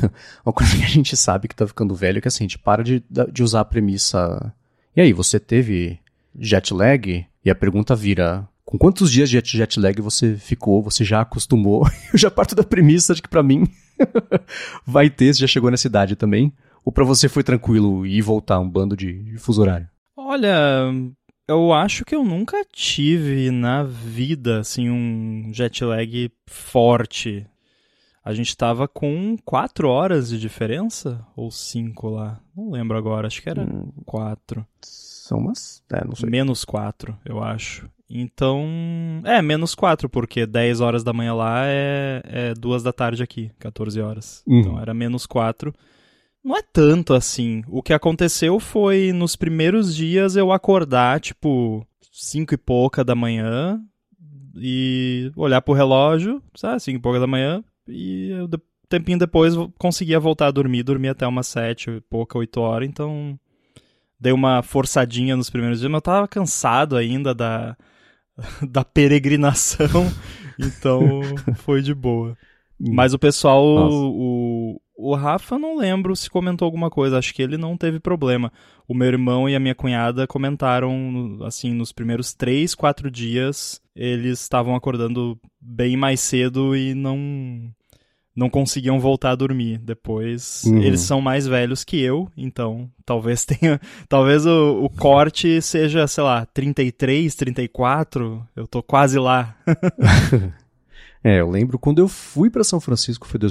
uma coisa que a gente sabe que tá ficando velho é que assim, a gente para de usar a premissa. E aí, você teve jet lag? E a pergunta vira: com quantos dias de jet lag você ficou? Você já acostumou? Eu já parto da premissa de que pra mim vai ter, você já chegou nessa idade também. Ou pra você foi tranquilo ir e voltar um bando de fuso horário? Olha, eu acho que eu nunca tive na vida, assim, um jet lag forte. A gente tava com 4 horas de diferença? Ou 5 lá? Não lembro agora, acho que era 4. São umas... não sei. Menos 4, eu acho. Então, menos 4, porque 10 horas da manhã lá é 2 da tarde aqui, 14 horas. Então era menos 4. Não é tanto assim. O que aconteceu foi, nos primeiros dias, eu acordar, 5 e pouca da manhã, e olhar pro relógio, sabe, 5 e pouca da manhã, e eu, tempinho depois conseguia voltar a dormir até umas 7 e pouca, 8 horas, então dei uma forçadinha nos primeiros dias, mas eu tava cansado ainda da peregrinação, então foi de boa. Mas o pessoal, o Rafa, não lembro se comentou alguma coisa, acho que ele não teve problema. O meu irmão e a minha cunhada comentaram, assim, nos primeiros 3, 4 dias, eles estavam acordando bem mais cedo e não conseguiam voltar a dormir. Depois, eles são mais velhos que eu, então talvez o corte seja, sei lá, 33, 34, eu tô quase lá. Eu lembro quando eu fui pra São Francisco, foi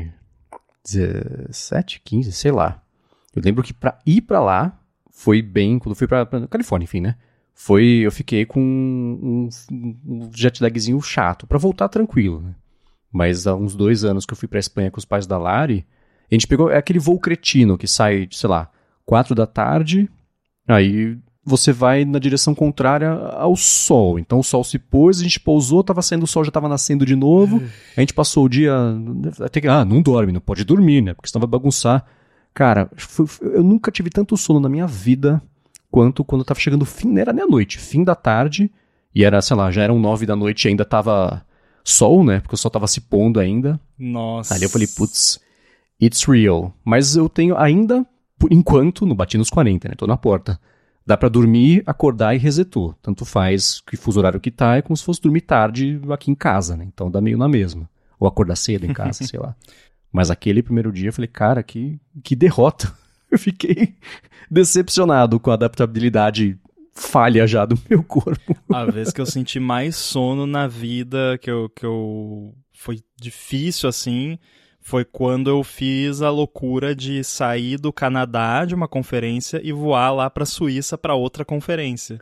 2017, 15, sei lá. Eu lembro que pra ir pra lá foi bem, quando eu fui pra Califórnia, enfim, né? Eu fiquei com um jet lagzinho chato, pra voltar tranquilo, né? Mas há uns 2 anos que eu fui pra Espanha com os pais da Lari, a gente pegou aquele voo cretino que sai, sei lá, 4 da tarde, aí você vai na direção contrária ao sol. Então o sol se pôs, a gente pousou, tava saindo o sol, já tava nascendo de novo, a gente passou o dia... não dorme, não pode dormir, né? Porque senão vai bagunçar. Cara, eu nunca tive tanto sono na minha vida quanto quando tava chegando o fim, não era nem a noite, fim da tarde, e era, sei lá, já eram 9 da noite e ainda tava sol, né? Porque o sol tava se pondo ainda. Nossa. Ali eu falei, putz, it's real. Mas eu tenho ainda, por enquanto, não bati nos 40, né? Tô na porta. Dá pra dormir, acordar e resetou. Tanto faz que fuso horário que tá, é como se fosse dormir tarde aqui em casa, né? Então dá meio na mesma. Ou acordar cedo em casa, sei lá. Mas aquele primeiro dia eu falei, cara, que derrota. Eu fiquei decepcionado com a adaptabilidade falha já do meu corpo. A vez que eu senti mais sono na vida, que eu foi difícil assim, foi quando eu fiz a loucura de sair do Canadá de uma conferência e voar lá pra Suíça pra outra conferência.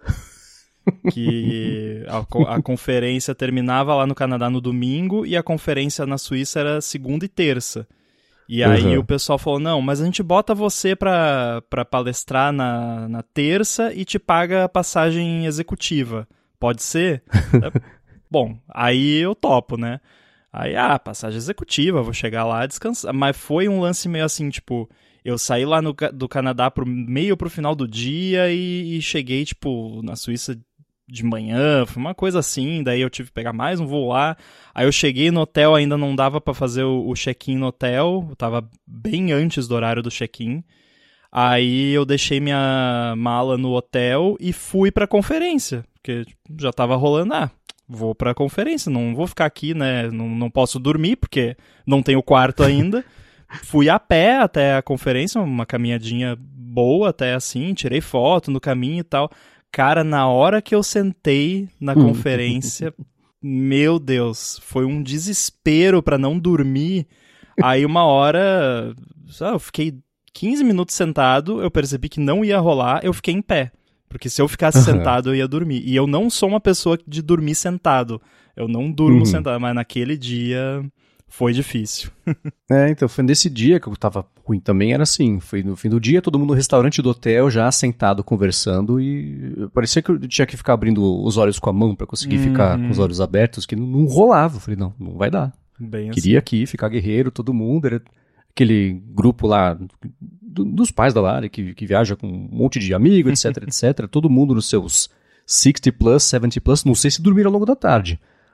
Que a conferência terminava lá no Canadá no domingo e a conferência na Suíça era segunda e terça. E aí o pessoal falou, não, mas a gente bota você pra palestrar na terça e te paga a passagem executiva. Pode ser? Bom, aí eu topo, né? Aí, passagem executiva, vou chegar lá e descansar. Mas foi um lance meio assim, eu saí lá do Canadá meio pro final do dia e cheguei, na Suíça de manhã, foi uma coisa assim, daí eu tive que pegar mais um voo lá, aí eu cheguei no hotel, ainda não dava pra fazer o check-in no hotel, eu tava bem antes do horário do check-in, aí eu deixei minha mala no hotel e fui pra conferência, porque já tava rolando, vou pra conferência, não vou ficar aqui, né, não posso dormir, porque não tenho quarto ainda. Fui a pé até a conferência, uma caminhadinha boa até assim, tirei foto no caminho e tal. Cara, na hora que eu sentei na conferência, meu Deus, foi um desespero pra não dormir. Aí uma hora, eu fiquei 15 minutos sentado, eu percebi que não ia rolar, eu fiquei em pé. Porque se eu ficasse sentado, eu ia dormir. E eu não sou uma pessoa de dormir sentado. Eu não durmo sentado, mas naquele dia foi difícil. Então foi nesse dia que eu tava ruim também, era assim, foi no fim do dia, todo mundo no restaurante do hotel, já sentado, conversando, e parecia que eu tinha que ficar abrindo os olhos com a mão pra conseguir ficar com os olhos abertos, que não rolava. Eu falei, não vai dar. Bem Queria assim. aqui ficar guerreiro, todo mundo, era aquele grupo lá dos pais da Lari, que viaja com um monte de amigos, etc, etc, todo mundo nos seus 60+, 70+, não sei se dormiram ao longo da tarde,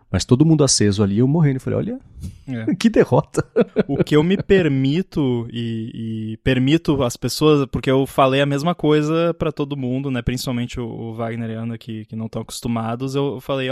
Mas todo mundo aceso ali, eu morrendo. Eu falei, olha, que derrota. O que eu me permito e permito as pessoas, porque eu falei a mesma coisa pra todo mundo, né? Principalmente o Wagner e a Ana que não estão acostumados. Eu falei,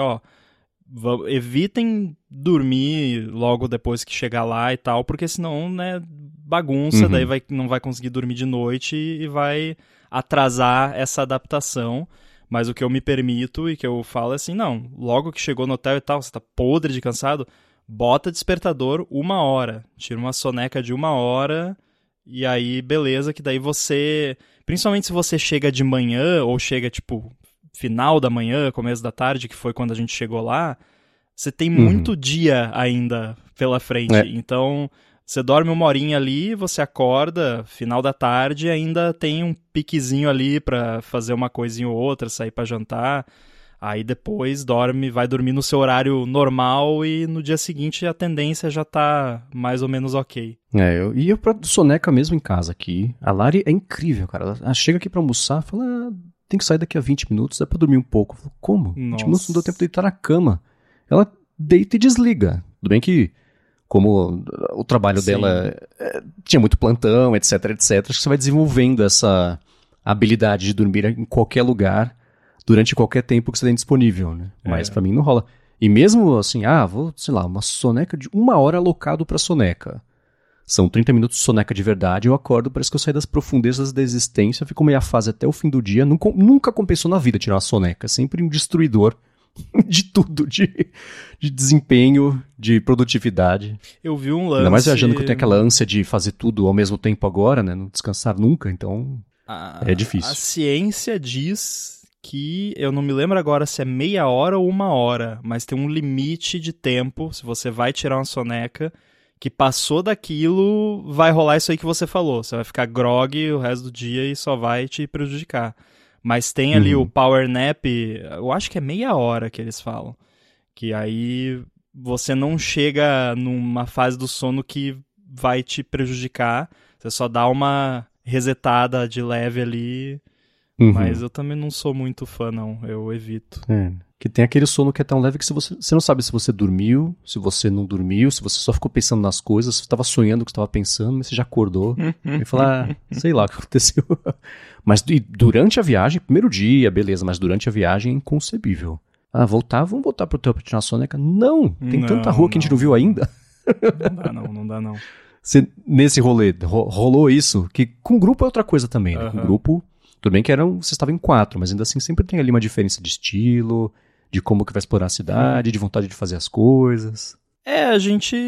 evitem dormir logo depois que chegar lá e tal, porque senão, né, bagunça, daí não vai conseguir dormir de noite e vai atrasar essa adaptação. Mas o que eu me permito e que eu falo é assim, não, logo que chegou no hotel e tal, você tá podre de cansado, bota despertador 1 hora, tira uma soneca de 1 hora e aí beleza, que daí você, principalmente se você chega de manhã ou chega tipo final da manhã, começo da tarde, que foi quando a gente chegou lá, você tem muito dia ainda pela frente, então você dorme 1 horinha ali, você acorda, final da tarde, ainda tem um piquezinho ali pra fazer uma coisinha ou outra, sair pra jantar. Aí depois vai dormir no seu horário normal e no dia seguinte a tendência já tá mais ou menos ok. Eu pra soneca mesmo em casa aqui. A Lari é incrível, cara. Ela chega aqui pra almoçar, fala, tem que sair daqui a 20 minutos, dá pra dormir um pouco. Eu falo, como? 20 minutos não deu tempo de deitar na cama. Ela deita e desliga. Tudo bem que como o trabalho dela tinha muito plantão, etc, etc, acho que você vai desenvolvendo essa habilidade de dormir em qualquer lugar, durante qualquer tempo que você tem disponível, né? Mas pra mim não rola. E mesmo assim, vou, sei lá, uma soneca de 1 hora alocado pra soneca. São 30 minutos de soneca de verdade, eu acordo, parece que eu saí das profundezas da existência, fico meia fase até o fim do dia, nunca compensou na vida tirar uma soneca, sempre um destruidor de tudo, de desempenho, de produtividade. Eu vi um lance... Ainda mais viajando que eu tenho aquela ânsia de fazer tudo ao mesmo tempo agora, né? Não descansar nunca, então é difícil. A ciência diz que, eu não me lembro agora se é meia hora ou 1 hora, mas tem um limite de tempo, se você vai tirar uma soneca, que passou daquilo, vai rolar isso aí que você falou. Você vai ficar grog o resto do dia e só vai te prejudicar. Mas tem ali o power nap, eu acho que é meia hora que eles falam. Que aí você não chega numa fase do sono que vai te prejudicar. Você só dá uma resetada de leve ali. Mas eu também não sou muito fã, não. Eu evito. Que tem aquele sono que é tão leve que você não sabe se você dormiu, se você não dormiu, se você só ficou pensando nas coisas, se você estava sonhando o que você estava pensando, mas você já acordou. E fala, sei lá o que aconteceu. Mas durante a viagem, primeiro dia, beleza, mas durante a viagem é inconcebível. Vamos voltar pro hotel pra tirar a soneca? Não! Tem tanta rua que a gente não viu ainda. Não dá não. Nesse rolê, rolou isso, que com grupo é outra coisa também, né? Com grupo, tudo bem que vocês estavam em 4, mas ainda assim sempre tem ali uma diferença de estilo, de como que vai explorar a cidade, de vontade de fazer as coisas. A gente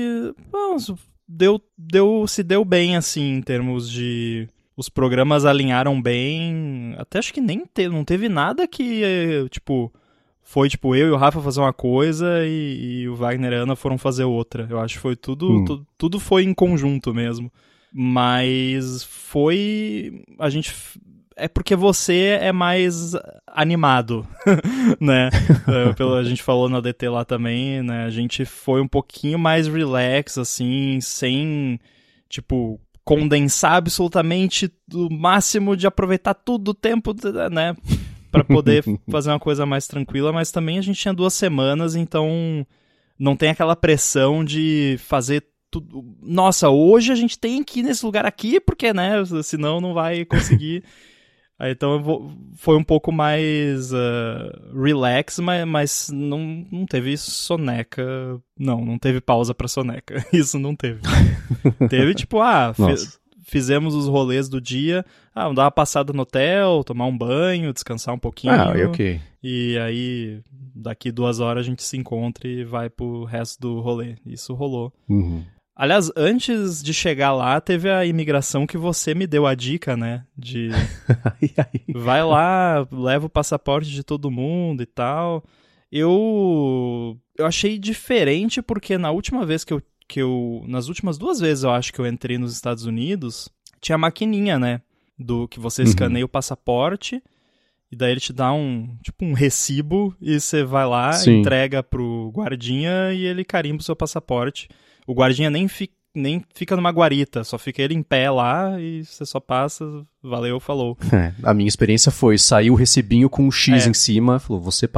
se deu bem, assim, em termos de... Os programas alinharam bem, até acho que não teve nada que, tipo... Foi, tipo, eu e o Rafa fazer uma coisa e o Wagner e a Ana foram fazer outra. Eu acho que foi tudo foi em conjunto mesmo. Mas foi... É porque você é mais animado, né? A gente falou na DT lá também, né? A gente foi um pouquinho mais relax, assim, sem, tipo, condensar absolutamente o máximo de aproveitar tudo o tempo, né? Pra poder fazer uma coisa mais tranquila, mas também a gente tinha 2 semanas, então não tem aquela pressão de fazer tudo. Nossa, hoje a gente tem que ir nesse lugar aqui, porque, né? Senão não vai conseguir... Então foi um pouco mais relax, mas não teve soneca. Não teve pausa pra soneca. Isso não teve. Teve tipo, fizemos os rolês do dia. Vamos dar uma passada no hotel, tomar um banho, descansar um pouquinho. Ok. E aí, daqui 2 horas a gente se encontra e vai pro resto do rolê. Isso rolou. Aliás, antes de chegar lá, teve a imigração que você me deu a dica, né? De vai lá, leva o passaporte de todo mundo e tal. Eu achei diferente porque na última vez nas últimas 2 vezes eu acho que eu entrei nos Estados Unidos, tinha a maquininha, né? Do que você escaneia o passaporte e daí ele te dá um recibo e você vai lá, entrega pro guardinha e ele carimba o seu passaporte. O guardinha nem fica numa guarita, só fica ele em pé lá e você só passa, valeu, falou. A minha experiência foi, saiu o recibinho com um X em cima, falou, você passa ali.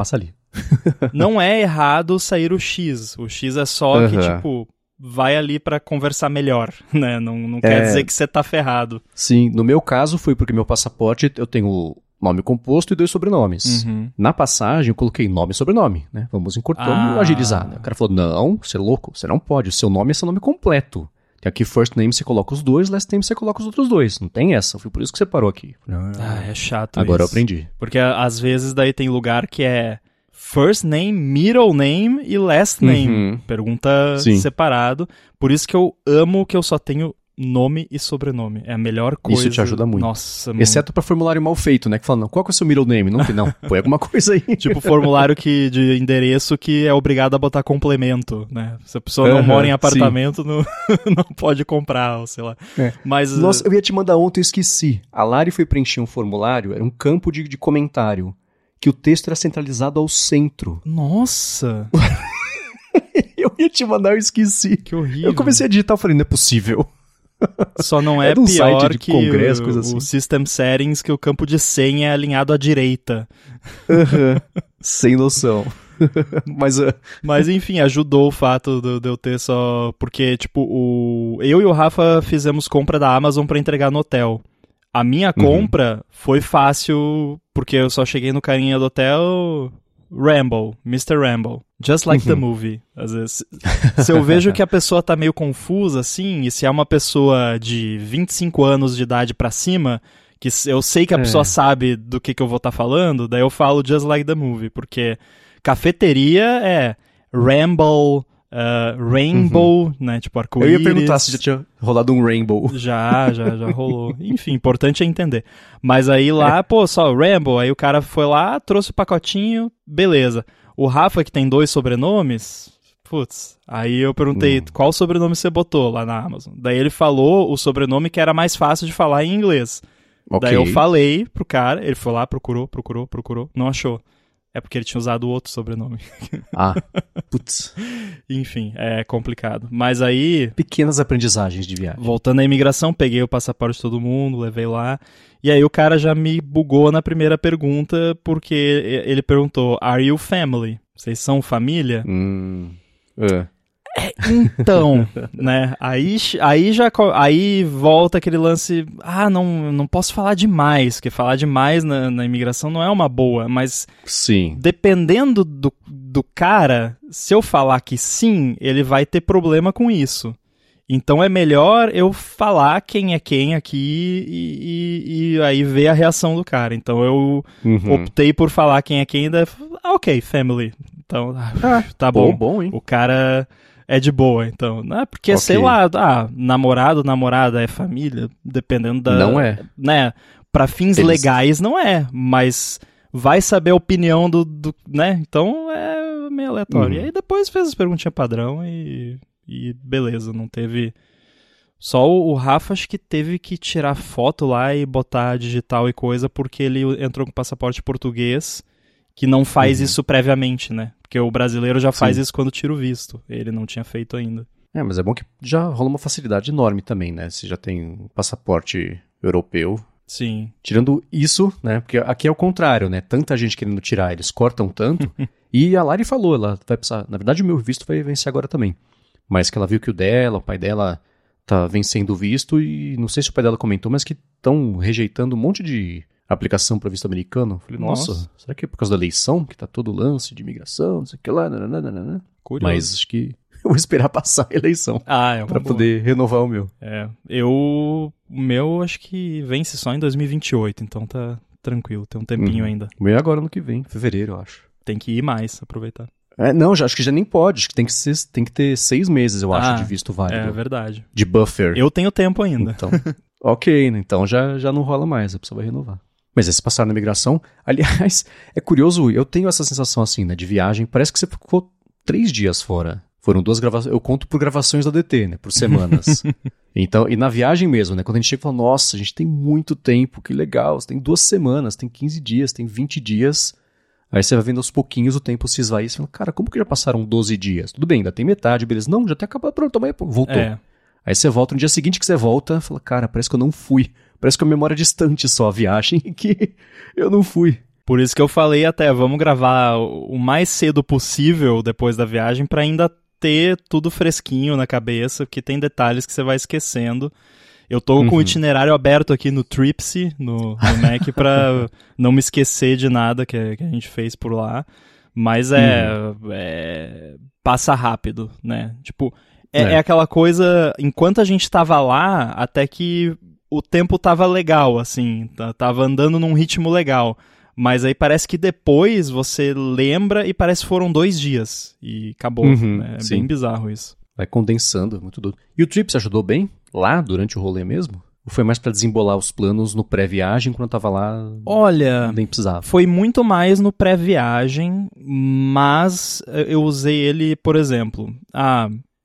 Não é errado sair o X. O X é só que, tipo, vai ali pra conversar melhor, né? Não quer dizer que você tá ferrado. Sim, no meu caso foi porque meu passaporte eu tenho nome composto e 2 sobrenomes. Na passagem eu coloquei nome e sobrenome, né? Vamos agilizar, né? O cara falou, não, você é louco, você não pode, o seu nome é seu nome completo. Tem aqui first name você coloca os 2, last name você coloca os outros 2. Não tem essa, foi por isso que você parou aqui. É chato Agora isso. eu aprendi. Porque às vezes daí tem lugar que é first name, middle name e last name. Pergunta separado. Por isso que eu amo que eu só tenho nome e sobrenome. É a melhor coisa. Isso te ajuda muito. Nossa, exceto pra formulário mal feito, né? Que fala, não, qual que é o seu middle name? Não tem, não. Põe alguma coisa aí. Tipo formulário de endereço que é obrigado a botar complemento, né? Se a pessoa não mora em apartamento, não pode comprar, ou sei lá. Mas, nossa, eu ia te mandar ontem, eu esqueci. A Lari foi preencher um formulário, era um campo de comentário, que o texto era centralizado ao centro. Nossa! Eu ia te mandar, eu esqueci. Que horrível. Eu comecei a digitar, eu falei, não é possível. Só não é pior que congresso, coisa assim. o System Settings, que o campo de senha é alinhado à direita. Sem noção. Mas enfim, ajudou o fato de eu ter só... Porque, tipo, eu e o Rafa fizemos compra da Amazon pra entregar no hotel. A minha compra foi fácil, porque eu só cheguei no carinha do hotel... Rambo, Mr. Rambo. Just like the movie. Às vezes, se eu vejo que a pessoa tá meio confusa, assim, e se é uma pessoa de 25 anos de idade pra cima, que eu sei que a pessoa sabe do que eu vou estar falando, daí eu falo just like the movie, porque cafeteria é Rambo, Rainbow, né, tipo arco-íris. Eu ia perguntar se já tinha rolado um Rainbow. Já rolou. Enfim, importante é entender. Mas aí lá, só Rainbow, aí o cara foi lá, trouxe o pacotinho, beleza. O Rafa, que tem 2 sobrenomes, putz, aí eu perguntei qual sobrenome você botou lá na Amazon. Daí ele falou o sobrenome que era mais fácil de falar em inglês. Okay. Daí eu falei pro cara, ele foi lá, procurou, não achou. É porque ele tinha usado outro sobrenome. Putz. Enfim, é complicado. Mas aí... Pequenas aprendizagens de viagem. Voltando à imigração, peguei o passaporte de todo mundo, levei lá. E aí o cara já me bugou na primeira pergunta, porque ele perguntou, are you family? Vocês são família? Então, né, aí volta aquele lance, não posso falar demais, porque falar demais na imigração não é uma boa, mas sim, dependendo do cara, se eu falar que sim, ele vai ter problema com isso. Então é melhor eu falar quem é quem aqui e aí ver a reação do cara. Então eu optei por falar quem é quem e daí, ok, family. Então, tá bom, hein? O cara... É de boa, então. Não é porque, sei lá, namorado, namorada é família, dependendo da... Não é. Né, pra fins legais não é, mas vai saber a opinião do né, então é meio aleatório. E aí depois fez as perguntinhas padrão e beleza, não teve... Só o Rafa acho que teve que tirar foto lá e botar digital e coisa, porque ele entrou com passaporte português, que não faz isso previamente, né? Porque o brasileiro já faz isso quando tira o visto. Ele não tinha feito ainda. Mas é bom que já rola uma facilidade enorme também, né? Você já tem um passaporte europeu. Sim. Tirando isso, né? Porque aqui é o contrário, né? Tanta gente querendo tirar, eles cortam tanto. E a Lari falou, ela vai precisar... Na verdade, o meu visto vai vencer agora também. Mas que ela viu que o pai dela tá vencendo o visto e não sei se o pai dela comentou, mas que estão rejeitando um monte de... aplicação para visto americano. Falei, nossa, será que é por causa da eleição que tá todo o lance de imigração, não sei o que lá, nananana. Mas acho que eu vou esperar passar a eleição para poder renovar o meu. O meu acho que vence só em 2028, então tá tranquilo, tem um tempinho ainda. O meu é agora no que vem, fevereiro, eu acho. Tem que ir mais, aproveitar. Não, acho que já nem pode, acho que tem que ter 6 meses, eu acho, de visto válido. É verdade. De buffer. Eu tenho tempo ainda. Então, ok, então já não rola mais, a pessoa vai renovar. Mas esse passar na imigração, aliás, é curioso, eu tenho essa sensação assim, né, de viagem, parece que você ficou 3 dias fora. Foram 2 gravações, eu conto por gravações da DT, né, por semanas. Então, e na viagem mesmo, né, quando a gente chega e fala, nossa, a gente tem muito tempo, que legal, você tem 2 semanas, tem 15 dias, tem 20 dias, aí você vai vendo aos pouquinhos o tempo se esvair, você fala, cara, como que já passaram 12 dias? Tudo bem, ainda tem metade, beleza, não, já tem acabado, pronto, amanhã voltou. Aí você volta, no dia seguinte que você volta, fala, cara, parece que eu não fui. Parece que a memória é distante só a viagem que eu não fui. Por isso que eu falei até, vamos gravar o mais cedo possível depois da viagem pra ainda ter tudo fresquinho na cabeça, porque tem detalhes que você vai esquecendo. Eu tô com o itinerário aberto aqui no Tripsy, no Mac, pra não me esquecer de nada que a gente fez por lá. Mas passa rápido, né? Tipo, é aquela coisa, enquanto a gente tava lá, até que o tempo tava legal, assim, tava andando num ritmo legal. Mas aí parece que depois você lembra e parece que foram 2 dias. E acabou. É bem bizarro isso. Vai condensando, muito doido. E o Trips ajudou bem lá durante o rolê mesmo? Ou foi mais pra desembolar os planos no pré-viagem, quando eu tava lá? Olha, nem precisava. Foi muito mais no pré-viagem, mas eu usei ele, por exemplo, a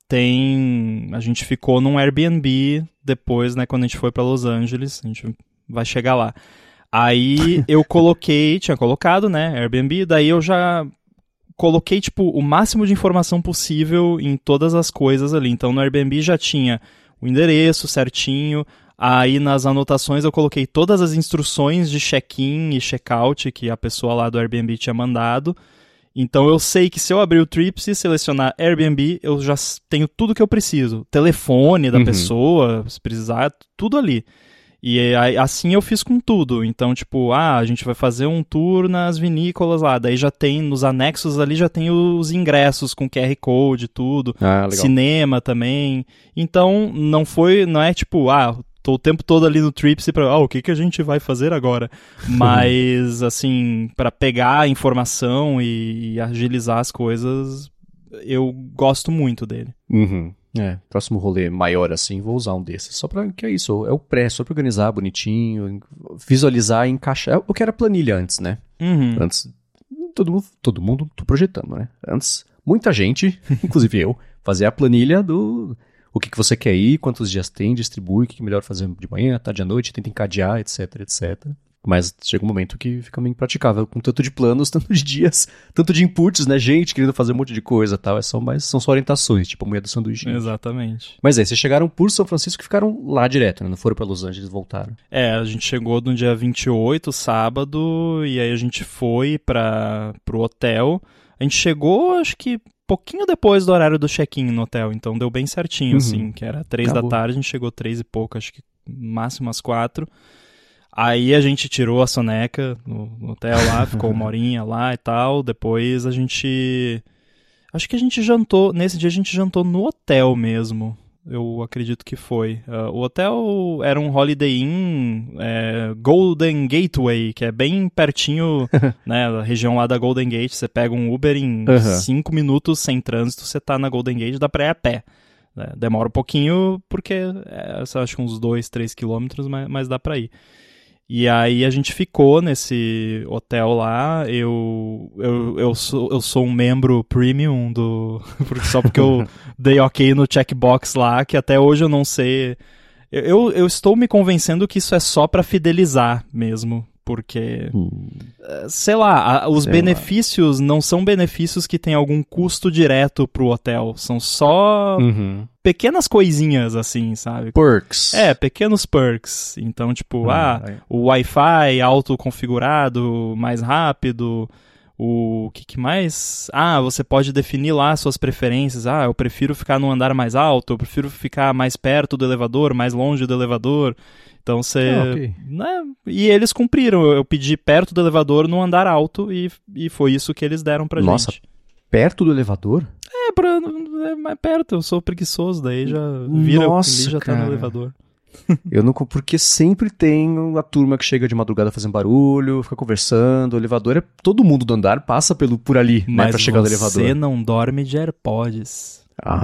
gente ficou num Airbnb depois, né, quando a gente foi pra Los Angeles, a gente vai chegar lá. Aí eu tinha colocado, né, Airbnb, daí eu já coloquei, tipo, o máximo de informação possível em todas as coisas ali. Então no Airbnb já tinha o endereço certinho, aí nas anotações eu coloquei todas as instruções de check-in e check-out que a pessoa lá do Airbnb tinha mandado. Então eu sei que se eu abrir o Trips e selecionar Airbnb, eu já tenho tudo que eu preciso. Telefone da pessoa, se precisar, tudo ali. E assim eu fiz com tudo. Então, tipo, a gente vai fazer um tour nas vinícolas lá. Daí já tem, nos anexos ali, já tem os ingressos com QR Code e tudo. Legal. Cinema também. Então, não é tipo, tô o tempo todo ali no Trips pra, o que a gente vai fazer agora? Mas, assim, pra pegar a informação e agilizar as coisas, eu gosto muito dele. Próximo rolê maior assim, vou usar um desses. Só pra, que é isso, é o pré, só pra organizar bonitinho, visualizar e encaixar. O que era planilha antes, né? Antes, todo mundo, tô projetando, né? Antes, muita gente, inclusive eu, fazia a planilha do o que você quer ir, quantos dias tem, distribui, o que é melhor fazer de manhã, tarde à noite, tenta encadear, etc, etc. Mas chega um momento que fica meio impraticável, com tanto de planos, tanto de dias, tanto de inputs, né? Gente querendo fazer um monte de coisa e tal. São só orientações, tipo a mulher do sanduíche. Exatamente. Mas aí, vocês chegaram por São Francisco e ficaram lá direto, né? Não foram pra Los Angeles e voltaram. A gente chegou no dia 28, sábado, e aí a gente foi pro hotel. A gente chegou, acho que pouquinho depois do horário do check-in no hotel, então deu bem certinho, assim, que era 3 da tarde, a gente chegou 3 e pouco, acho que máximo às 4. Aí a gente tirou a soneca no hotel lá, ficou 1 horinha lá e tal. Depois acho que a gente jantou, nesse dia a gente jantou no hotel mesmo. Eu acredito que foi. O hotel era um Holiday Inn Golden Gateway, que é bem pertinho, né, da região lá da Golden Gate. Você pega um Uber em 5 minutos sem trânsito, você tá na Golden Gate, dá pra ir a pé. Demora um pouquinho, porque acho que uns 2, 3 quilômetros, mas dá pra ir. E aí a gente ficou nesse hotel lá. Eu sou um membro premium só porque eu dei ok no checkbox lá, que até hoje eu não sei. Eu estou me convencendo que isso é só pra fidelizar mesmo. Porque, sei lá, os benefícios não são benefícios que tem algum custo direto pro hotel. São só pequenas coisinhas, assim, sabe? Perks. Pequenos perks. Então, tipo, o Wi-Fi autoconfigurado, mais rápido. O que mais? Você pode definir lá suas preferências. Eu prefiro ficar no andar mais alto, eu prefiro ficar mais perto do elevador, mais longe do elevador. Então você... okay. Né? E eles cumpriram. Eu pedi perto do elevador no andar alto e foi isso que eles deram pra gente. Nossa, perto do elevador? É mais perto. Eu sou preguiçoso, daí já vira Nossa, já cara. tá no elevador. Eu não... Porque sempre tem a turma que chega de madrugada fazendo barulho, fica conversando, o elevador todo mundo do andar passa por ali, né, pra chegar no elevador. Mas você não dorme de AirPods.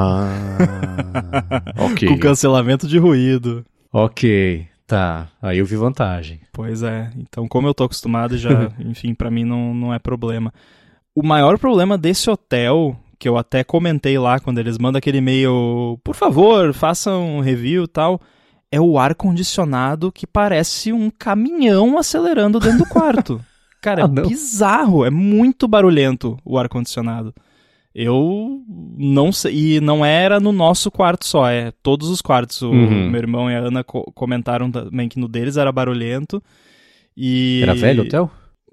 Ok. Com cancelamento de ruído. Ok, tá. Aí eu vi vantagem. Pois é. Então, como eu tô acostumado, já, enfim, pra mim não é problema. O maior problema desse hotel, que eu até comentei lá quando eles mandam aquele e-mail, por favor, façam um review e tal, é o ar-condicionado que parece um caminhão acelerando dentro do quarto. Cara, é bizarro, é muito barulhento o ar-condicionado. Eu não sei, e não era no nosso quarto só, todos os quartos. O meu irmão e a Ana comentaram também que no deles era barulhento. Era velho o hotel?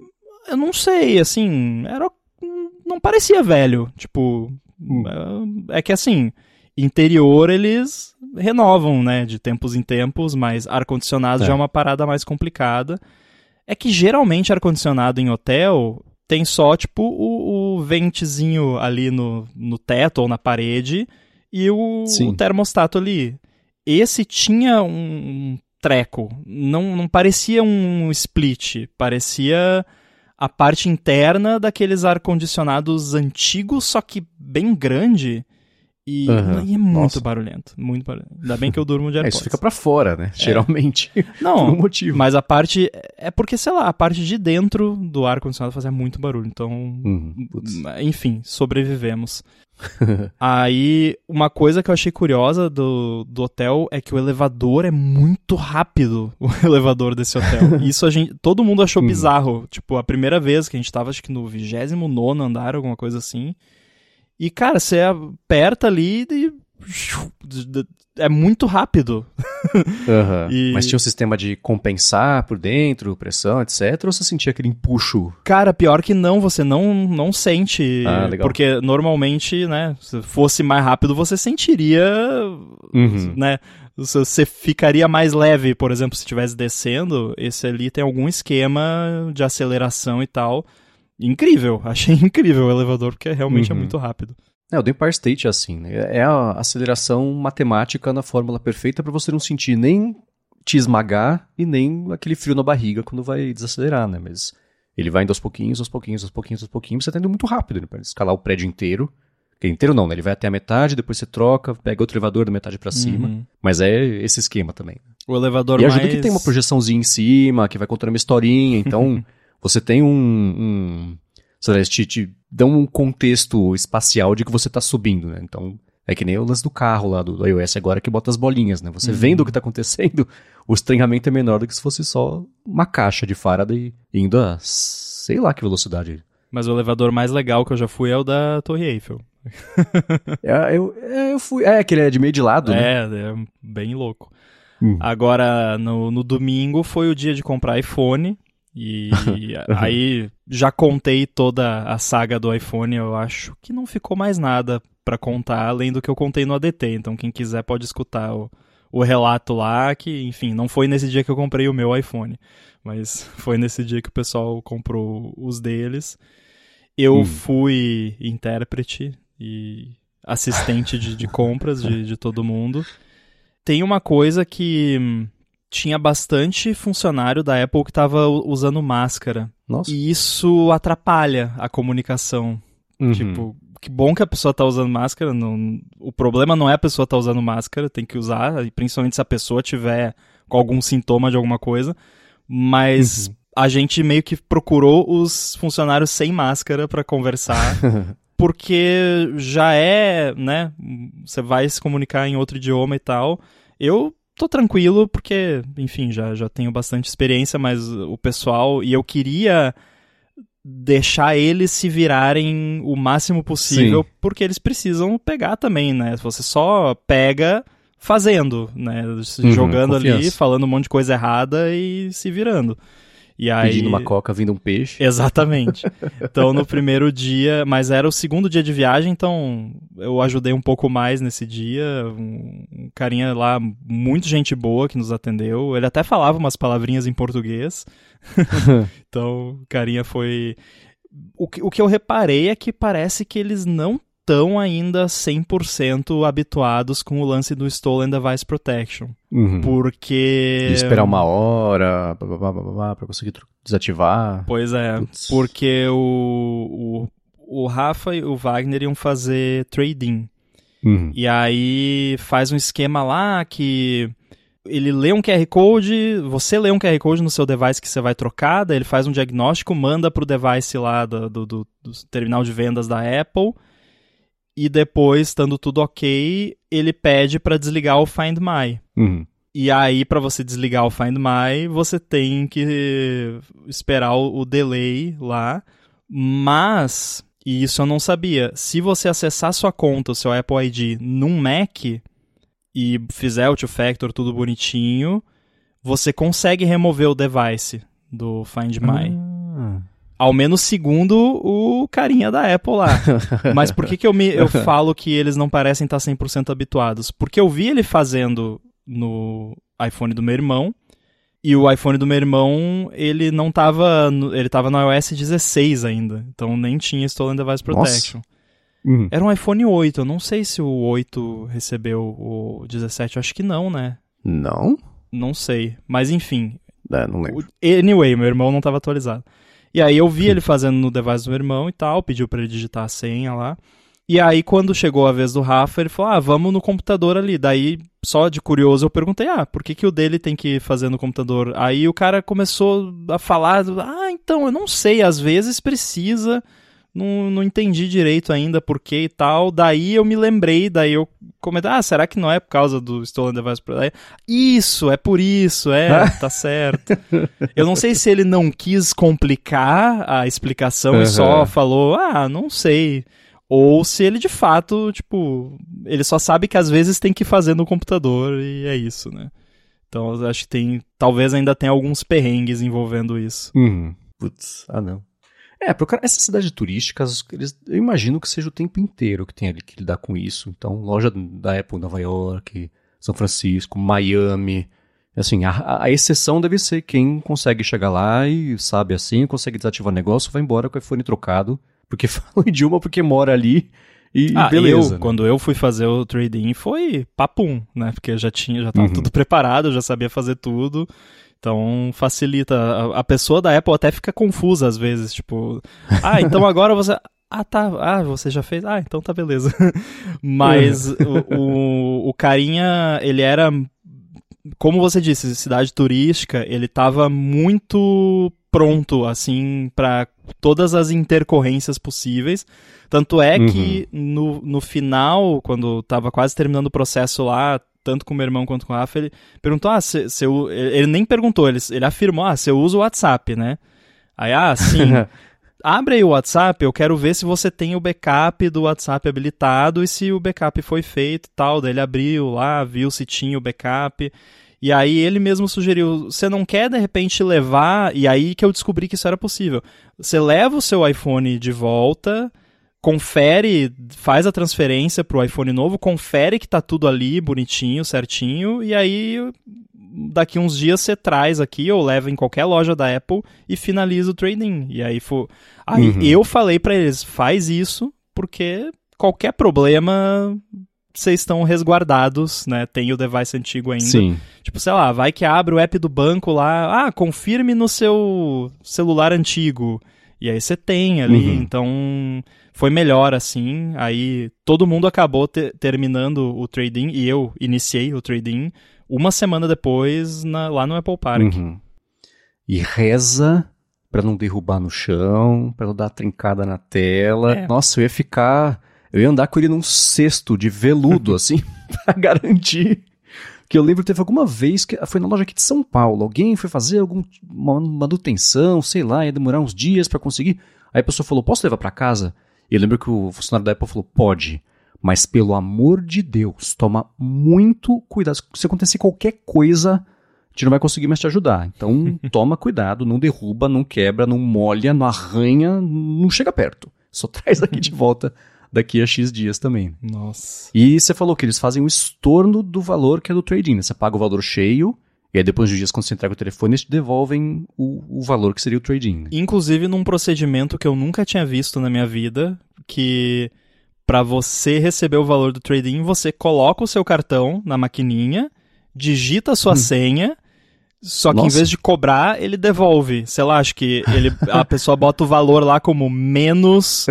Eu não sei, assim, não parecia velho, tipo, é que assim, interior eles renovam, né, de tempos em tempos, mas ar-condicionado já é uma parada mais complicada. É que geralmente ar-condicionado em hotel tem só, tipo, o ventezinho ali no teto ou na parede e o termostato ali. Esse tinha um treco, não parecia um split, parecia a parte interna daqueles ar-condicionados antigos, só que bem grande. E é muito barulhento, muito barulhento. Ainda bem que eu durmo de AirPods. Isso fica pra fora, né? Geralmente. Não, por um motivo. Mas a parte... É porque, sei lá, a parte de dentro do ar-condicionado fazia muito barulho. Então, enfim, sobrevivemos. Aí, uma coisa que eu achei curiosa do hotel é que o elevador é muito rápido, o elevador desse hotel. Isso todo mundo achou bizarro. Tipo, a primeira vez que a gente tava, acho que no 29º andar, alguma coisa assim. E, cara, você aperta ali e é muito rápido. Mas tinha um sistema de compensar por dentro, pressão, etc? Ou você sentia aquele empuxo? Cara, pior que não, você não sente. Legal. Porque normalmente, né, se fosse mais rápido, você sentiria, né, você ficaria mais leve, por exemplo, se estivesse descendo, esse ali tem algum esquema de aceleração e tal. Incrível, achei incrível o elevador, porque realmente é muito rápido. O do Empire State é assim, né? É a aceleração matemática na fórmula perfeita pra você não sentir nem te esmagar e nem aquele frio na barriga quando vai desacelerar, né? Mas ele vai indo aos pouquinhos, você tá indo muito rápido, né? Pra escalar o prédio inteiro. Inteiro não, né? Ele vai até a metade, depois você troca, pega outro elevador da metade pra cima. Mas é esse esquema também. O elevador e ajuda que tem uma projeçãozinha em cima, que vai contando uma historinha, então... Você tem te dão um contexto espacial de que você tá subindo, né? Então, é que nem o lance do carro lá do iOS agora que bota as bolinhas, né? Você vendo o que tá acontecendo, o estranhamento é menor do que se fosse só uma caixa de Faraday indo a sei lá que velocidade. Mas o elevador mais legal que eu já fui é o da Torre Eiffel. Eu fui... que ele é de meio de lado, né? É bem louco. Agora, no domingo foi o dia de comprar iPhone. E aí já contei toda a saga do iPhone, eu acho que não ficou mais nada pra contar além do que eu contei no ADT, então quem quiser pode escutar o relato lá, que enfim, não foi nesse dia que eu comprei o meu iPhone, mas foi nesse dia que o pessoal comprou os deles. Eu fui intérprete e assistente de compras de todo mundo. Tem uma coisa que... tinha bastante funcionário da Apple que estava usando máscara. Nossa. E isso atrapalha a comunicação. Tipo, que bom que a pessoa tá usando máscara. O problema não é a pessoa tá usando máscara, tem que usar, principalmente se a pessoa tiver com algum sintoma de alguma coisa. Mas a gente meio que procurou os funcionários sem máscara para conversar. Porque já é, né? Você vai se comunicar em outro idioma e tal. Eu tô tranquilo porque, enfim, já tenho bastante experiência, mas o pessoal... E eu queria deixar eles se virarem o máximo possível, porque eles precisam pegar também, né? Você só pega fazendo, né? Jogando ali, falando um monte de coisa errada e se virando. E aí... Pedindo uma coca, vindo um peixe. Exatamente. Então, no primeiro dia... Mas era o segundo dia de viagem, então eu ajudei um pouco mais nesse dia. Um carinha lá, muito gente boa que nos atendeu. Ele até falava umas palavrinhas em português. Então, o carinha foi... O que eu reparei é que parece que eles não estão ainda 100% habituados com o lance do Stolen Device Protection. Porque... De esperar uma hora pra conseguir desativar. Pois é, porque o Rafa e o Wagner iam fazer trade-in. E aí faz um esquema lá que ele lê um QR Code, você lê um QR Code no seu device que você vai trocar, daí ele faz um diagnóstico, manda pro device lá do terminal de vendas da Apple, e depois, estando tudo ok, ele pede para desligar o Find My. E aí, para você desligar o Find My, você tem que esperar o delay lá. Mas, e isso eu não sabia, se você acessar sua conta, o seu Apple ID, num Mac, e fizer o two-factor tudo bonitinho, você consegue remover o device do Find My. Ao menos segundo o carinha da Apple lá. Mas por que eu falo que eles não parecem estar 100% habituados? Porque eu vi ele fazendo no iPhone do meu irmão, e o iPhone do meu irmão, ele não tava... Ele tava no iOS 16 ainda, então nem tinha Stolen Device Protection. Era um iPhone 8, eu não sei se o 8 recebeu o 17, eu acho que não, né? Não? Não sei, mas enfim. Não lembro. Anyway, meu irmão não tava atualizado. E aí eu vi ele fazendo no device do meu irmão e tal, pediu pra ele digitar a senha lá. E aí quando chegou a vez do Rafa, ele falou, vamos no computador ali. Daí, só de curioso, eu perguntei, por que o dele tem que fazer no computador? Aí o cara começou a falar, então, eu não sei, às vezes precisa, não entendi direito ainda por que e tal. Daí eu me lembrei, daí eu comentei, será que não é por causa do Stolen Device Protection? Isso, é por isso, tá certo. Eu não sei se ele não quis complicar a explicação e só falou, não sei. Ou se ele de fato, ele só sabe que às vezes tem que fazer no computador e é isso, né? Então eu acho que talvez ainda tenha alguns perrengues envolvendo isso. Putz, não. Porque essas cidades turísticas, eu imagino que seja o tempo inteiro que tem ali que lidar com isso. Então, loja da Apple em Nova York, São Francisco, Miami. Assim, a exceção deve ser quem consegue chegar lá e sabe assim, consegue desativar o negócio, vai embora com o iPhone trocado, porque fala o idioma, porque mora ali e beleza. Quando eu fui fazer o trade-in foi papum, né? Porque já tava tudo preparado, eu já sabia fazer tudo. Então facilita. A pessoa da Apple até fica confusa às vezes, então agora você... tá, você já fez? Então tá beleza. Mas o carinha, ele era, como você disse, cidade turística, ele tava muito pronto, assim, para todas as intercorrências possíveis. Tanto é que no final, quando tava quase terminando o processo lá, tanto com o meu irmão quanto com o Rafa, ele perguntou, ele nem perguntou, ele afirmou, você usa o WhatsApp, né? Aí, sim, abre aí o WhatsApp, eu quero ver se você tem o backup do WhatsApp habilitado e se o backup foi feito e tal. Daí ele abriu lá, viu se tinha o backup, e aí ele mesmo sugeriu, você não quer de repente levar, e aí que eu descobri que isso era possível, você leva o seu iPhone de volta, confere, faz a transferência pro iPhone novo, confere que tá tudo ali, bonitinho, certinho, e aí daqui uns dias você traz aqui, ou leva em qualquer loja da Apple e finaliza o trade-in. E aí, eu falei pra eles, faz isso, porque qualquer problema vocês estão resguardados, né? Tem o device antigo ainda. Sim. Sei lá, vai que abre o app do banco lá, confirme no seu celular antigo. E aí você tem ali, então foi melhor assim. Aí todo mundo acabou terminando o trade-in e eu iniciei o trade-in uma semana depois lá no Apple Park. E reza pra não derrubar no chão, pra não dar trincada na tela. Nossa, eu ia andar com ele num cesto de veludo, assim, pra garantir. Que eu lembro que teve alguma vez que foi na loja aqui de São Paulo, alguém foi fazer alguma manutenção, sei lá, ia demorar uns dias pra conseguir. Aí a pessoa falou, posso levar pra casa? E eu lembro que o funcionário da Apple falou, pode, mas pelo amor de Deus, toma muito cuidado. Se acontecer qualquer coisa, a gente não vai conseguir mais te ajudar. Então toma cuidado, não derruba, não quebra, não molha, não arranha, não chega perto. Só traz aqui de volta daqui a X dias também. Nossa. E você falou que eles fazem o estorno do valor que é do trade-in, né? Você paga o valor cheio, e aí depois de dias, quando você entrega o telefone, eles te devolvem o valor que seria o trade-in. Né? Inclusive num procedimento que eu nunca tinha visto na minha vida, que para você receber o valor do trade-in, você coloca o seu cartão na maquininha, digita a sua senha, só que em vez de cobrar, ele devolve. Sei lá, acho que a pessoa bota o valor lá como menos,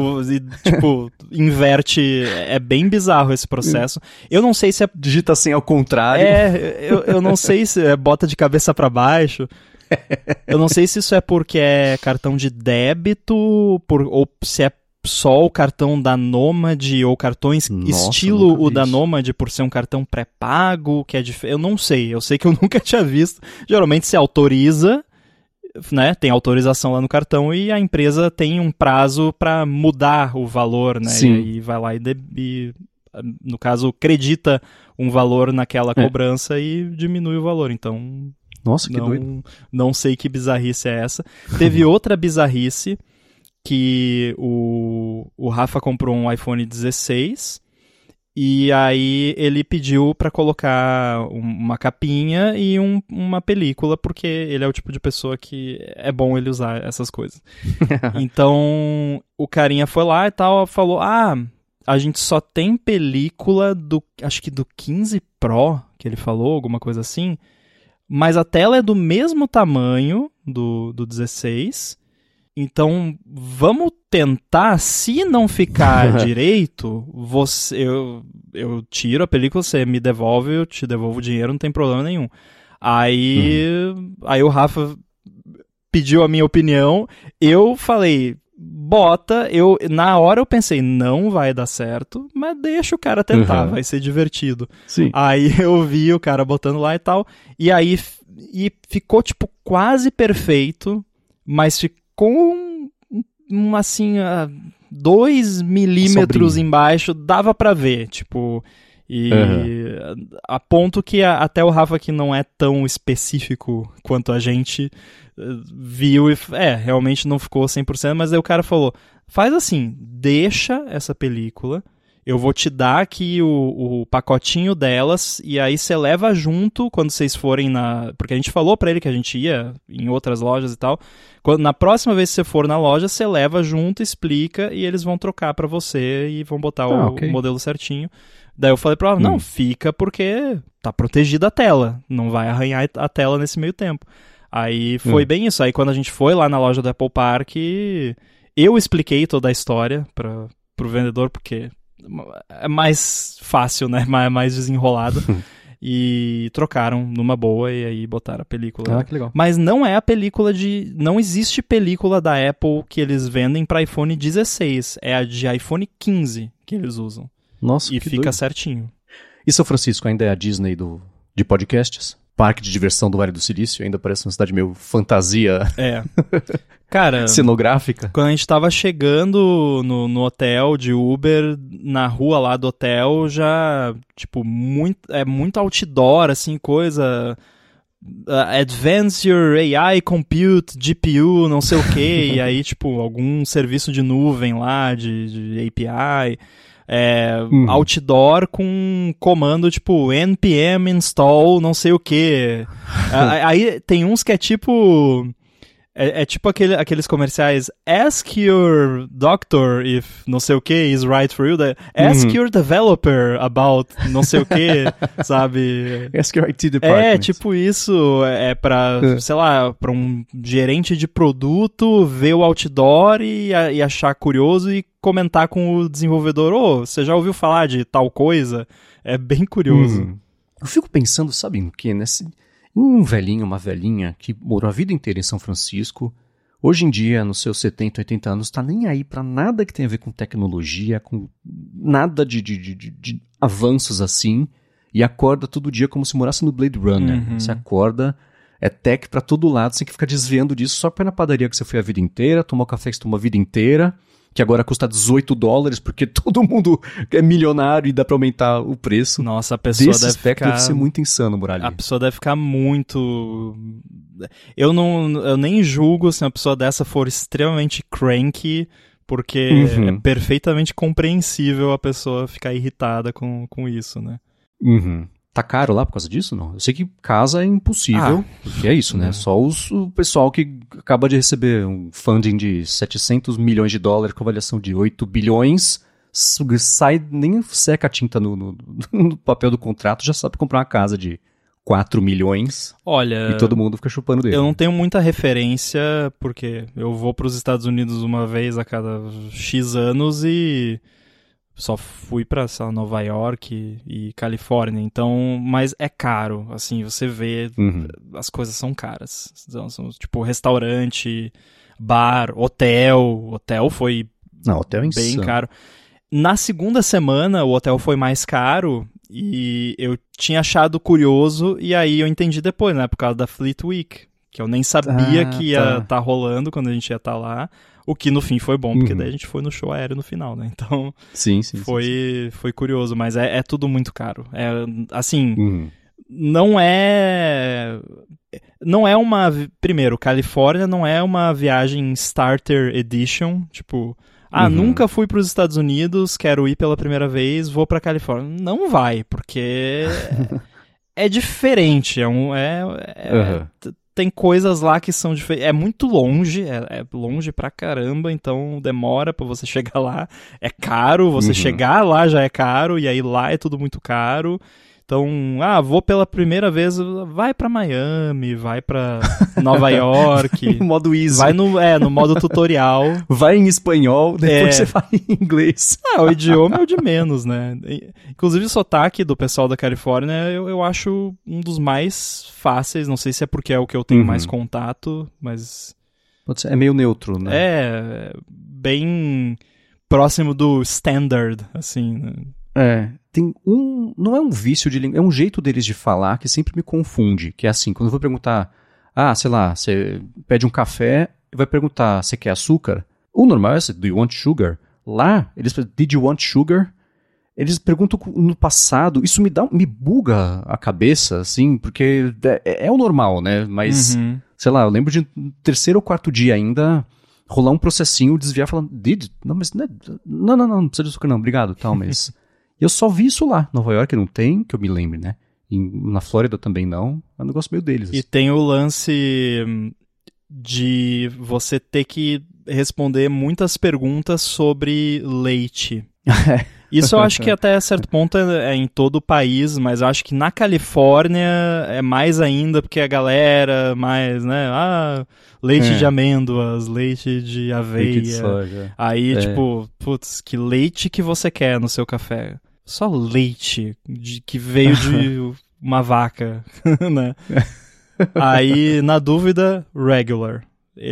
e, inverte. É bem bizarro esse processo. Eu não sei se é... Digita assim ao contrário. Eu não sei se bota de cabeça para baixo. Eu não sei se isso é porque é cartão de débito, ou se é só o cartão da Nômade, ou cartões estilo o da Nômade, por ser um cartão pré-pago, que é diferente. Eu não sei, eu sei que eu nunca tinha visto. Geralmente se autoriza, né? Tem autorização lá no cartão e a empresa tem um prazo para mudar o valor, né? Sim. E aí vai lá e, no caso, acredita um valor naquela cobrança e diminui o valor. Então, Nossa, que doido. Não sei que bizarrice é essa. Teve outra bizarrice que o Rafa comprou um iPhone 16 e aí ele pediu pra colocar uma capinha e uma película, porque ele é o tipo de pessoa que é bom ele usar essas coisas. Então, o carinha foi lá e tal, falou, a gente só tem película acho que do 15 Pro, que ele falou, alguma coisa assim, mas a tela é do mesmo tamanho do 16, então vamos tentar, se não ficar direito, eu tiro a película, você me devolve, eu te devolvo o dinheiro, não tem problema nenhum. Aí o Rafa pediu a minha opinião, eu falei, bota, na hora eu pensei, não vai dar certo, mas deixa o cara tentar, vai ser divertido. Sim. Aí eu vi o cara botando lá e tal, e aí ficou tipo quase perfeito, mas ficou assim, 2 milímetros embaixo, dava pra ver, tipo, e a ponto que até o Rafa, que não é tão específico quanto a gente, viu e realmente não ficou 100%, mas aí o cara falou, faz assim, deixa essa película, eu vou te dar aqui o pacotinho delas, e aí você leva junto quando vocês forem porque a gente falou pra ele que a gente ia em outras lojas e tal, na próxima vez que você for na loja, você leva junto, explica, e eles vão trocar pra você e vão botar o modelo certinho. Daí eu falei pra ela, não, fica porque tá protegida a tela, não vai arranhar a tela nesse meio tempo. Aí foi bem isso. Aí quando a gente foi lá na loja do Apple Park, eu expliquei toda a história pro vendedor, porque é mais fácil, né? Mais desenrolado. E trocaram numa boa e aí botaram a película. Que legal. Mas não é a película não existe película da Apple que eles vendem para iPhone 16. É a de iPhone 15 que eles usam. Nossa, e que fica doido. certinho. E São Francisco ainda é a Disney de podcasts? Parque de diversão do Vale do Silício? Ainda parece uma cidade meio fantasia Cara, cenográfica. Quando a gente tava chegando no hotel de Uber, na rua lá do hotel, já, tipo, muito outdoor, assim, coisa... Advance your AI compute, GPU, não sei o que, e aí, tipo, algum serviço de nuvem lá, de API... outdoor com comando tipo npm install não sei o que. Aí tem uns que é tipo tipo aqueles comerciais, ask your doctor if não sei o que is right for you, ask your developer about não sei o que, sabe? Ask your IT department. Tipo isso, pra, sei lá, pra um gerente de produto ver o outdoor e achar curioso e comentar com o desenvolvedor, você já ouviu falar de tal coisa? É bem curioso. Eu fico pensando, sabe em que, né? Um velhinho, uma velhinha que morou a vida inteira em São Francisco, hoje em dia, nos seus 70, 80 anos, tá nem aí pra nada que tenha a ver com tecnologia, com nada de avanços assim, e acorda todo dia como se morasse no Blade Runner. Você acorda, é tech pra todo lado, você tem que ficar desviando disso só pra ir na padaria que você foi a vida inteira, tomar o café que você tomou a vida inteira, que agora custa $18, porque todo mundo é milionário e dá pra aumentar o preço. Nossa, a pessoa deve ser muito insano, Muralha. A pessoa deve ficar muito... Eu nem julgo se uma pessoa dessa for extremamente cranky, porque é perfeitamente compreensível a pessoa ficar irritada com isso, né? Tá caro lá por causa disso, não? Eu sei que casa é impossível, porque é isso, né? Só o pessoal que acaba de receber um funding de $700 milhões com avaliação de 8 bilhões, sai, nem seca a tinta no papel do contrato, já sabe comprar uma casa de 4 milhões. Olha, e todo mundo fica chupando dele. Eu não tenho muita referência, porque eu vou para os Estados Unidos uma vez a cada X anos e... só fui pra Nova York e Califórnia, então, mas é caro, assim, você vê, as coisas são caras, são tipo restaurante, bar, hotel foi hotel é bem insano. caro. Na segunda semana, o hotel foi mais caro e eu tinha achado curioso, e aí eu entendi depois, né, por causa da Fleet Week, que eu nem sabia que ia estar rolando quando a gente ia estar lá. O que no fim foi bom, porque daí a gente foi no show aéreo no final, né? Então, sim. Foi curioso, mas é tudo muito caro. Assim, não é... Não é primeiro, Califórnia não é uma viagem Starter Edition, tipo, nunca fui para os Estados Unidos, quero ir pela primeira vez, vou para Califórnia. Não vai, porque é diferente, tem coisas lá que são diferentes. É muito longe, é longe pra caramba, então demora pra você chegar lá. É caro, você chegar lá já é caro, e aí lá é tudo muito caro. Então, vou pela primeira vez, vai pra Miami, vai pra Nova York. No modo easy. Vai no modo tutorial. Vai em espanhol, depois você vai em inglês. O idioma é o de menos, né? Inclusive o sotaque do pessoal da Califórnia eu acho um dos mais fáceis, não sei se é porque é o que eu tenho mais contato, mas... É meio neutro, né? É, bem próximo do standard, assim, né? Tem não é um vício de língua, é um jeito deles de falar que sempre me confunde, que é assim, quando eu vou perguntar, sei lá, você pede um café e vai perguntar, você quer açúcar? O normal é, do you want sugar? Lá, eles perguntam, did you want sugar? Eles perguntam no passado, isso me buga a cabeça, assim, porque é o normal, né, mas, sei lá, eu lembro de no terceiro ou quarto dia ainda rolar um processinho, desviar falando, did? Não, mas não precisa de açúcar não, obrigado, tal, mas... Eu só vi isso lá. Nova York não tem, que eu me lembre, né? Na Flórida também não. É um negócio meio deles. E tem o lance de você ter que responder muitas perguntas sobre leite. Isso eu acho que até certo ponto é em todo o país, mas eu acho que na Califórnia é mais ainda, porque a galera mais, né? Leite de amêndoas, leite de aveia. Leite de soja. Aí, tipo, putz, que leite que você quer no seu café? Só leite que veio de uma vaca, né? Aí, na dúvida, regular.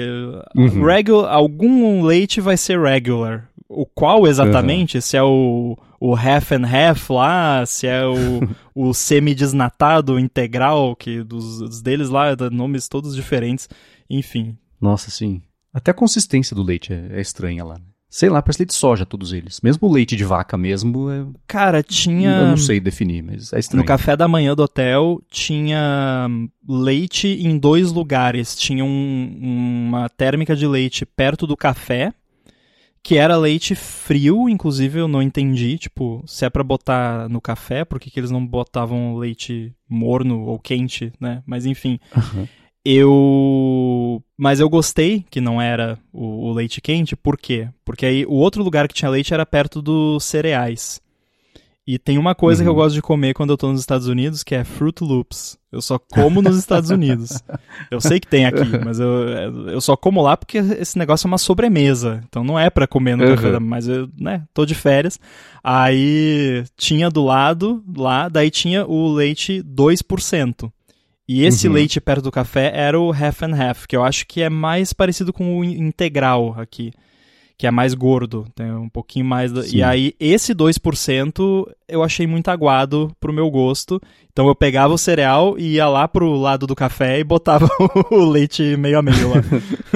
Algum leite vai ser regular. O qual exatamente? Se é o half and half lá, se é o semi-desnatado integral, que dos deles lá, nomes todos diferentes, enfim. Nossa, sim. Até a consistência do leite é estranha lá. Sei lá, parece leite de soja, todos eles. Mesmo o leite de vaca mesmo, Cara, tinha... Eu não sei definir, mas é estranho. No café da manhã do hotel, tinha leite em 2 lugares. Tinha uma térmica de leite perto do café, que era leite frio, inclusive eu não entendi, tipo, se é pra botar no café, por que eles não botavam leite morno ou quente, né? Mas enfim... Mas eu gostei que não era o leite quente, por quê? Porque aí o outro lugar que tinha leite era perto dos cereais. E tem uma coisa que eu gosto de comer quando eu tô nos Estados Unidos, que é Fruit Loops. Eu só como nos Estados Unidos. Eu sei que tem aqui, mas eu só como lá porque esse negócio é uma sobremesa. Então não é pra comer no café da manhã, mas eu, né, tô de férias. Aí tinha do lado, lá, daí tinha o leite 2%. E esse leite perto do café era o half and half, que eu acho que é mais parecido com o integral aqui, que é mais gordo, tem um pouquinho mais... E aí esse 2% eu achei muito aguado pro meu gosto, então eu pegava o cereal e ia lá pro lado do café e botava o leite meio a meio lá.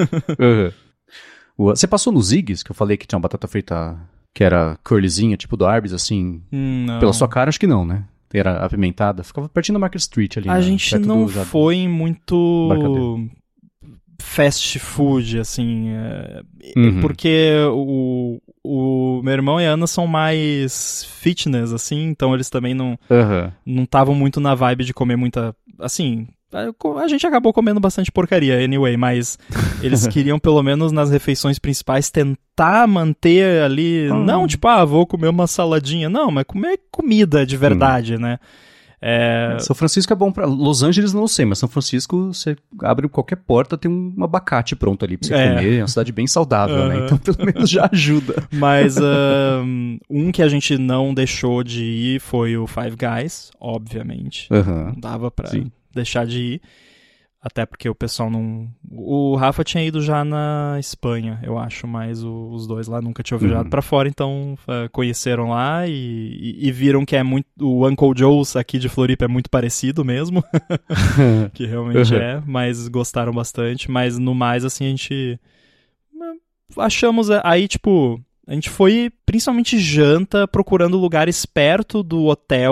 Você passou nos Ziggy's, que eu falei que tinha uma batata frita que era curlyzinha, tipo do Arby's, assim? Não. Pela sua cara, acho que não, né? Era apimentada, ficava pertinho da Market Street ali. A gente não foi muito fast food, assim, porque o meu irmão e a Ana são mais fitness, assim, então eles também não estavam muito na vibe de comer muita, assim... A gente acabou comendo bastante porcaria, anyway, mas eles queriam, pelo menos nas refeições principais, tentar manter ali... Não, tipo, vou comer uma saladinha. Não, mas comer comida de verdade, né? São Francisco é bom pra... Los Angeles não sei, mas São Francisco, você abre qualquer porta, tem um abacate pronto ali pra você comer. É uma cidade bem saudável, né? Então, pelo menos já ajuda. Mas um que a gente não deixou de ir foi o Five Guys, obviamente. Não dava pra... deixar de ir, até porque o pessoal não... O Rafa tinha ido já na Espanha, eu acho, mas os dois lá nunca tinham viajado pra fora, então conheceram lá e viram que é muito... O Uncle Joe's aqui de Floripa é muito parecido mesmo, que realmente mas gostaram bastante, mas no mais, assim, a gente... Achamos... Aí, tipo, a gente foi principalmente janta, procurando lugares perto do hotel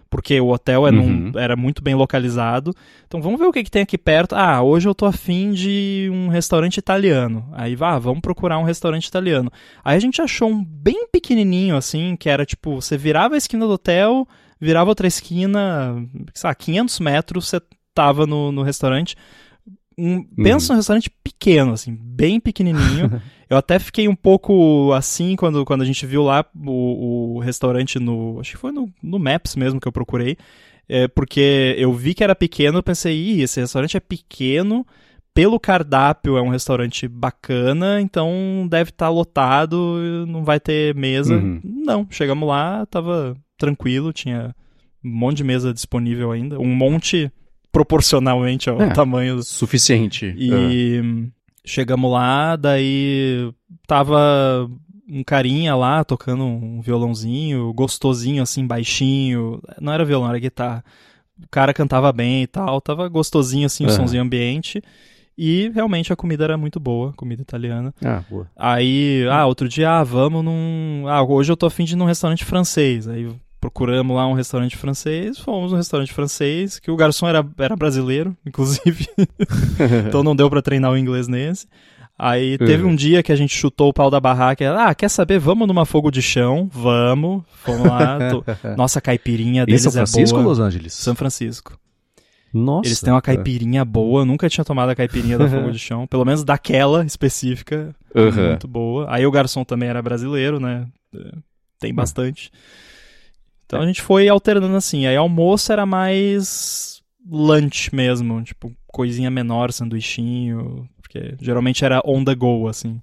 porque o hotel era muito bem localizado. Então vamos ver o que tem aqui perto. Ah, hoje eu tô afim de um restaurante italiano. Aí vamos procurar um restaurante italiano. Aí a gente achou um bem pequenininho, assim, que era tipo, você virava a esquina do hotel, virava outra esquina, sei lá, 500 metros, você tava no restaurante. Pensa num restaurante pequeno, assim, bem pequenininho. Eu até fiquei um pouco assim quando a gente viu lá o restaurante acho que foi no Maps mesmo que eu procurei, porque eu vi que era pequeno, eu pensei, esse restaurante é pequeno, pelo cardápio é um restaurante bacana, então deve estar lotado, não vai ter mesa. Não, chegamos lá, tava tranquilo, tinha um monte de mesa disponível ainda, um monte proporcionalmente ao tamanho. Suficiente. E chegamos lá, daí tava um carinha lá tocando um violãozinho, gostosinho assim, baixinho. Não era violão, era guitarra. O cara cantava bem e tal, tava gostosinho assim, o somzinho ambiente. E realmente a comida era muito boa, comida italiana. Boa. Aí, outro dia, vamos hoje eu tô afim de ir num restaurante francês. Aí procuramos lá um restaurante francês, fomos num restaurante francês, que o garçom era brasileiro, inclusive. Então não deu pra treinar o inglês nesse. Aí teve um dia que a gente chutou o pau da barraca. Quer saber? Vamos numa fogo de chão? Vamos. Fomos lá. Nossa, a caipirinha deles São Francisco é boa. ou Los Angeles? São Francisco. Nossa. Eles têm uma caipirinha boa. Eu nunca tinha tomado a caipirinha da fogo de chão. Pelo menos daquela específica. Muito boa. Aí o garçom também era brasileiro, né? Tem bastante. Então a gente foi alternando assim. Aí almoço era mais lunch mesmo. Tipo, coisinha menor, sanduichinho. Porque geralmente era on the go, assim.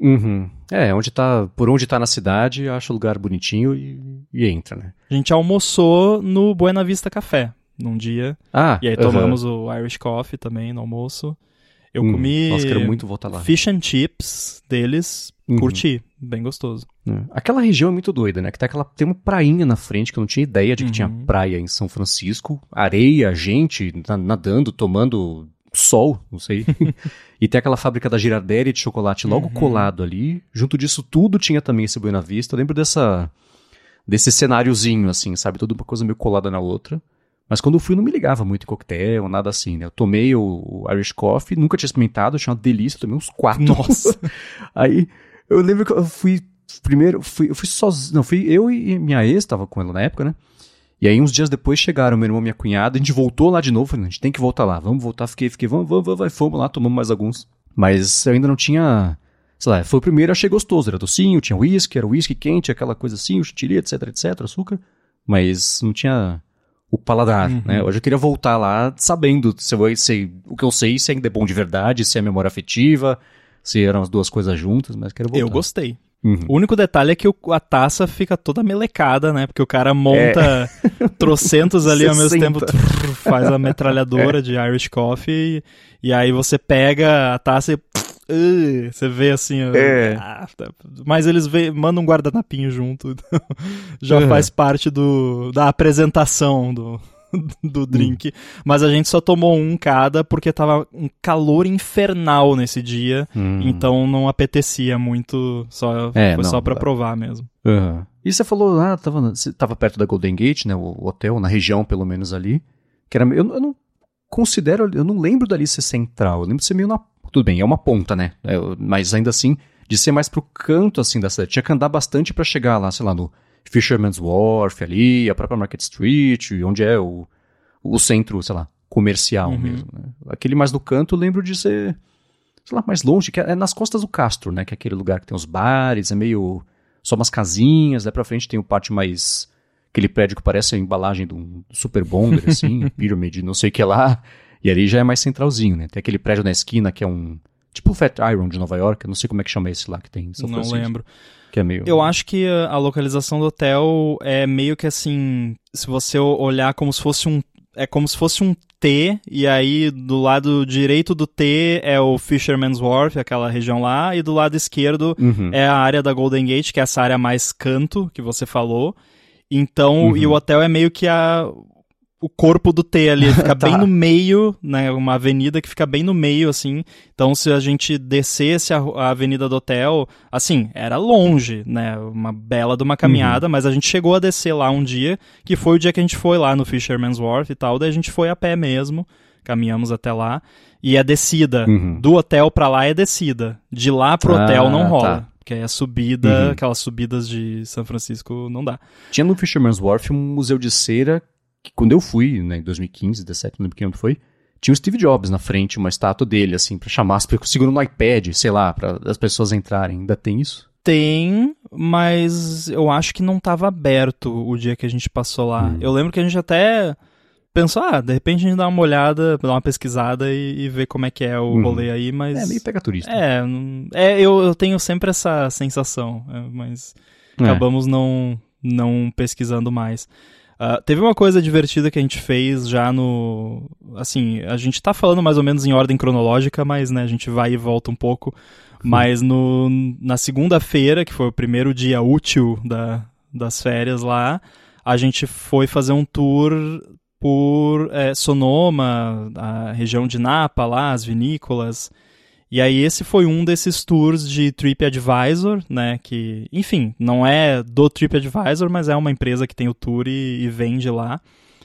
Por onde tá na cidade, acha o lugar bonitinho e entra, né? A gente almoçou no Buena Vista Café, num dia. E aí tomamos o Irish Coffee também no almoço. Eu comi nossa, quero muito voltar lá. Fish and chips deles, curti, bem gostoso. Aquela região é muito doida, né? Que tem uma prainha na frente, que eu não tinha ideia de que tinha praia em São Francisco. Areia, gente nadando, tomando sol, não sei. E tem aquela fábrica da Girardelli de chocolate logo colado ali. Junto disso tudo tinha também esse Buena Vista. Eu lembro desse cenáriozinho, assim, sabe? Toda uma coisa meio colada na outra. Mas quando eu fui, não me ligava muito em coquetel, nada assim, né? Eu tomei o Irish Coffee, nunca tinha experimentado, achei uma delícia, tomei uns 4. Nossa! Aí, eu lembro que eu fui fui sozinho, não, fui eu e minha ex, tava com ela na época, né? E aí, uns dias depois, chegaram meu irmão e minha cunhada, a gente voltou lá de novo, falei, a gente tem que voltar lá, vamos voltar, fiquei, fomos lá, tomamos mais alguns. Mas eu ainda não tinha, sei lá, foi o primeiro, achei gostoso, era docinho, tinha whisky, era whisky quente, aquela coisa assim, o chantilly, etc, açúcar, mas não tinha o paladar, né? Hoje eu queria voltar lá sabendo se o que eu sei, se ainda é bom de verdade, se é memória afetiva, se eram as duas coisas juntas, mas quero voltar. Eu gostei. O único detalhe é que a taça fica toda melecada, né? Porque o cara monta trocentos ali ao mesmo tempo, faz a metralhadora de Irish Coffee, e aí você pega a taça e você vê assim... mas eles mandam um guardanapinho junto, então já faz parte da apresentação do drink, mas a gente só tomou um cada porque tava um calor infernal nesse dia, então não apetecia muito, foi só pra provar mesmo. E você falou, você tava perto da Golden Gate, né, o hotel, na região pelo menos ali, que era, eu não considero, eu não lembro dali ser central, eu lembro de ser meio tudo bem, é uma ponta, né, mas ainda assim, de ser mais pro canto assim da cidade, tinha que andar bastante pra chegar lá, sei lá, no Fisherman's Wharf ali, a própria Market Street, onde é o centro, sei lá, comercial mesmo. Né? Aquele mais do canto eu lembro de ser, sei lá, mais longe, que é nas costas do Castro, né? Que é aquele lugar que tem os bares, é meio só umas casinhas, daí pra frente tem o pátio mais, aquele prédio que parece a embalagem de um Super Bonder, assim, Pyramid, não sei o que lá, e ali já é mais centralzinho, né? Tem aquele prédio na esquina que é tipo o Flatiron de Nova York, eu não sei como é que chama esse lá que tem em São Francisco. Não lembro. Que é meio... Eu acho que a localização do hotel é meio que assim, se você olhar como se fosse um T, e aí do lado direito do T é o Fisherman's Wharf, aquela região lá, e do lado esquerdo é a área da Golden Gate, que é essa área mais canto que você falou. Então, e o hotel é meio que a o corpo do T ali, fica bem no meio, né, uma avenida que fica bem no meio, assim, então se a gente descesse a avenida do hotel, assim, era longe, né, uma bela de uma caminhada, mas a gente chegou a descer lá um dia, que foi o dia que a gente foi lá no Fisherman's Wharf e tal, daí a gente foi a pé mesmo, caminhamos até lá, e a descida do hotel pra lá é descida, de lá pro hotel não rola. Porque aí a subida, aquelas subidas de São Francisco, não dá. Tinha no Fisherman's Wharf um museu de cera, que quando eu fui, né, em 2015, 2017, não lembro que ano foi, tinha o Steve Jobs na frente, uma estátua dele, assim, pra chamar as pessoas, segurando no iPad, sei lá, pra as pessoas entrarem. Ainda tem isso? Tem, mas eu acho que não tava aberto o dia que a gente passou lá. Eu lembro que a gente até pensou, de repente a gente dá uma olhada, dá uma pesquisada e vê como é que é o rolê aí, mas... É meio pega turista. Eu tenho sempre essa sensação, mas acabamos não pesquisando mais. Teve uma coisa divertida que a gente fez já no... Assim, a gente tá falando mais ou menos em ordem cronológica, mas né, a gente vai e volta um pouco. Mas na segunda-feira, que foi o primeiro dia útil das férias lá, a gente foi fazer um tour por Sonoma, a região de Napa lá, as vinícolas. E aí esse foi um desses tours de TripAdvisor, né, que, enfim, não é do TripAdvisor, mas é uma empresa que tem o tour e vende lá.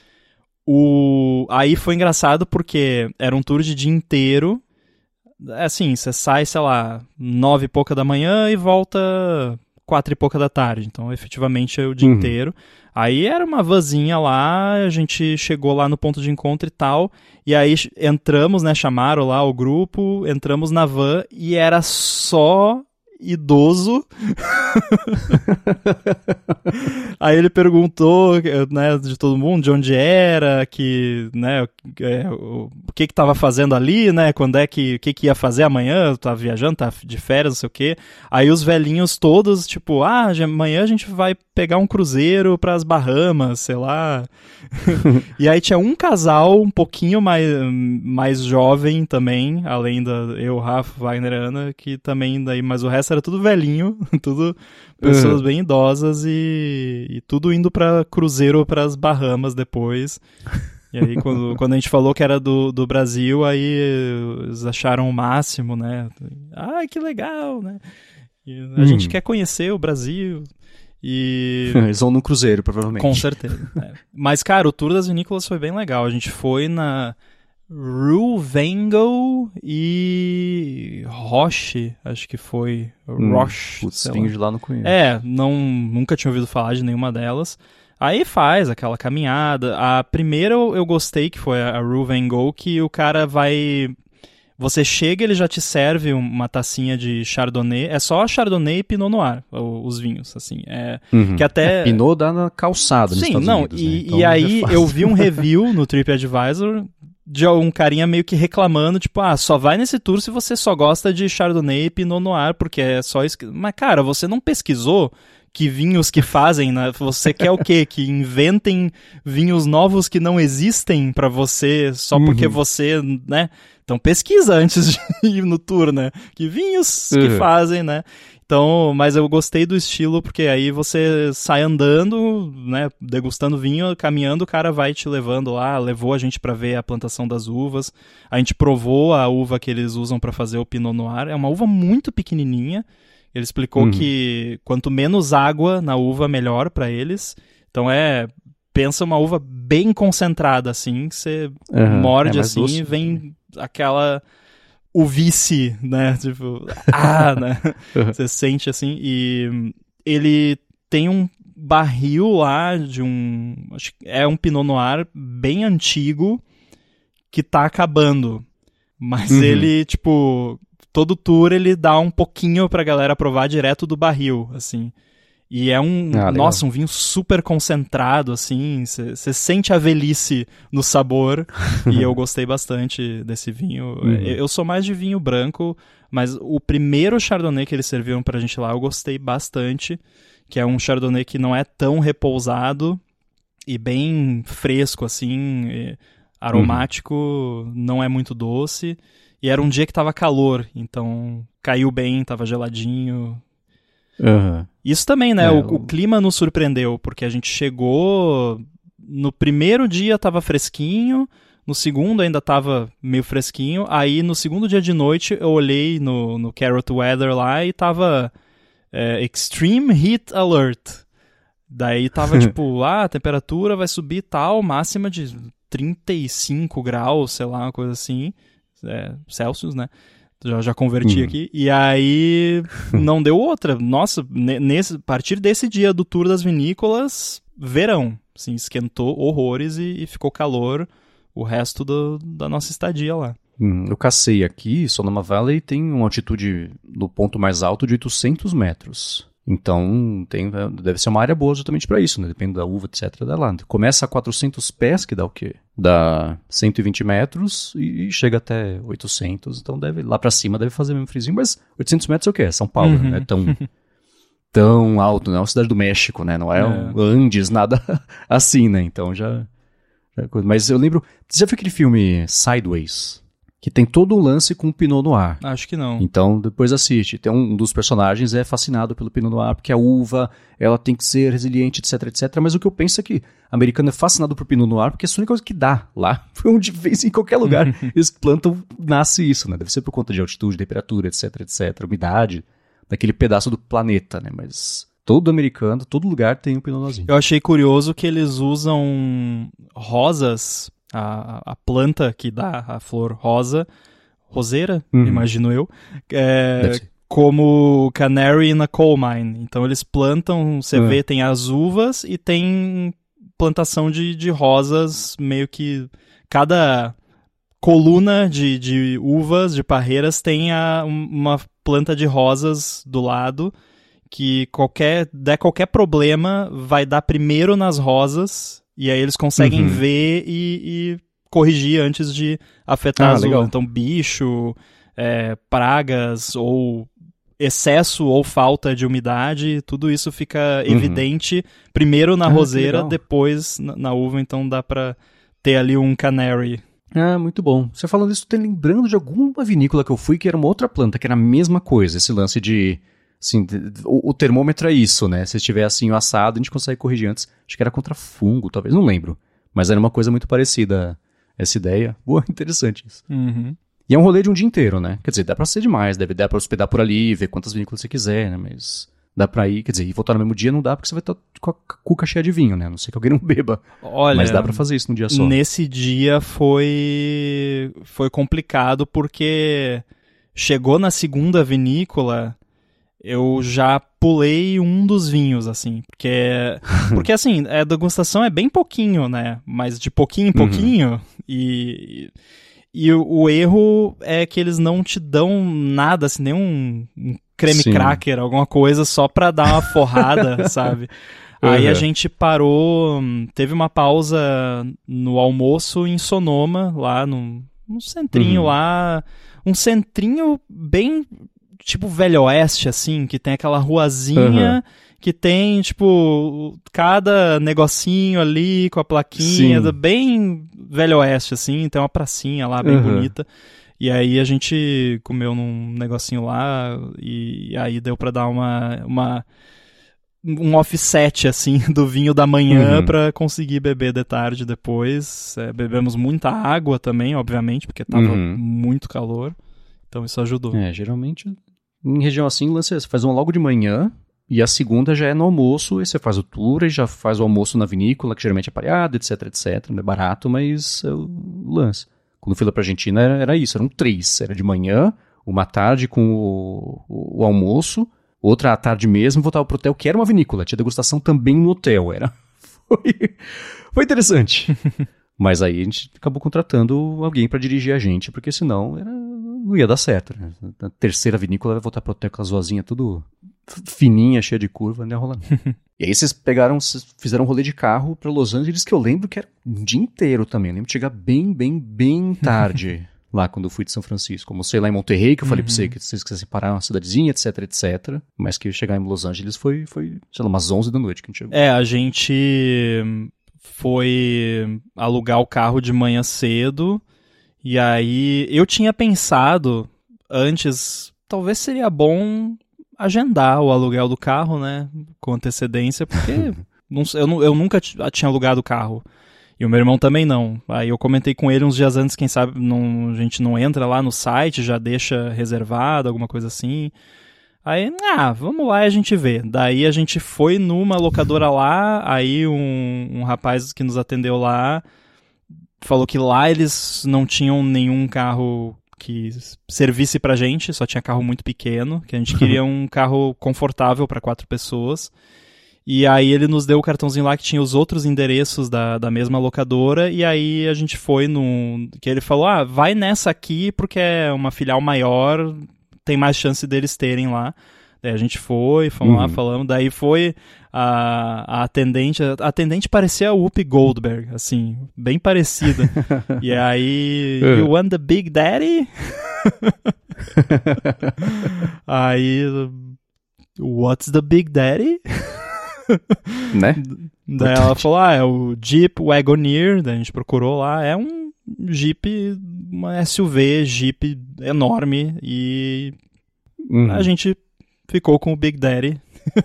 Aí foi engraçado porque era um tour de dia inteiro, assim, você sai, sei lá, 9 e pouca da manhã e volta 4 e pouca da tarde, então efetivamente é o dia inteiro. Aí era uma vanzinha lá, a gente chegou lá no ponto de encontro e tal, e aí entramos, né, chamaram lá o grupo, entramos na van e era só idoso. Aí ele perguntou, né, de todo mundo, de onde era, que, né, o que tava fazendo ali, né, quando é que ia fazer amanhã, tava viajando, tá de férias, não sei o quê. Aí os velhinhos todos, tipo, amanhã a gente vai pegar um cruzeiro pras Bahamas, sei lá. E aí tinha um casal um pouquinho mais jovem também, além da eu, Rafa, Wagner e Ana, que também daí, mas o resto era tudo velhinho, tudo pessoas bem idosas e tudo indo pra cruzeiro pras Bahamas depois. E aí quando a gente falou que era do Brasil, aí eles acharam o máximo, né? Que legal, né? E a gente quer conhecer o Brasil. E... Eles vão no cruzeiro, provavelmente. Com certeza. Mas, cara, o tour das vinícolas foi bem legal. A gente foi na Ruvengo e Roche, acho que foi. Roche. Putz, vinho de lá não conheço. Nunca tinha ouvido falar de nenhuma delas. Aí faz aquela caminhada. A primeira eu gostei, que foi a Ruvengo, que o cara vai... Você chega, ele já te serve uma tacinha de Chardonnay. É só Chardonnay e Pinot Noir, os vinhos, assim. Que até... Pinot dá na calçada nos Estados Unidos, né? Então, e aí eu vi um review no TripAdvisor de um carinha meio que reclamando, tipo, só vai nesse tour se você só gosta de Chardonnay e Pinot Noir, porque é só isso. Mas, cara, você não pesquisou que vinhos que fazem, né? Você quer o quê? Que inventem vinhos novos que não existem pra você só porque você, né? Então pesquisa antes de ir no tour, né? Que vinhos que fazem, né? Então, mas eu gostei do estilo porque aí você sai andando, né? Degustando vinho, caminhando, o cara vai te levando lá, levou a gente pra ver a plantação das uvas. A gente provou a uva que eles usam pra fazer o Pinot Noir. É uma uva muito pequenininha. Ele explicou que quanto menos água na uva, melhor pra eles. Então pensa uma uva bem concentrada, assim, que você morde assim doce, e vem aquela uvice, né? Tipo, né? Você sente assim. E ele tem um barril lá acho que é um Pinot Noir bem antigo que tá acabando. Mas ele, tipo, todo tour ele dá um pouquinho pra galera provar direto do barril, assim. E é um vinho super concentrado, assim, você sente a velhice no sabor, e eu gostei bastante desse vinho. Eu sou mais de vinho branco, mas o primeiro Chardonnay que eles serviram pra gente lá, eu gostei bastante, que é um Chardonnay que não é tão repousado, e bem fresco, assim, aromático, não é muito doce, e era um dia que tava calor, então caiu bem, tava geladinho. Isso também, né? O clima nos surpreendeu, porque a gente chegou no primeiro dia tava fresquinho, no segundo ainda tava meio fresquinho, aí no segundo dia de noite eu olhei no Carrot Weather lá e tava Extreme Heat Alert. Daí tava tipo, a temperatura vai subir e tal, máxima de 35 graus, sei lá, uma coisa assim, Celsius, né? Já converti aqui. E aí não deu outra. Nossa, a partir desse dia do Tour das Vinícolas, verão. Assim, esquentou horrores e ficou calor o resto da nossa estadia lá. Eu cacei aqui, Sonoma Valley tem uma altitude no ponto mais alto de 800 metros. Então, deve ser uma área boa justamente para isso, né? Depende da uva, etc. Da lá. Começa a 400 pés, que dá o quê? Dá 120 metros e chega até 800. Então, lá para cima deve fazer mesmo friozinho. Mas 800 metros é o quê? É São Paulo, né? Não é tão alto, não é uma cidade do México, né? Não é um Andes, nada assim, né? Então, já é coisa. Mas eu lembro... Você já viu aquele filme Sideways? Que tem todo um lance com o Pinot Noir. Acho que não. Então, depois assiste. Tem um dos personagens fascinado pelo Pinot Noir, porque a uva, ela tem que ser resiliente, etc, etc. Mas o que eu penso é que o americano é fascinado por Pinot Noir, porque é a única coisa que dá lá. Foi onde fez, em qualquer lugar. Eles plantam, nasce isso, né? Deve ser por conta de altitude, temperatura, etc, etc. Umidade, daquele pedaço do planeta, né? Mas todo americano, todo lugar tem um Pinot Noirzinho. Eu achei curioso que eles usam rosas... A planta que dá a flor roseira, imagino eu, como canary in a coal mine. Então eles plantam, você vê, tem as uvas e tem plantação de rosas, meio que cada coluna de uvas, de parreiras, tem uma planta de rosas do lado, que der qualquer problema, vai dar primeiro nas rosas. E aí eles conseguem ver e corrigir antes de afetar as uvas. Então, bicho, pragas, ou excesso ou falta de umidade, tudo isso fica evidente primeiro na roseira, depois na uva. Então dá pra ter ali um canary. Muito bom. Você falando isso, tô lembrando de alguma vinícola que eu fui que era uma outra planta, que era a mesma coisa, esse lance de... Assim, o termômetro é isso, né? Se estiver assim o assado, a gente consegue corrigir antes. Acho que era contra fungo, talvez, não lembro. Mas era uma coisa muito parecida, essa ideia. Boa, interessante isso. E é um rolê de um dia inteiro, né? Quer dizer, dá pra ser demais, deve dar pra hospedar por ali, ver quantas vinícolas você quiser, né? Mas dá pra ir, quer dizer, e voltar no mesmo dia não dá porque você vai estar com a cuca cheia de vinho, né? A não sei que alguém não beba. Olha, mas dá pra fazer isso num dia só. Nesse dia foi complicado porque chegou na segunda vinícola... Eu já pulei um dos vinhos, assim, porque assim, a degustação é bem pouquinho, né, mas de pouquinho em pouquinho, e o erro é que eles não te dão nada, assim, nem um creme cracker, alguma coisa, só pra dar uma forrada, sabe? Aí a gente parou, teve uma pausa no almoço em Sonoma, lá num centrinho lá, um centrinho bem... tipo Velho Oeste, assim, que tem aquela ruazinha que tem, tipo, cada negocinho ali com a plaquinha, bem Velho Oeste, assim, tem uma pracinha lá bem bonita. E aí a gente comeu num negocinho lá e aí deu pra dar um offset, assim, do vinho da manhã pra conseguir beber de tarde depois. Bebemos muita água também, obviamente, porque tava muito calor. Então isso ajudou. Geralmente... Em região assim, você faz uma logo de manhã e a segunda já é no almoço, e você faz o tour e já faz o almoço na vinícola, que geralmente é pareado, etc, etc. Não é barato, mas é o lance. Quando eu fui lá pra Argentina era isso, eram 3. Era de manhã, uma tarde com o almoço, outra à tarde mesmo, voltava pro hotel, que era uma vinícola. Tinha degustação também no hotel. Foi interessante. Mas aí a gente acabou contratando alguém pra dirigir a gente, porque senão não ia dar certo. Né? A terceira vinícola vai voltar pro hotel com as ruazinhas tudo fininha, cheia de curva, não ia rolar. E aí vocês fizeram um rolê de carro pra Los Angeles, que eu lembro que era um dia inteiro também. Eu lembro de chegar bem, bem, bem tarde lá quando eu fui de São Francisco. Como sei lá em Monterrey, que eu falei pra você que vocês quisessem parar uma cidadezinha, etc, etc. Mas que chegar em Los Angeles foi sei lá, umas 11 da noite que a gente chegou. A gente foi alugar o carro de manhã cedo, e aí eu tinha pensado antes, talvez seria bom agendar o aluguel do carro, né, com antecedência, porque Eu nunca tinha alugado o carro. E o meu irmão também não. Aí eu comentei com ele uns dias antes, quem sabe a gente não entra lá no site, já deixa reservado, alguma coisa assim. Aí, vamos lá e a gente vê. Daí a gente foi numa locadora lá, aí um rapaz que nos atendeu lá falou que lá eles não tinham nenhum carro que servisse pra gente, só tinha carro muito pequeno, que a gente queria um carro confortável para 4 pessoas. E aí ele nos deu o cartãozinho lá que tinha os outros endereços da mesma locadora, e aí a gente foi que ele falou, vai nessa aqui porque é uma filial maior, tem mais chance deles terem lá. Daí a gente foi, fomos lá, falamos, daí foi a atendente. A atendente parecia a Whoopi Goldberg, assim, bem parecida. E aí, you want the Big Daddy? Aí, what's the Big Daddy? Né? Daí ela falou, é o Jeep Wagoneer, daí a gente procurou lá, é um Jeep, uma SUV, Jeep enorme, e a gente ficou com o Big Daddy.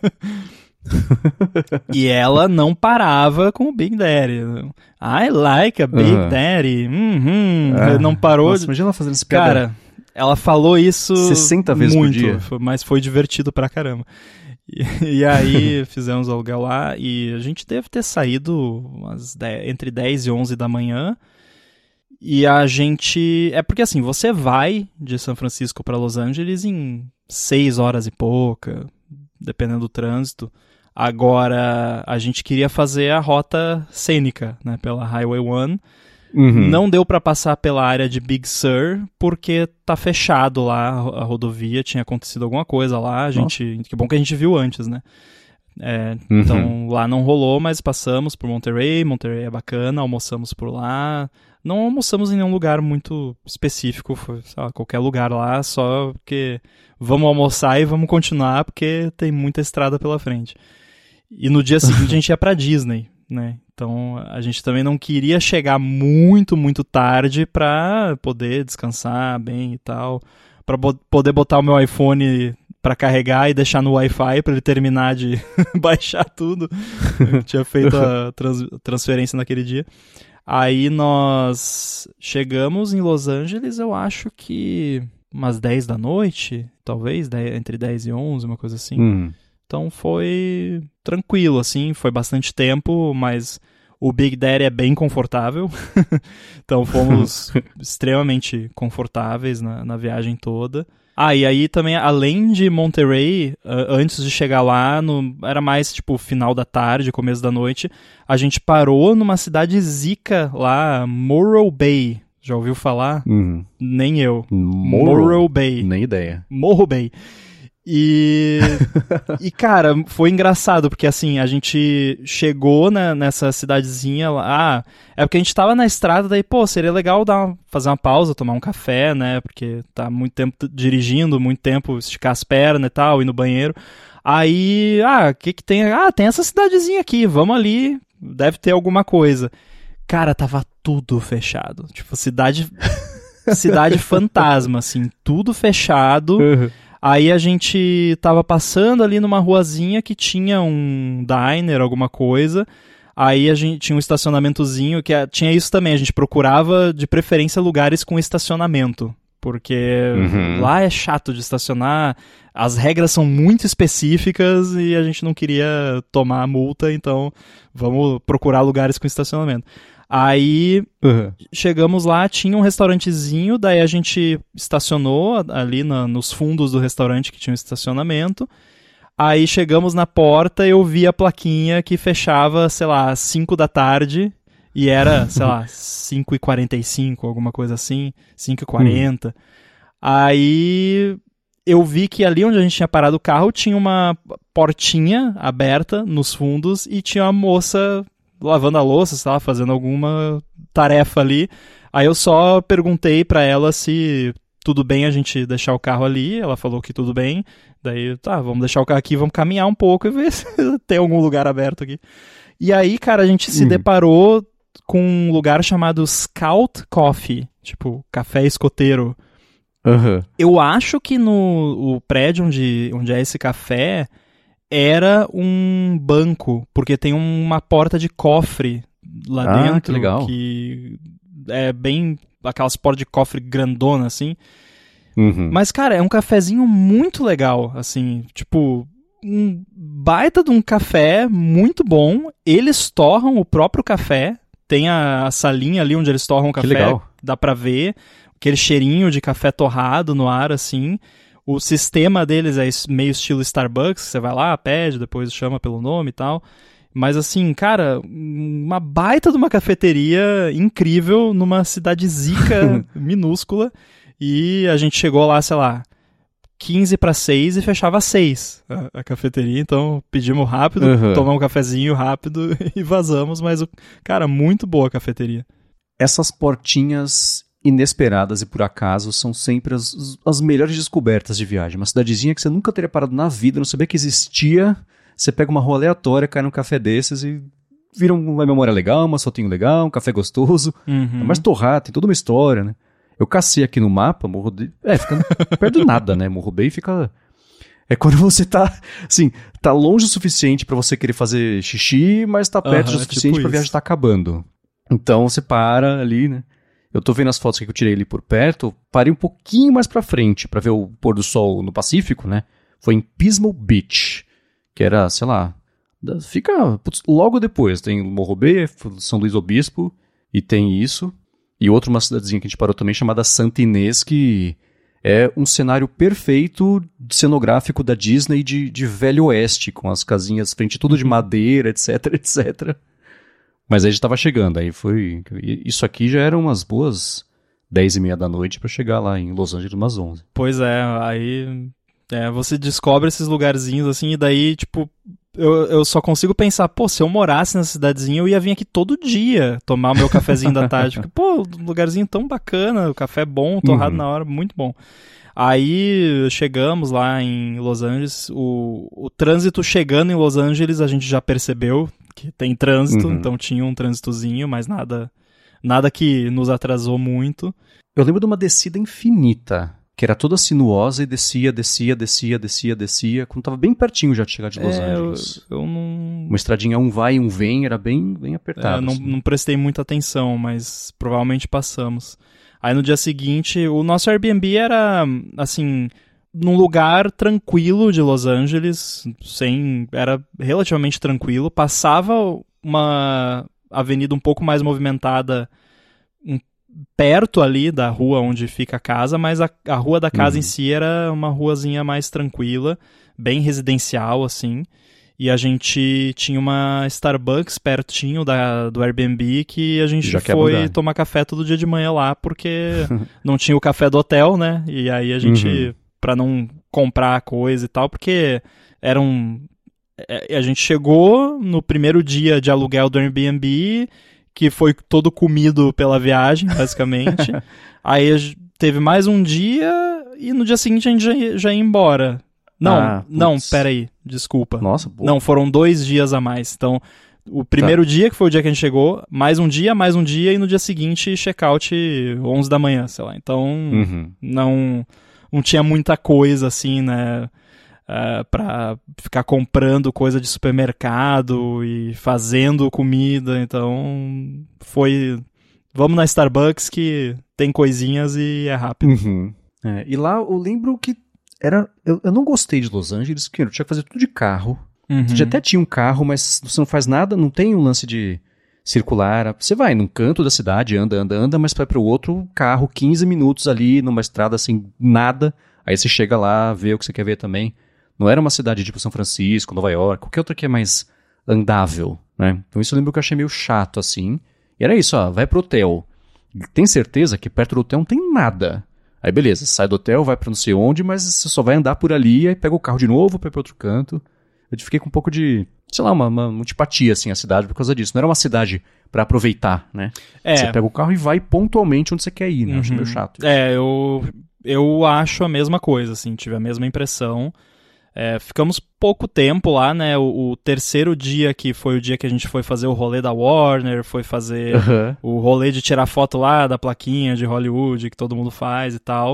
E ela não parava com o Big Daddy. I like a Big Daddy. Não parou. Nossa, imagina ela fazendo esse piada. Cara, ela falou isso 60 vezes muito, por dia. mas foi divertido pra caramba. E aí fizemos o aluguel lá e a gente deve ter saído entre 10 e 11 da manhã. E a gente... É porque assim, você vai de São Francisco pra Los Angeles em 6 horas e pouca, dependendo do trânsito. Agora, a gente queria fazer a rota cênica, né, pela Highway 1. Não deu pra passar pela área de Big Sur, porque tá fechado lá a rodovia, tinha acontecido alguma coisa lá, que bom que a gente viu antes, né? Então, lá não rolou, mas passamos por Monterey é bacana, almoçamos por lá. Não almoçamos em nenhum lugar muito específico, foi, sei lá, qualquer lugar lá, só porque vamos almoçar e vamos continuar, porque tem muita estrada pela frente. E no dia seguinte a gente ia pra Disney, né? Então a gente também não queria chegar muito, muito tarde pra poder descansar bem e tal, pra poder botar o meu iPhone pra carregar e deixar no Wi-Fi pra ele terminar de baixar tudo. Eu tinha feito a transferência naquele dia. Aí nós chegamos em Los Angeles, eu acho que umas 10 da noite, talvez, entre 10 e 11, uma coisa assim. Então foi tranquilo, assim, foi bastante tempo, mas o Big Daddy é bem confortável. Então fomos extremamente confortáveis na viagem toda. E aí também, além de Monterey, antes de chegar lá, era mais tipo final da tarde, começo da noite, a gente parou numa cidade zica lá, Morro Bay. Já ouviu falar? Nem eu. Morro Bay. Nem ideia. Morro Bay. E cara, foi engraçado, porque assim, a gente chegou nessa cidadezinha lá, é porque a gente tava na estrada, daí, seria legal fazer uma pausa, tomar um café, né, porque tá muito tempo dirigindo, muito tempo esticar as pernas e tal, ir no banheiro. Aí, o que tem? Tem essa cidadezinha aqui, vamos ali, deve ter alguma coisa. Cara, tava tudo fechado, tipo, cidade fantasma, assim, tudo fechado. Aí a gente tava passando ali numa ruazinha que tinha um diner, alguma coisa. Aí a gente tinha um estacionamentozinho, tinha isso também, a gente procurava de preferência lugares com estacionamento. Porque lá é chato de estacionar, as regras são muito específicas e a gente não queria tomar multa, então vamos procurar lugares com estacionamento. Aí chegamos lá, tinha um restaurantezinho, daí a gente estacionou ali nos fundos do restaurante que tinha um estacionamento. Aí chegamos na porta e eu vi a plaquinha que fechava, sei lá, às 5 da tarde e era, sei lá, 5h45, alguma coisa assim, 5h40. Aí eu vi que ali onde a gente tinha parado o carro tinha uma portinha aberta nos fundos e tinha uma moça lavando a louça, sei lá, fazendo alguma tarefa ali. Aí eu só perguntei pra ela se tudo bem a gente deixar o carro ali. Ela falou que tudo bem. Daí, vamos deixar o carro aqui, vamos caminhar um pouco e ver se tem algum lugar aberto aqui. E aí, cara, a gente se deparou com um lugar chamado Scout Coffee, tipo, café escoteiro. Eu acho que o prédio onde é esse café era um banco, porque tem uma porta de cofre lá dentro, que legal. Que é bem aquelas portas de cofre grandona, assim. Uhum. Mas, cara, é um cafezinho muito legal, assim, tipo, um baita de um café muito bom. Eles torram o próprio café, tem a salinha ali onde eles torram o café, legal. Dá pra ver aquele cheirinho de café torrado no ar, assim. O sistema deles é meio estilo Starbucks, você vai lá, pede, depois chama pelo nome e tal. Mas assim, cara, uma baita de uma cafeteria incrível numa cidade zica minúscula. E a gente chegou lá, sei lá, 15:06 e fechava às 6 a cafeteria. Então pedimos rápido, tomamos um cafezinho rápido e vazamos. Mas, cara, muito boa a cafeteria. Essas portinhas inesperadas e por acaso são sempre as melhores descobertas de viagem. Uma cidadezinha que você nunca teria parado na vida, não sabia que existia. Você pega uma rua aleatória, cai num café desses e vira uma memória legal, um assaltinho legal, um café gostoso. É mais torrado, tem toda uma história, né? Eu cacei aqui no mapa, Morro Bay... fica perto de nada, né? Morro Bay fica... É quando você tá, assim, tá longe o suficiente pra você querer fazer xixi, mas tá perto o suficiente pra viagem tá acabando. Então você para ali, né? Eu tô vendo as fotos que eu tirei ali por perto, parei um pouquinho mais pra frente pra ver o pôr do sol no Pacífico, né? Foi em Pismo Beach, que era, sei lá, fica logo depois. Tem Morro Bay, São Luís Obispo, e tem isso. E outra, uma cidadezinha que a gente parou também, chamada Santa Inês, que é um cenário perfeito cenográfico da Disney de Velho Oeste, com as casinhas frente tudo de madeira, etc, etc. Mas aí a gente tava chegando, aí foi... Isso aqui já eram umas boas 10:30 da noite pra chegar lá em Los Angeles umas 11. Pois é, aí você descobre esses lugarzinhos assim, e daí, tipo, eu só consigo pensar, pô, se eu morasse nessa cidadezinha, eu ia vir aqui todo dia tomar o meu cafezinho da tarde. Porque, pô, um lugarzinho tão bacana, o café bom, torrado na hora, muito bom. Aí chegamos lá em Los Angeles, o trânsito chegando em Los Angeles, a gente já percebeu que tem trânsito, então tinha um trânsitozinho, mas nada que nos atrasou muito. Eu lembro de uma descida infinita, que era toda sinuosa e descia, quando tava bem pertinho já de chegar de Los Angeles. Eu não... Uma estradinha um vai e um vem, era bem apertado. Não prestei muita atenção, mas provavelmente passamos. Aí no dia seguinte, o nosso Airbnb era, assim, num lugar tranquilo de Los Angeles, era relativamente tranquilo. Passava uma avenida um pouco mais movimentada perto ali da rua onde fica a casa, mas a rua da casa em si era uma ruazinha mais tranquila, bem residencial, assim. E a gente tinha uma Starbucks pertinho do Airbnb que a gente foi tomar café todo dia de manhã lá, porque não tinha o café do hotel, né? E aí a gente, pra não comprar coisa e tal, porque a gente chegou no primeiro dia de aluguel do Airbnb, que foi todo comido pela viagem, basicamente. Aí teve mais um dia e no dia seguinte a gente já ia embora. Não, peraí, desculpa. Nossa, boa. Não, foram 2 dias a mais. Então, o primeiro dia, que foi o dia que a gente chegou, mais um dia, e no dia seguinte, check-out 11 da manhã, sei lá. Então, não tinha muita coisa, assim, né, pra ficar comprando coisa de supermercado e fazendo comida. Então, vamos na Starbucks que tem coisinhas e é rápido. E lá eu lembro que eu não gostei de Los Angeles, porque eu tinha que fazer tudo de carro. Você já até tinha um carro, mas você não faz nada, não tem um lance de circular. Você vai num canto da cidade, anda, mas vai para o outro carro, 15 minutos ali, numa estrada sem nada. Aí você chega lá, vê o que você quer ver também. Não era uma cidade tipo São Francisco, Nova York, qualquer outra que é mais andável, né? Então isso eu lembro que eu achei meio chato, assim. E era isso, vai pro hotel. Tem certeza que perto do hotel não tem nada. Aí beleza, sai do hotel, vai pra não sei onde, mas você só vai andar por ali, aí pega o carro de novo, vai pra outro canto. Eu fiquei com um pouco de, sei lá, uma antipatia, assim, à cidade por causa disso. Não era uma cidade pra aproveitar, né? Você pega o carro e vai pontualmente onde você quer ir, né? Eu achei meio chato. Eu acho a mesma coisa, assim, tive a mesma impressão. Ficamos pouco tempo lá, né? O terceiro dia, que foi o dia que a gente foi fazer o rolê da Warner, foi fazer o rolê de tirar foto lá da plaquinha de Hollywood, que todo mundo faz e tal.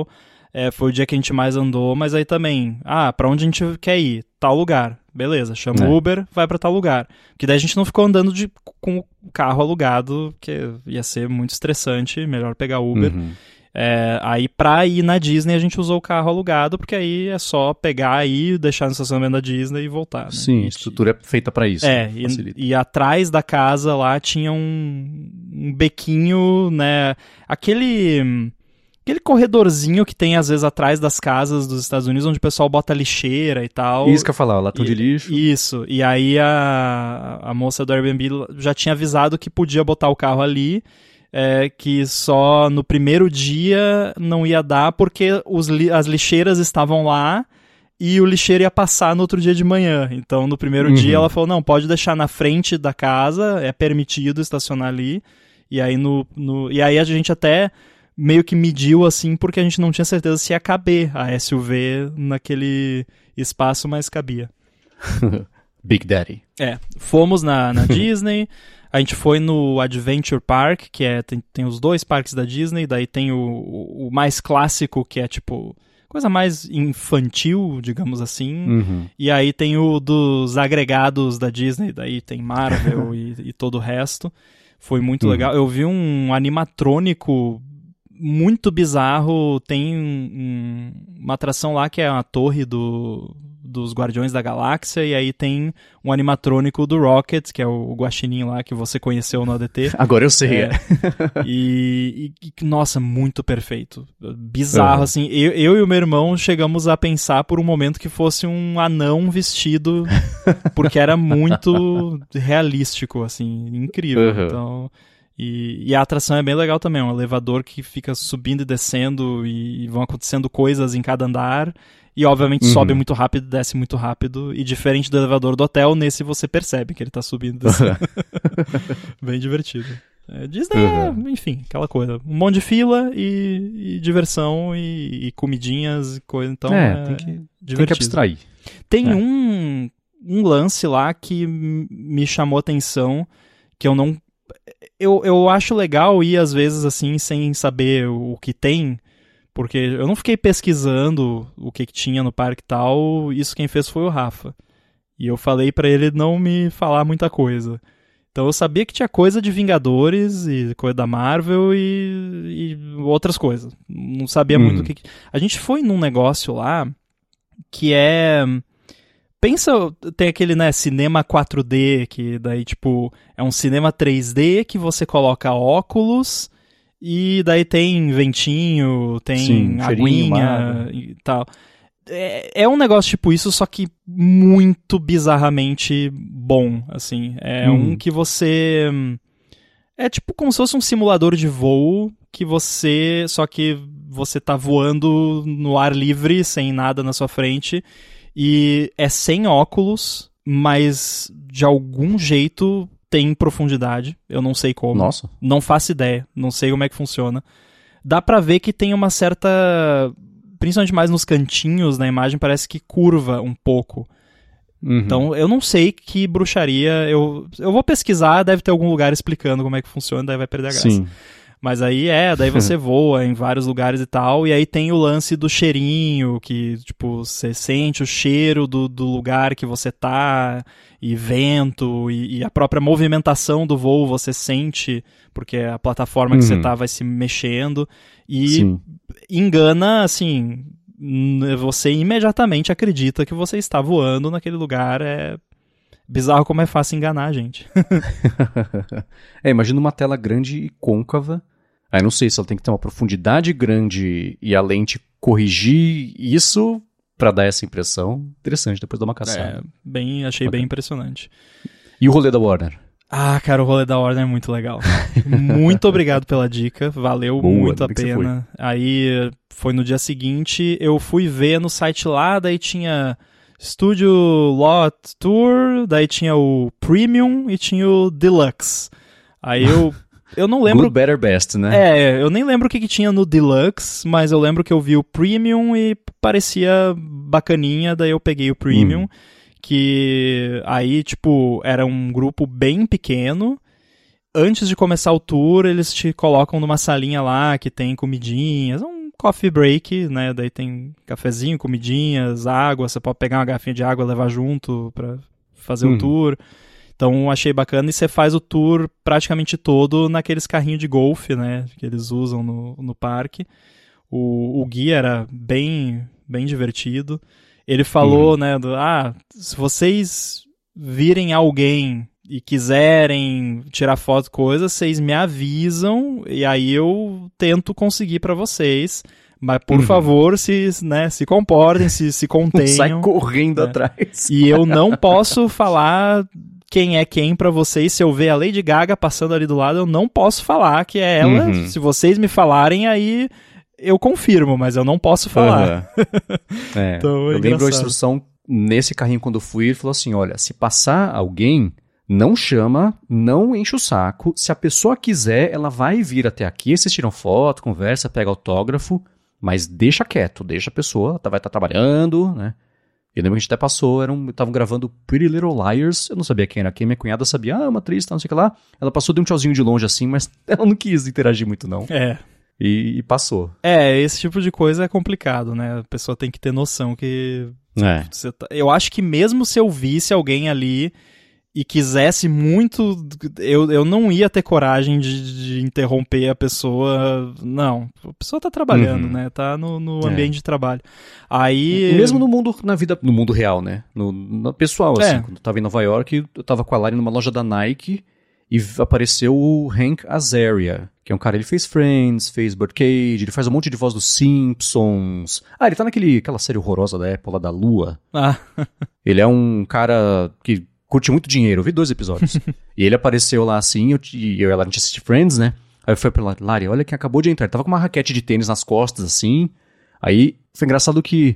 foi o dia que a gente mais andou, mas aí também, pra onde a gente quer ir? Tal lugar. Beleza, chama o Uber, vai pra tal lugar. Porque daí a gente não ficou andando com o carro alugado, que ia ser muito estressante, melhor pegar Uber. Aí pra ir na Disney a gente usou o carro alugado, porque aí é só pegar aí, deixar no estacionamento da Disney e voltar. Né? Sim, a estrutura é feita pra isso. E atrás da casa lá tinha um bequinho, né? Aquele corredorzinho que tem às vezes atrás das casas dos Estados Unidos, onde o pessoal bota lixeira e tal. Isso que eu ia falar, latão de lixo. Isso, e aí a moça do Airbnb já tinha avisado que podia botar o carro ali, que só no primeiro dia não ia dar porque as lixeiras estavam lá e o lixeiro ia passar no outro dia de manhã. Então no primeiro dia ela falou, não, pode deixar na frente da casa, é permitido estacionar ali. E aí, e aí a gente até meio que mediu assim, porque a gente não tinha certeza se ia caber a SUV naquele espaço, mas cabia. Big Daddy. Fomos na Disney, a gente foi no Adventure Park, que tem os 2 parques da Disney, daí tem o mais clássico, que é tipo coisa mais infantil, digamos assim, e aí tem o dos agregados da Disney, daí tem Marvel e todo o resto. Foi muito legal. Eu vi um animatrônico muito bizarro, tem uma atração lá que é a torre dos Guardiões da Galáxia, e aí tem um animatrônico do Rocket, que é o guaxinim lá que você conheceu no ADT. Agora eu sei. E nossa, muito perfeito. Bizarro, assim. Eu e o meu irmão chegamos a pensar por um momento que fosse um anão vestido, porque era muito realístico, assim, incrível. Então... E a atração é bem legal também, um elevador que fica subindo e descendo e vão acontecendo coisas em cada andar e obviamente sobe muito rápido, desce muito rápido, e diferente do elevador do hotel, nesse você percebe que ele tá subindo e descendo. Bem divertido. Disney, enfim, aquela coisa, um monte de fila e diversão e comidinhas e coisa, então tem que abstrair. Tem um lance lá que me chamou a atenção, que eu não... Eu acho legal ir, às vezes, assim, sem saber o que tem, porque eu não fiquei pesquisando o que tinha no parque e tal, isso quem fez foi o Rafa. E eu falei pra ele não me falar muita coisa. Então eu sabia que tinha coisa de Vingadores e coisa da Marvel e outras coisas. Não sabia muito o que... A gente foi num negócio lá que é... Pensa, tem aquele, né, cinema 4D, que daí, tipo, é um cinema 3D que você coloca óculos e daí tem ventinho, tem aguinha e tal. É um negócio tipo isso, só que muito bizarramente bom, assim. É um que você... É tipo como se fosse um simulador de voo que você... Só que você tá voando no ar livre, sem nada na sua frente... E é sem óculos, mas de algum jeito tem profundidade. Eu não sei como. Nossa. Não faço ideia. Não sei como é que funciona. Dá pra ver que tem uma certa... Principalmente mais nos cantinhos na imagem, parece que curva um pouco. Então, eu não sei que bruxaria... Eu vou pesquisar, deve ter algum lugar explicando como é que funciona, daí vai perder a graça. Sim. Mas aí daí você voa em vários lugares e tal, e aí tem o lance do cheirinho, que, tipo, você sente o cheiro do lugar que você tá, e vento, e a própria movimentação do voo você sente, porque a plataforma que você tá vai se mexendo, e engana, assim, você imediatamente acredita que você está voando naquele lugar, bizarro como é fácil enganar a gente. Imagina uma tela grande e côncava. Aí não sei se ela tem que ter uma profundidade grande e a lente corrigir isso pra dar essa impressão. Interessante, depois dá uma caçada. Achei bem impressionante. E o rolê da Warner? Ah, cara, o rolê da Warner é muito legal. Muito obrigado pela dica, valeu muito a pena. Aí foi no dia seguinte, eu fui ver no site lá, daí tinha... Studio Lot Tour, daí tinha o Premium e tinha o Deluxe. Aí eu não lembro... Good, better, best, né? Eu nem lembro o que tinha no Deluxe, mas eu lembro que eu vi o Premium e parecia bacaninha, daí eu peguei o Premium, que aí, tipo, era um grupo bem pequeno. Antes de começar o tour, eles te colocam numa salinha lá que tem comidinhas, coffee break, né? Daí tem cafezinho, comidinhas, água, você pode pegar uma garrafinha de água e levar junto pra fazer o tour. Então achei bacana, e você faz o tour praticamente todo naqueles carrinhos de golfe, né, que eles usam no parque. O guia era bem divertido. Ele falou, né, se vocês virem alguém e quiserem tirar foto, coisas, vocês me avisam e aí eu tento conseguir pra vocês. Mas, por favor, se comportem, se contenham. Sai correndo atrás. E eu não posso falar quem é quem pra vocês. Se eu ver a Lady Gaga passando ali do lado, eu não posso falar que é ela. Se vocês me falarem, aí eu confirmo, mas eu não posso falar. Então, eu lembro a instrução nesse carrinho quando eu fui, ele falou assim, olha, se passar alguém, não chama, não enche o saco. Se a pessoa quiser, ela vai vir até aqui, vocês tiram foto, conversa, pega autógrafo, mas deixa quieto, deixa a pessoa, vai estar trabalhando, né? Eu lembro que a gente até passou, estavam gravando Pretty Little Liars, eu não sabia quem era quem, minha cunhada sabia, é uma atriz, não sei o que lá. Ela passou, deu um tchauzinho de longe assim, mas ela não quis interagir muito não. E passou. Esse tipo de coisa é complicado, né? A pessoa tem que ter noção que... eu acho que mesmo se eu visse alguém ali e quisesse muito, eu não ia ter coragem de interromper a pessoa. Não, a pessoa tá trabalhando, né? Tá no ambiente de trabalho. Aí... Mesmo no mundo real, né? No pessoal, assim, quando eu tava em Nova York, eu tava com a Lari numa loja da Nike e apareceu o Hank Azaria, que é um cara, ele fez Friends, fez Birdcage, ele faz um monte de voz dos Simpsons. Ele tá naquela série horrorosa da Apple, lá da Lua. Ele é um cara que curte muito dinheiro, eu vi 2 episódios. E ele apareceu lá assim, e eu e ela, a gente assiste Friends, né? Aí eu fui pra Lari, olha quem acabou de entrar. Ele tava com uma raquete de tênis nas costas, assim. Aí foi engraçado que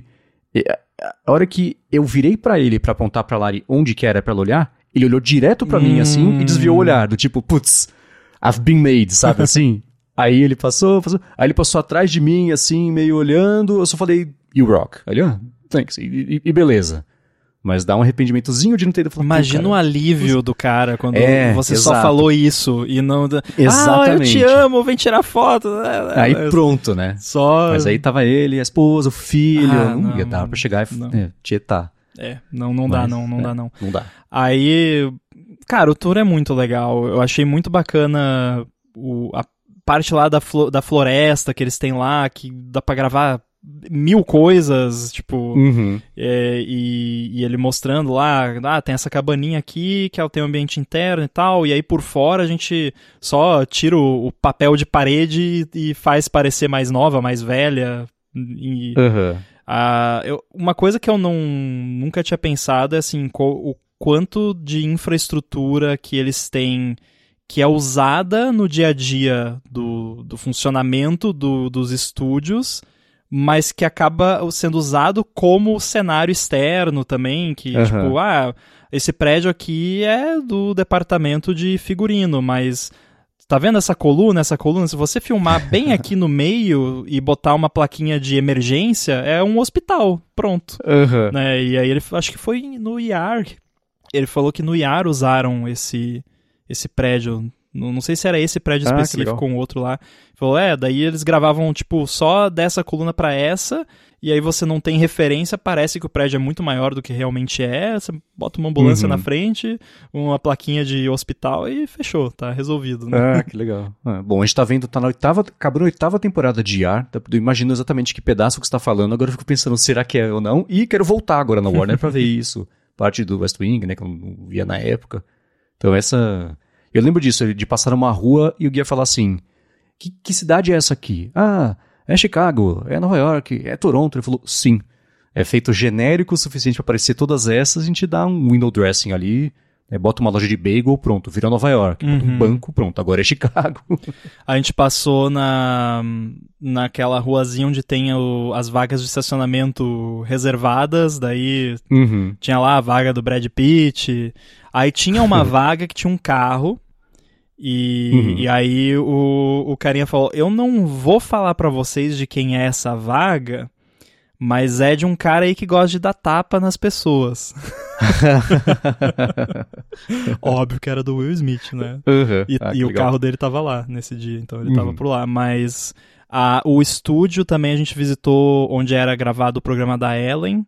a hora que eu virei pra ele pra apontar pra Lari onde que era pra ela olhar, ele olhou direto pra mim, assim, e desviou o olhar, do tipo, putz, I've been made, sabe, assim? Aí ele passou, aí ele passou atrás de mim, assim, meio olhando, eu só falei, you rock. Aí ele, thanks, e beleza. Mas dá um arrependimentozinho de não ter ido falar. Imagina o alívio do cara quando você só falou isso e não... Exatamente. Eu te amo, vem tirar foto. Aí pronto, né? Mas aí tava ele, a esposa, o filho, não ia dar pra chegar e tietar. Não dá. Não dá. Aí, cara, o tour é muito legal. Eu achei muito bacana a parte lá da floresta que eles têm lá, que dá pra gravar 1000 coisas, tipo, e ele mostrando lá, tem essa cabaninha aqui, que ela tem um ambiente interno e tal, e aí por fora a gente só tira o papel de parede e faz parecer mais nova, mais velha. Uma coisa que eu nunca tinha pensado é assim, o quanto de infraestrutura que eles têm que é usada no dia a dia do funcionamento dos estúdios, mas que acaba sendo usado como cenário externo também, que tipo, esse prédio aqui é do departamento de figurino, mas tá vendo essa coluna? Se você filmar bem aqui no meio e botar uma plaquinha de emergência, é um hospital, pronto. Né? E aí ele, acho que foi no IAR, ele falou que no IAR usaram esse prédio. Não sei se era esse prédio específico ou outro lá. Falou, daí eles gravavam, tipo, só dessa coluna pra essa, e aí você não tem referência, parece que o prédio é muito maior do que realmente é, você bota uma ambulância na frente, uma plaquinha de hospital e fechou, tá resolvido, né? Que legal. Bom, a gente tá vendo, acabou na 8ª temporada de ER, eu imagino exatamente que pedaço que você tá falando, agora eu fico pensando, será que é ou não? E quero voltar agora na Warner pra ver isso. Parte do West Wing, né, que eu não via na época. Então eu lembro disso, de passar numa rua e o guia falar assim, que cidade é essa aqui? É Chicago, é Nova York, é Toronto. Ele falou, sim, é feito genérico o suficiente para aparecer todas essas, a gente dá um window dressing ali, bota uma loja de bagel, pronto, virou Nova York, bota um banco, pronto, agora é Chicago. A gente passou naquela ruazinha onde tem as vagas de estacionamento reservadas, daí tinha lá a vaga do Brad Pitt, aí tinha uma vaga que tinha um carro, e aí o carinha falou, eu não vou falar pra vocês de quem é essa vaga, mas é de um cara aí que gosta de dar tapa nas pessoas. Óbvio que era do Will Smith, né? E o carro dele tava lá nesse dia, então ele tava por lá, mas O estúdio também a gente visitou onde era gravado o programa da Ellen,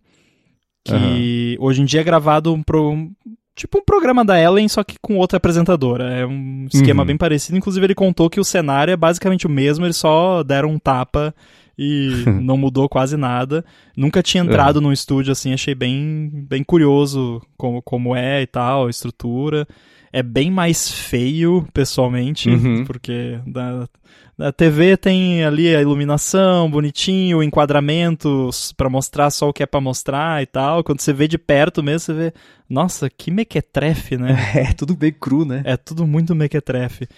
que hoje em dia é gravado tipo um programa da Ellen, só que com outra apresentadora. É um esquema bem parecido. Inclusive ele contou que o cenário é basicamente o mesmo, eles só deram um tapa e não mudou quase nada. Nunca tinha entrado num estúdio assim, achei bem curioso como é e tal, a estrutura. É bem mais feio, pessoalmente, porque na TV tem ali a iluminação, bonitinho, o enquadramento pra mostrar só o que é pra mostrar e tal. Quando você vê de perto mesmo, você vê, nossa, que mequetrefe, né? É tudo bem cru, né? É tudo muito mequetrefe.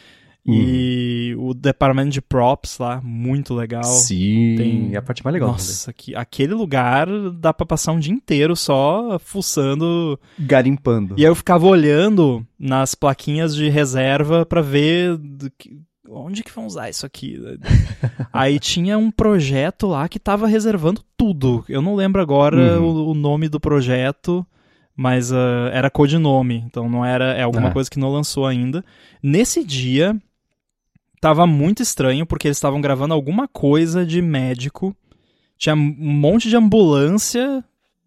E o departamento de props lá, muito legal. Sim, é a parte mais legal. Nossa, aquele lugar dá pra passar um dia inteiro só fuçando. Garimpando. E aí eu ficava olhando nas plaquinhas de reserva pra ver onde que vão usar isso aqui. Aí tinha um projeto lá que tava reservando tudo. Eu não lembro agora o nome do projeto, mas era codinome, então não era, é alguma coisa que não lançou ainda. Nesse dia tava muito estranho, porque eles estavam gravando alguma coisa de médico. Tinha um monte de ambulância.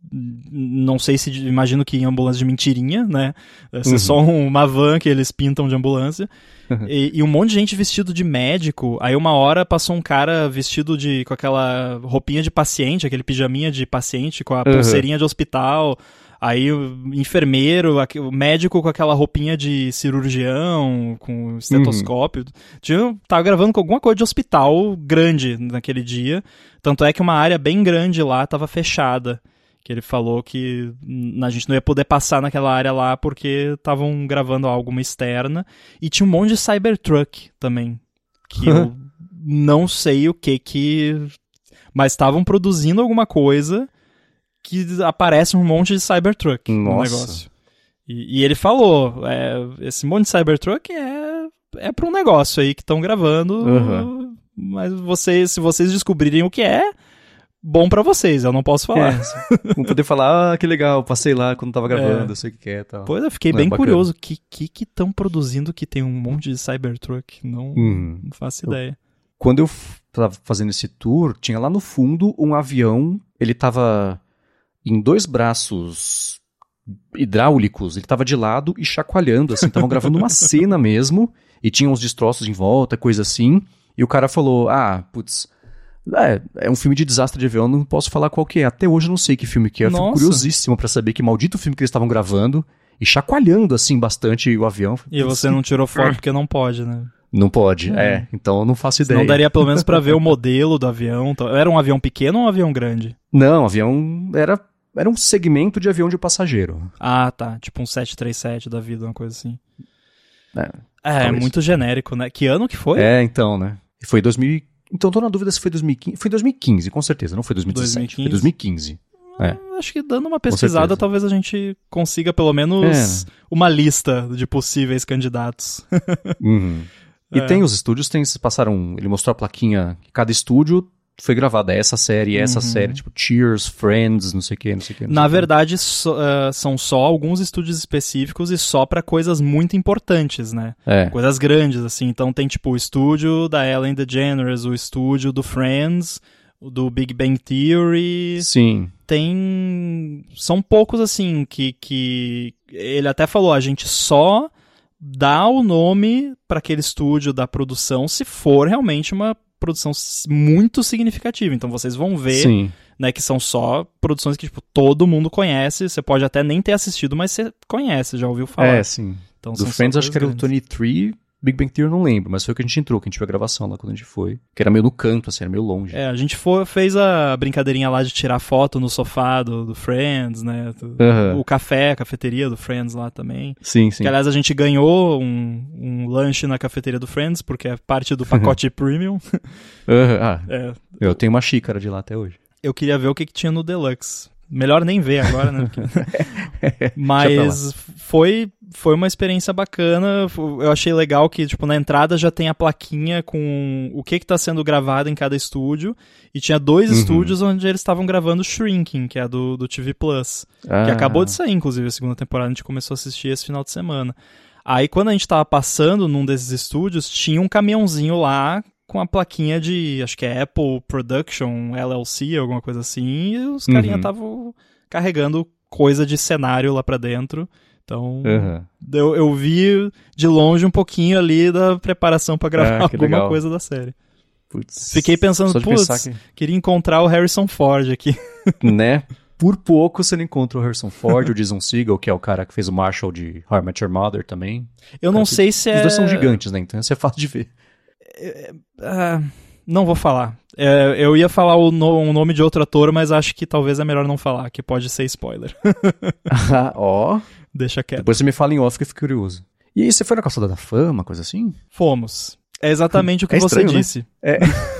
Não sei se... Imagino que ambulância de mentirinha, né? Deve ser só uma van que eles pintam de ambulância. E um monte de gente vestido de médico. Aí uma hora passou um cara vestido com aquela roupinha de paciente, aquele pijaminha de paciente, com a pulseirinha de hospital. Aí o enfermeiro, o médico com aquela roupinha de cirurgião, com estetoscópio. Tava gravando com alguma coisa de hospital grande naquele dia. Tanto é que uma área bem grande lá tava fechada. Que ele falou que a gente não ia poder passar naquela área lá porque estavam gravando alguma externa. E tinha um monte de Cybertruck também. Que eu não sei o que... Mas estavam produzindo alguma coisa... que aparece um monte de Cybertruck no negócio. E ele falou, esse monte de Cybertruck é para um negócio aí que estão gravando, mas se vocês descobrirem o que é, bom pra vocês, eu não posso falar. Vão poder falar, que legal, passei lá quando tava gravando, eu sei o que é e tal. Pois eu fiquei bem curioso, que estão produzindo que tem um monte de Cybertruck, não faço ideia. Quando eu tava fazendo esse tour, tinha lá no fundo um avião, ele tava... em 2 braços hidráulicos, ele tava de lado e chacoalhando, assim, estavam gravando uma cena mesmo, e tinha uns destroços em volta, coisa assim, e o cara falou, é um filme de desastre de avião, não posso falar qual que é, até hoje eu não sei que filme que é, eu fico curiosíssimo pra saber que maldito filme que eles estavam gravando, e chacoalhando, assim, bastante o avião. E você não tirou foto porque não pode, né? Não pode, então eu não faço ideia. Não daria pelo menos pra ver o modelo do avião, era um avião pequeno ou um avião grande? Não, o avião era um segmento de avião de passageiro. Ah, tá. Tipo um 737 da vida, uma coisa assim. É muito genérico, né? Que ano que foi? Então, né? Foi 2000... Então, tô na dúvida se foi 2015. Foi 2015, com certeza. Não foi 2017. 2015? Foi 2015. Acho que dando uma pesquisada, talvez a gente consiga pelo menos uma lista de possíveis candidatos. E tem os estúdios, ele mostrou a plaquinha, cada estúdio foi gravada essa série, tipo Cheers, Friends, não sei o que. Na verdade, são só alguns estúdios específicos e só pra coisas muito importantes, né? Coisas grandes, assim. Então tem tipo o estúdio da Ellen DeGeneres, o estúdio do Friends, do Big Bang Theory. Sim. São poucos, assim, que ele até falou, a gente só dá o nome pra aquele estúdio da produção se for realmente uma produção muito significativa. Então vocês vão ver, né, que são só produções que tipo, todo mundo conhece. Você pode até nem ter assistido, mas você conhece, já ouviu falar. Sim. Então, do Friends acho que era o 23, Big Bang Theory eu não lembro, mas foi o que a gente entrou, que a gente viu a gravação lá quando a gente foi. Que era meio no canto, assim, era meio longe. A gente fez a brincadeirinha lá de tirar foto no sofá do Friends, né? O a cafeteria do Friends lá também. Sim. Que, aliás, a gente ganhou um lanche na cafeteria do Friends, porque é parte do pacote premium. Eu tenho uma xícara de lá até hoje. Eu queria ver o que tinha no Deluxe. Melhor nem ver agora, né? Mas foi uma experiência bacana. Eu achei legal que, tipo, na entrada já tem a plaquinha com o que tá sendo gravado em cada estúdio. E tinha 2 estúdios onde eles estavam gravando Shrinking, que é do TV Plus. Que acabou de sair, inclusive, a segunda temporada. A gente começou a assistir esse final de semana. Aí, quando a gente tava passando num desses estúdios, tinha um caminhãozinho lá com a plaquinha de, acho que é Apple Production, LLC, alguma coisa assim, e os carinha estavam carregando coisa de cenário lá pra dentro. Então, eu vi de longe um pouquinho ali da preparação pra gravar alguma legal. Coisa da série. Putz, fiquei pensando, queria encontrar o Harrison Ford aqui. Né? Por pouco você não encontra o Harrison Ford, o Jason Segel, que é o cara que fez o Marshall de How I Met Your Mother também. Eu não sei se Os dois são gigantes, né? Então isso é fácil de ver. Não vou falar. Eu ia falar o nome de outro ator, mas acho que talvez é melhor não falar, que pode ser spoiler. Ó. Deixa quieto. Depois você me fala em off que eu fico curioso. E aí, você foi na Calçada da Fama, coisa assim? Fomos. É exatamente o que estranho, você disse. Né?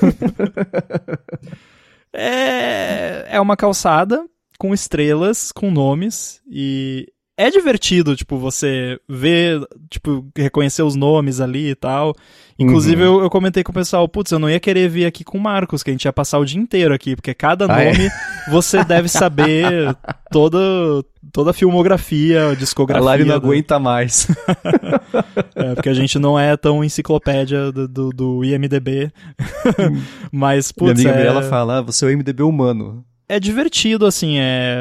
É uma calçada com estrelas, com nomes, e é divertido, tipo, você ver, tipo, reconhecer os nomes ali e tal. Inclusive, eu comentei com o pessoal, putz, eu não ia querer vir aqui com o Marcos, que a gente ia passar o dia inteiro aqui, porque cada nome você deve saber toda a filmografia, a discografia. A Lari não aguenta mais. Porque a gente não é tão enciclopédia do IMDB. Mas, putz, minha amiga ela fala, você é o IMDB humano. É divertido, assim,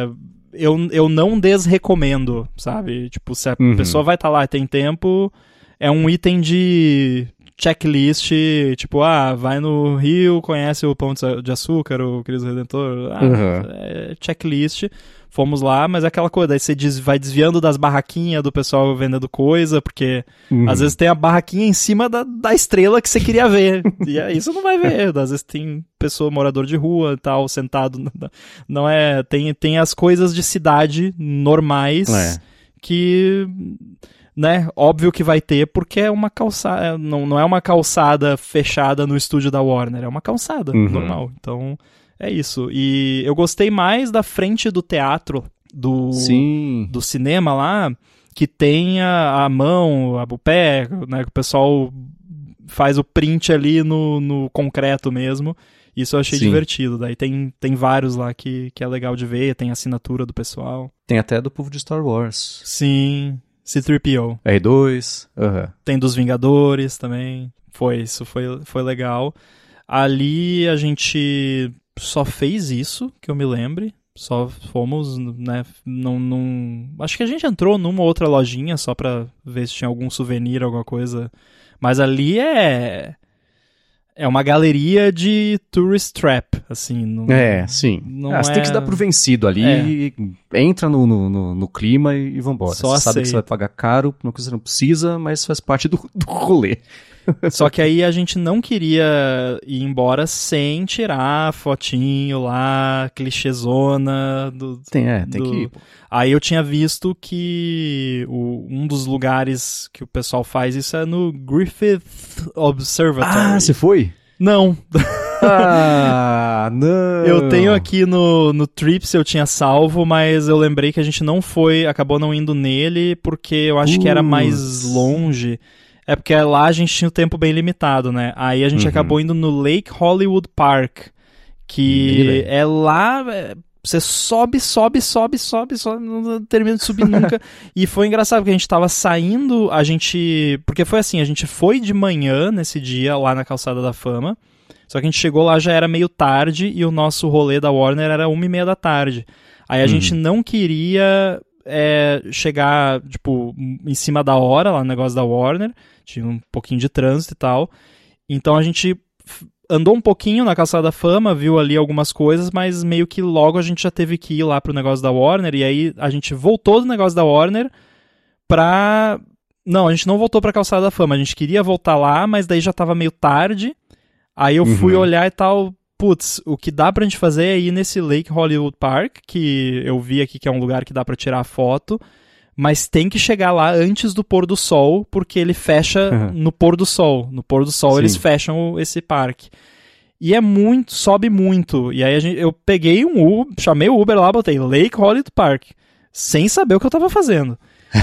eu não desrecomendo, sabe? Tipo, se a pessoa vai estar lá e tem tempo, é um item de checklist, tipo, vai no Rio, conhece o Pão de Açúcar, o Cristo Redentor, é checklist, fomos lá, mas é aquela coisa, daí você vai desviando das barraquinhas do pessoal vendendo coisa, porque às vezes tem a barraquinha em cima da estrela que você queria ver, e aí você não vai ver, às vezes tem pessoa, morador de rua e tal, sentado, não é, tem as coisas de cidade normais, que... né, óbvio que vai ter, porque é uma calçada, não é uma calçada fechada no estúdio da Warner, é uma calçada normal, então é isso. E eu gostei mais da frente do teatro do cinema lá, que tem a mão, o pé, né, que o pessoal faz o print ali no concreto mesmo. Isso eu achei divertido. Daí tem vários lá que é legal de ver, tem assinatura do pessoal. Tem até do povo de Star Wars. Sim, C-3PO. R2. Tem dos Vingadores também. Isso foi legal. Ali a gente só fez isso, que eu me lembre. Só fomos, né, acho que a gente entrou numa outra lojinha só pra ver se tinha algum souvenir, alguma coisa. Mas ali é uma galeria de tourist trap, assim. Sim. Você tem que se dar por vencido ali, entra no clima e vambora. Só você sabe que você vai pagar caro, uma coisa que você não precisa, mas faz parte do rolê. Só que aí a gente não queria ir embora sem tirar fotinho lá, clichêzona. Tem que ir. Aí eu tinha visto que um dos lugares que o pessoal faz isso é no Griffith Observatory. Você foi? Não. Não. Eu tenho aqui no Trips, eu tinha salvo, mas eu lembrei que a gente não foi, acabou não indo nele, porque eu acho que era mais longe. É porque lá a gente tinha o tempo bem limitado, né? Aí a gente acabou indo no Lake Hollywood Park, que é lá... Você sobe, não termina de subir nunca. E foi engraçado, porque a gente tava saindo, porque foi assim, a gente foi de manhã nesse dia, lá na Calçada da Fama, só que a gente chegou lá, já era meio tarde, e o nosso rolê da Warner era 1h30 da tarde. Aí a gente não queria chegar, tipo, em cima da hora, lá no negócio da Warner, tinha um pouquinho de trânsito e tal. Então a gente andou um pouquinho na Calçada da Fama, viu ali algumas coisas, mas meio que logo a gente já teve que ir lá pro negócio da Warner, e aí a gente voltou do negócio da Warner Não, a gente não voltou pra Calçada da Fama, a gente queria voltar lá, mas daí já tava meio tarde, aí eu fui olhar e tal, putz, o que dá pra gente fazer é ir nesse Lake Hollywood Park, que eu vi aqui que é um lugar que dá pra tirar foto, mas tem que chegar lá antes do pôr do sol, porque ele fecha no pôr do sol. No pôr do sol eles fecham esse parque. E sobe muito. E aí eu peguei um Uber, chamei o Uber lá, botei Lake Hollywood Park, sem saber o que eu tava fazendo.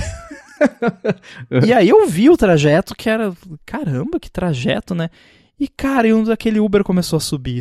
E aí eu vi o trajeto, que era, caramba, que trajeto, né? E, cara, aquele Uber começou a subir.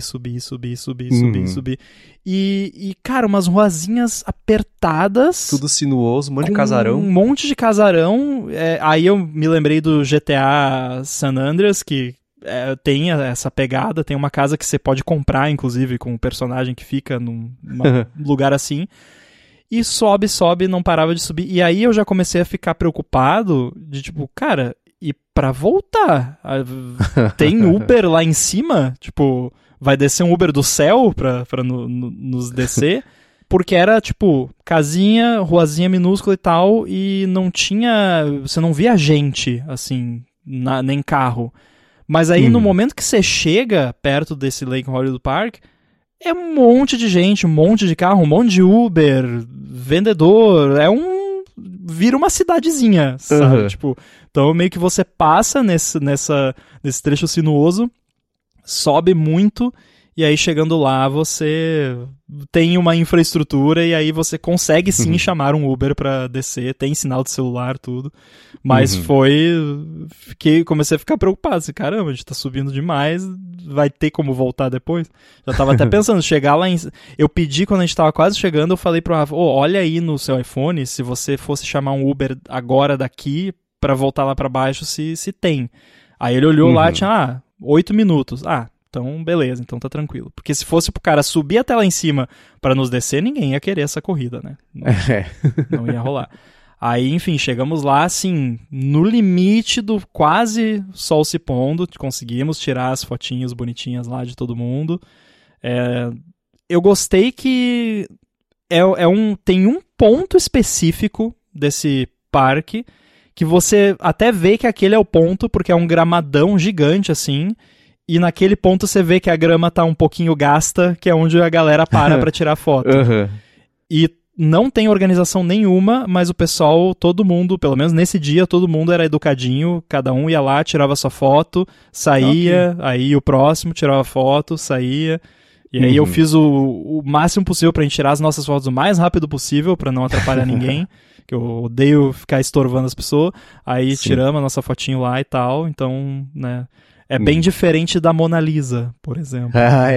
E, cara, umas ruazinhas apertadas. Tudo sinuoso, um monte de casarão. Um monte de casarão. Aí eu me lembrei do GTA San Andreas, que tem essa pegada, tem uma casa que você pode comprar, inclusive, com um personagem que fica num lugar assim. E sobe, não parava de subir. E aí eu já comecei a ficar preocupado de tipo, cara, e pra voltar? Tem Uber lá em cima? Tipo, vai descer um Uber do céu pra nos descer? Porque era, tipo, casinha, ruazinha minúscula e tal, e não tinha... Você não via gente, assim, nem carro. Mas aí, no momento que você chega perto desse Lake Hollywood Park, é um monte de gente, um monte de carro, um monte de Uber, vendedor, vira uma cidadezinha, sabe? Tipo, então meio que você passa nesse trecho sinuoso, sobe muito, e aí chegando lá você tem uma infraestrutura e aí você consegue sim chamar um Uber pra descer, tem sinal de celular, tudo. Mas comecei a ficar preocupado, assim, caramba, a gente tá subindo demais, vai ter como voltar depois? Já tava até pensando, chegar lá eu pedi quando a gente tava quase chegando, eu falei pro Rafa, olha aí no seu iPhone, se você fosse chamar um Uber agora daqui pra voltar lá pra baixo, se tem. Aí ele olhou lá, tinha 8 minutos. Então, beleza, então tá tranquilo. Porque se fosse pro cara subir até lá em cima pra nos descer, ninguém ia querer essa corrida, né? Não ia rolar. Aí, enfim, chegamos lá, assim, no limite do quase sol se pondo, conseguimos tirar as fotinhas bonitinhas lá de todo mundo. Eu gostei que tem um ponto específico desse parque que você até vê que aquele é o ponto, porque é um gramadão gigante, assim, e naquele ponto você vê que a grama tá um pouquinho gasta, que é onde a galera para pra tirar foto. E não tem organização nenhuma, mas o pessoal, todo mundo, pelo menos nesse dia, todo mundo era educadinho, cada um ia lá, tirava sua foto, saía, aí o próximo tirava foto, saía. E aí eu fiz o máximo possível pra gente tirar as nossas fotos o mais rápido possível, pra não atrapalhar ninguém, que eu odeio ficar estorvando as pessoas. Aí tiramos a nossa fotinho lá e tal, então, né... É bem diferente da Mona Lisa, por exemplo.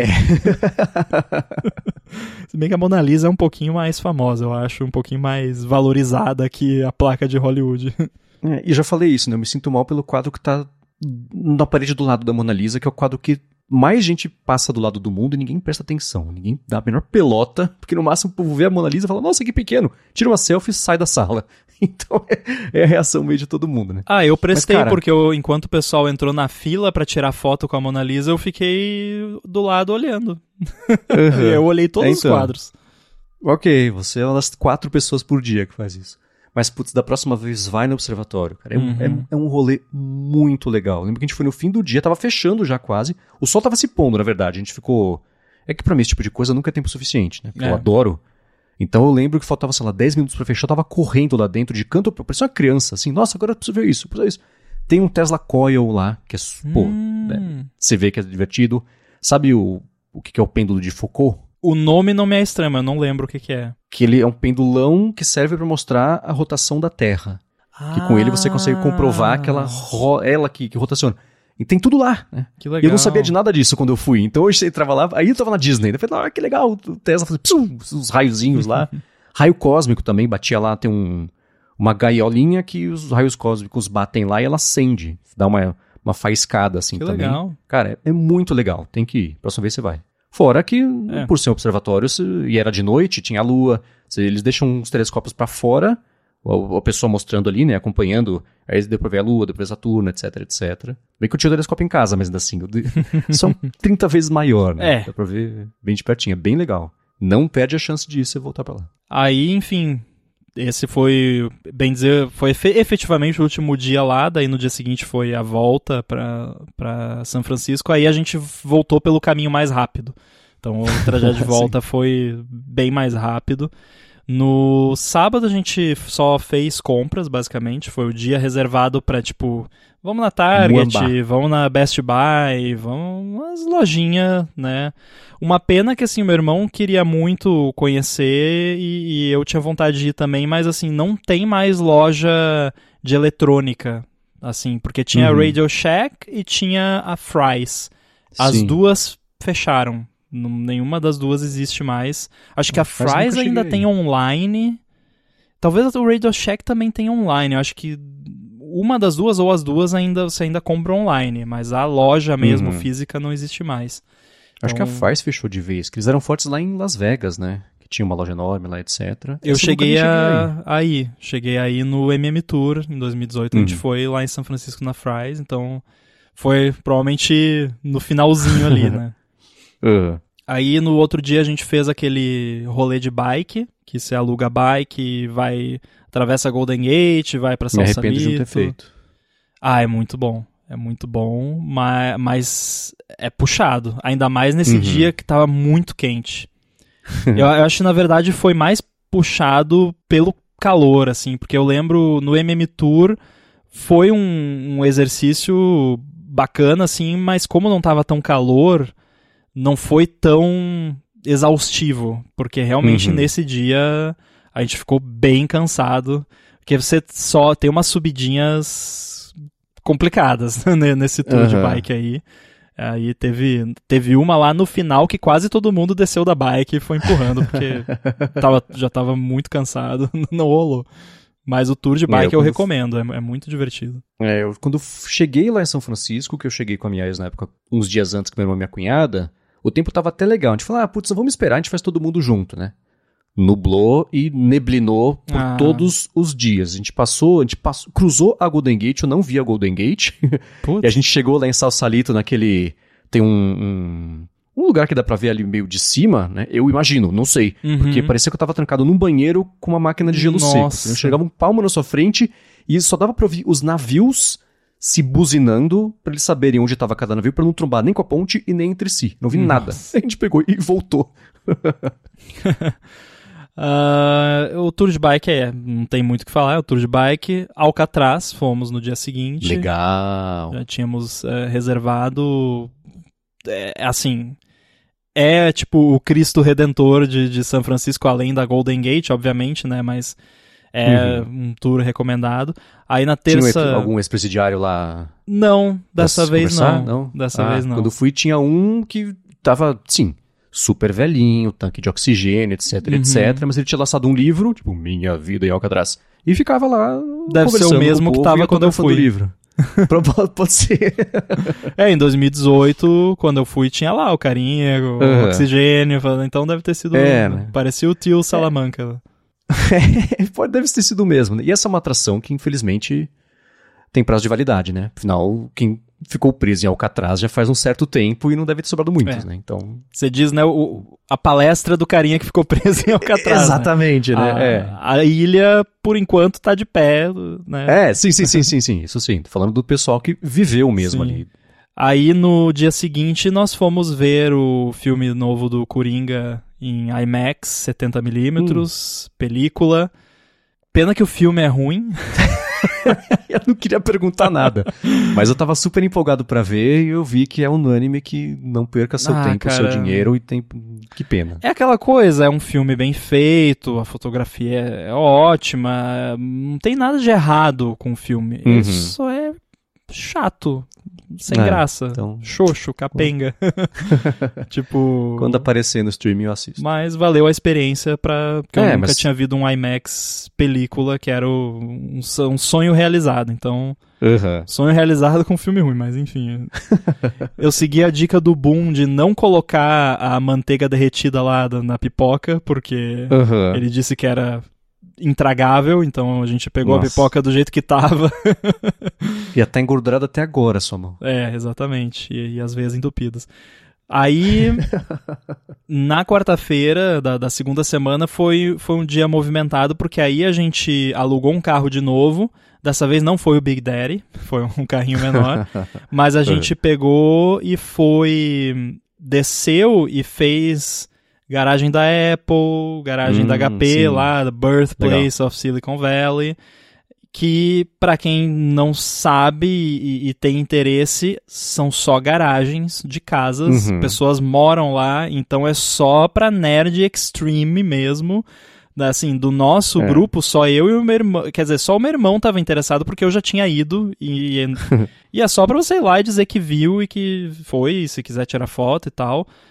Se bem que a Mona Lisa é um pouquinho mais famosa, eu acho, um pouquinho mais valorizada que a placa de Hollywood. E já falei isso, né? Eu me sinto mal pelo quadro que tá na parede do lado da Mona Lisa, que é o quadro que mais gente passa do lado do mundo e ninguém presta atenção. Ninguém dá a menor pelota, porque no máximo o povo vê a Mona Lisa e fala, nossa, que pequeno. Tira uma selfie e sai da sala. Então é a reação meio de todo mundo, né? Eu prestei, mas, cara, porque enquanto o pessoal entrou na fila pra tirar foto com a Mona Lisa, eu fiquei do lado olhando. Eu olhei todos os quadros. Ok, você é uma das 4 pessoas por dia que faz isso. Mas, putz, da próxima vez vai no observatório, cara. É um rolê muito legal. Lembro que a gente foi no fim do dia, tava fechando já quase. O sol tava se pondo, na verdade. A gente ficou... É que pra mim esse tipo de coisa nunca é tempo suficiente, né? Porque eu adoro. Então eu lembro que faltava, sei lá, 10 minutos pra fechar, eu tava correndo lá dentro de canto, parecia uma criança, assim, nossa, agora eu preciso ver isso, preciso ver isso. Tem um Tesla Coil lá, que é, né, você vê que é divertido. Sabe o que é o pêndulo de Foucault? O nome não me é estranho, eu não lembro o que é. Que ele é um pendulão que serve pra mostrar a rotação da Terra. Que com ele você consegue comprovar que ela que rotaciona. E tem tudo lá, né? Que legal. E eu não sabia de nada disso quando eu fui. Então hoje você entrava lá, aí eu tava na Disney. Eu falei, que legal, o Tesla fazia uns raiozinhos lá. Raio cósmico também, batia lá, tem uma gaiolinha que os raios cósmicos batem lá e ela acende. Dá uma faiscada assim que também. Legal. Cara, é muito legal, tem que ir. Próxima vez você vai. Fora que, por ser um observatório, e era de noite, tinha a lua, eles deixam os telescópios pra fora, a pessoa mostrando ali, né, acompanhando, aí deu pra ver a lua, deu pra ver Saturno, etc, etc. Bem que eu tinha o telescópio em casa, mas ainda assim, são 30 vezes maior, né? Dá pra ver bem de pertinho, é bem legal. Não perde a chance de ir se você voltar pra lá. Aí, enfim, esse foi, bem dizer, foi efetivamente o último dia lá, daí no dia seguinte foi a volta pra São Francisco, aí a gente voltou pelo caminho mais rápido. Então o trajeto de volta foi bem mais rápido. No sábado a gente só fez compras, basicamente. Foi o dia reservado pra, tipo, vamos na Target, vamos na Best Buy, vamos nas lojinhas, né? Uma pena que, assim, meu irmão queria muito conhecer e eu tinha vontade de ir também, mas, assim, não tem mais loja de eletrônica, assim, porque tinha a Radio Shack e tinha a Fry's. As duas fecharam. Nenhuma das duas existe mais. Acho que a Fry's ainda tem online. Talvez o Radio Shack também tenha online. Eu acho que uma das duas ou as duas você ainda compra online, mas a loja mesmo física não existe mais. Acho que a Fars fechou de vez, que eles eram fortes lá em Las Vegas, né? Que tinha uma loja enorme lá, etc. Eu cheguei aí no MM Tour em 2018, a gente foi lá em São Francisco na Fry's, então foi provavelmente no finalzinho ali, né? Aí no outro dia a gente fez aquele rolê de bike, que você aluga a bike, atravessa a Golden Gate, vai pra Sausalito. Me arrependo de não ter feito. É muito bom. É muito bom, mas é puxado. Ainda mais nesse dia que tava muito quente. Eu acho que, na verdade, foi mais puxado pelo calor, assim. Porque eu lembro, no MM Tour, foi um exercício bacana, assim. Mas como não tava tão calor, não foi tão exaustivo. Porque realmente, nesse dia, a gente ficou bem cansado. Porque você só tem umas subidinhas complicadas nesse tour de bike aí. Aí teve uma lá no final que quase todo mundo desceu da bike e foi empurrando, porque já tava muito cansado, não rolou. Mas o tour de bike eu recomendo, é muito divertido. Quando cheguei lá em São Francisco, que eu cheguei com a minha ex na época, uns dias antes que meu irmão e minha cunhada, o tempo tava até legal. A gente falou, vamos esperar, a gente faz todo mundo junto, né? Nublou e neblinou por todos os dias. A gente cruzou a Golden Gate, eu não vi a Golden Gate. E a gente chegou lá em Sausalito, tem um lugar que dá pra ver ali meio de cima, né? Eu imagino, não sei. Porque parecia que eu tava trancado num banheiro com uma máquina de gelo seco. Eu chegava um palmo na sua frente e só dava pra ouvir os navios se buzinando pra eles saberem onde tava cada navio, pra não trombar nem com a ponte e nem entre si. Não vi nada. A gente pegou e voltou. O tour de bike não tem muito o que falar, é o tour de bike. Alcatraz, fomos no dia seguinte. Legal. Já tínhamos reservado, tipo o Cristo Redentor de São Francisco, além da Golden Gate, obviamente, né, mas um tour recomendado. Aí na terça... Tinha algum ex-presidiário lá? Não, dessa vez não. Dessa vez não. Quando eu fui tinha um que tava, sim, super velhinho, tanque de oxigênio, etc, etc. Mas ele tinha lançado um livro, tipo, Minha Vida em Alcatraz. E ficava lá Deve ser o mesmo que tava quando eu fui. Livro. Pode ser. Em 2018, quando eu fui, tinha lá o carinha, o oxigênio. Então deve ter sido... né? Parecia o tio Salamanca. Deve ter sido o mesmo. E essa é uma atração que, infelizmente, tem prazo de validade, né? Afinal, quem ficou preso em Alcatraz já faz um certo tempo e não deve ter sobrado muitos, né? Então... Você diz, né, a palestra do carinha que ficou preso em Alcatraz. Exatamente, né? A ilha, por enquanto, tá de pé, né? Sim, isso sim. Tô falando do pessoal que viveu mesmo ali. Aí, no dia seguinte, nós fomos ver o filme novo do Coringa em IMAX, 70mm, película. Pena que o filme é ruim. Eu não queria perguntar nada, mas eu tava super empolgado pra ver e eu vi que é unânime que não perca seu tempo, seu dinheiro e tempo. Que pena. É aquela coisa, é um filme bem feito, a fotografia é ótima, não tem nada de errado com o filme, isso é chato, sem graça, então... xoxo, capenga. Tipo... Quando aparecer no streaming eu assisto. Mas valeu a experiência porque eu nunca tinha visto um IMAX película que era um sonho realizado, então... Sonho realizado com filme ruim, mas enfim. Eu segui a dica do Boom de não colocar a manteiga derretida lá na pipoca, porque ele disse que era intragável, então a gente pegou a pipoca do jeito que tava. E tá engordurada até agora, sua mão. Exatamente. E as veias entupidas. Aí, na quarta-feira da segunda semana foi um dia movimentado, porque aí a gente alugou um carro de novo. Dessa vez não foi o Big Daddy, foi um carrinho menor. Mas a gente pegou e desceu e fez garagem da Apple, garagem da HP, lá, the Birthplace of Silicon Valley, que, pra quem não sabe e tem interesse, são só garagens de casas, pessoas moram lá, então é só pra nerd extreme mesmo. Assim, do nosso grupo, só eu e o meu irmão, quer dizer, só o meu irmão tava interessado porque eu já tinha ido e é só pra você ir lá e dizer que viu e que foi, se quiser tirar foto e tal,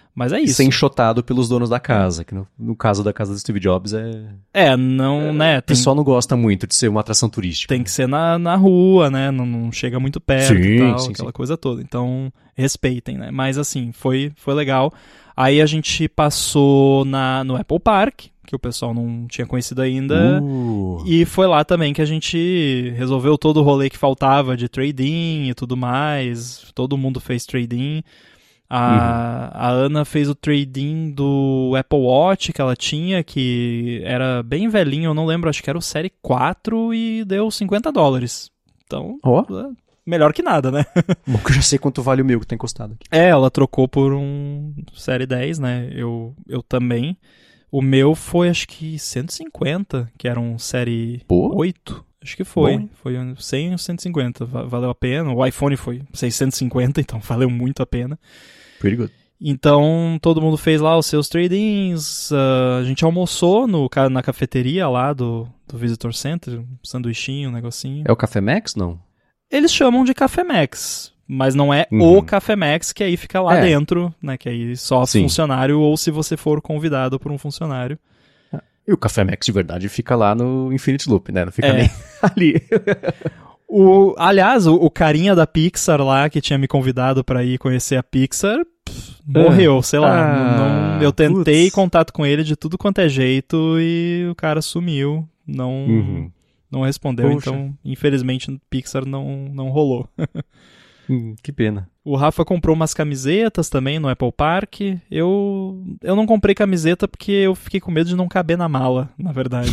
Mas é isso. Ser enxotado pelos donos da casa, que no caso da casa do Steve Jobs né? O pessoal não gosta muito de ser uma atração turística. Tem que ser na rua, né? Não chega muito perto e tal, aquela coisa toda. Então, respeitem, né? Mas assim, foi legal. Aí a gente passou no Apple Park, que o pessoal não tinha conhecido ainda. E foi lá também que a gente resolveu todo o rolê que faltava de trade-in e tudo mais. Todo mundo fez trade-in. A Ana fez o trade-in do Apple Watch que ela tinha, que era bem velhinho, eu não lembro, acho que era o Série 4 e deu $50. Então, melhor que nada, né? Bom que eu já sei quanto vale o meu que tá encostado aqui. Ela trocou por um Série 10, né? Eu também. O meu foi, acho que 150, que era um Série 8. Acho que foi. Bom. Foi 100 ou 150. Valeu a pena. O iPhone foi 650, então valeu muito a pena. Pretty good. Então, todo mundo fez lá os seus trade-ins. A gente almoçou na cafeteria lá do Visitor Center. Um sanduichinho, um negocinho. É o Café Max, não? Eles chamam de Café Max. Mas não é o Café Max, que aí fica lá dentro, né? Que aí só funcionário, ou se você for convidado por um funcionário. E o Café Max de verdade fica lá no Infinity Loop, né? Não fica nem ali. Aliás, o carinha da Pixar lá, que tinha me convidado pra ir conhecer a Pixar, morreu, sei lá. Eu tentei contato com ele de tudo quanto é jeito e o cara sumiu. Não respondeu. Poxa. Então, infelizmente, Pixar não rolou. Que pena. O Rafa comprou umas camisetas também no Apple Park. Eu não comprei camiseta porque eu fiquei com medo de não caber na mala, na verdade.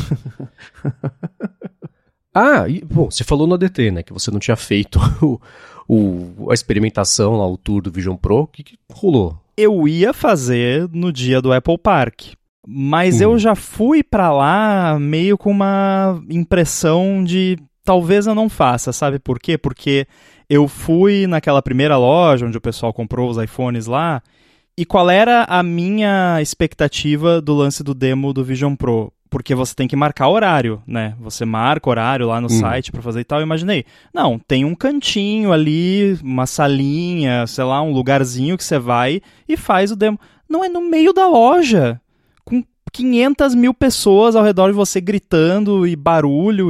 Bom, você falou no ADT, né, que você não tinha feito a experimentação lá, o tour do Vision Pro. O que rolou? Eu ia fazer no dia do Apple Park, mas eu já fui pra lá meio com uma impressão de talvez eu não faça, sabe por quê? Porque eu fui naquela primeira loja onde o pessoal comprou os iPhones lá, e qual era a minha expectativa do lance do demo do Vision Pro? Porque você tem que marcar horário, né? Você marca horário lá no site pra fazer e tal. Eu imaginei, não, tem um cantinho ali, uma salinha, sei lá, um lugarzinho que você vai e faz o demo. Não, é no meio da loja, com 500 mil pessoas ao redor de você gritando e barulho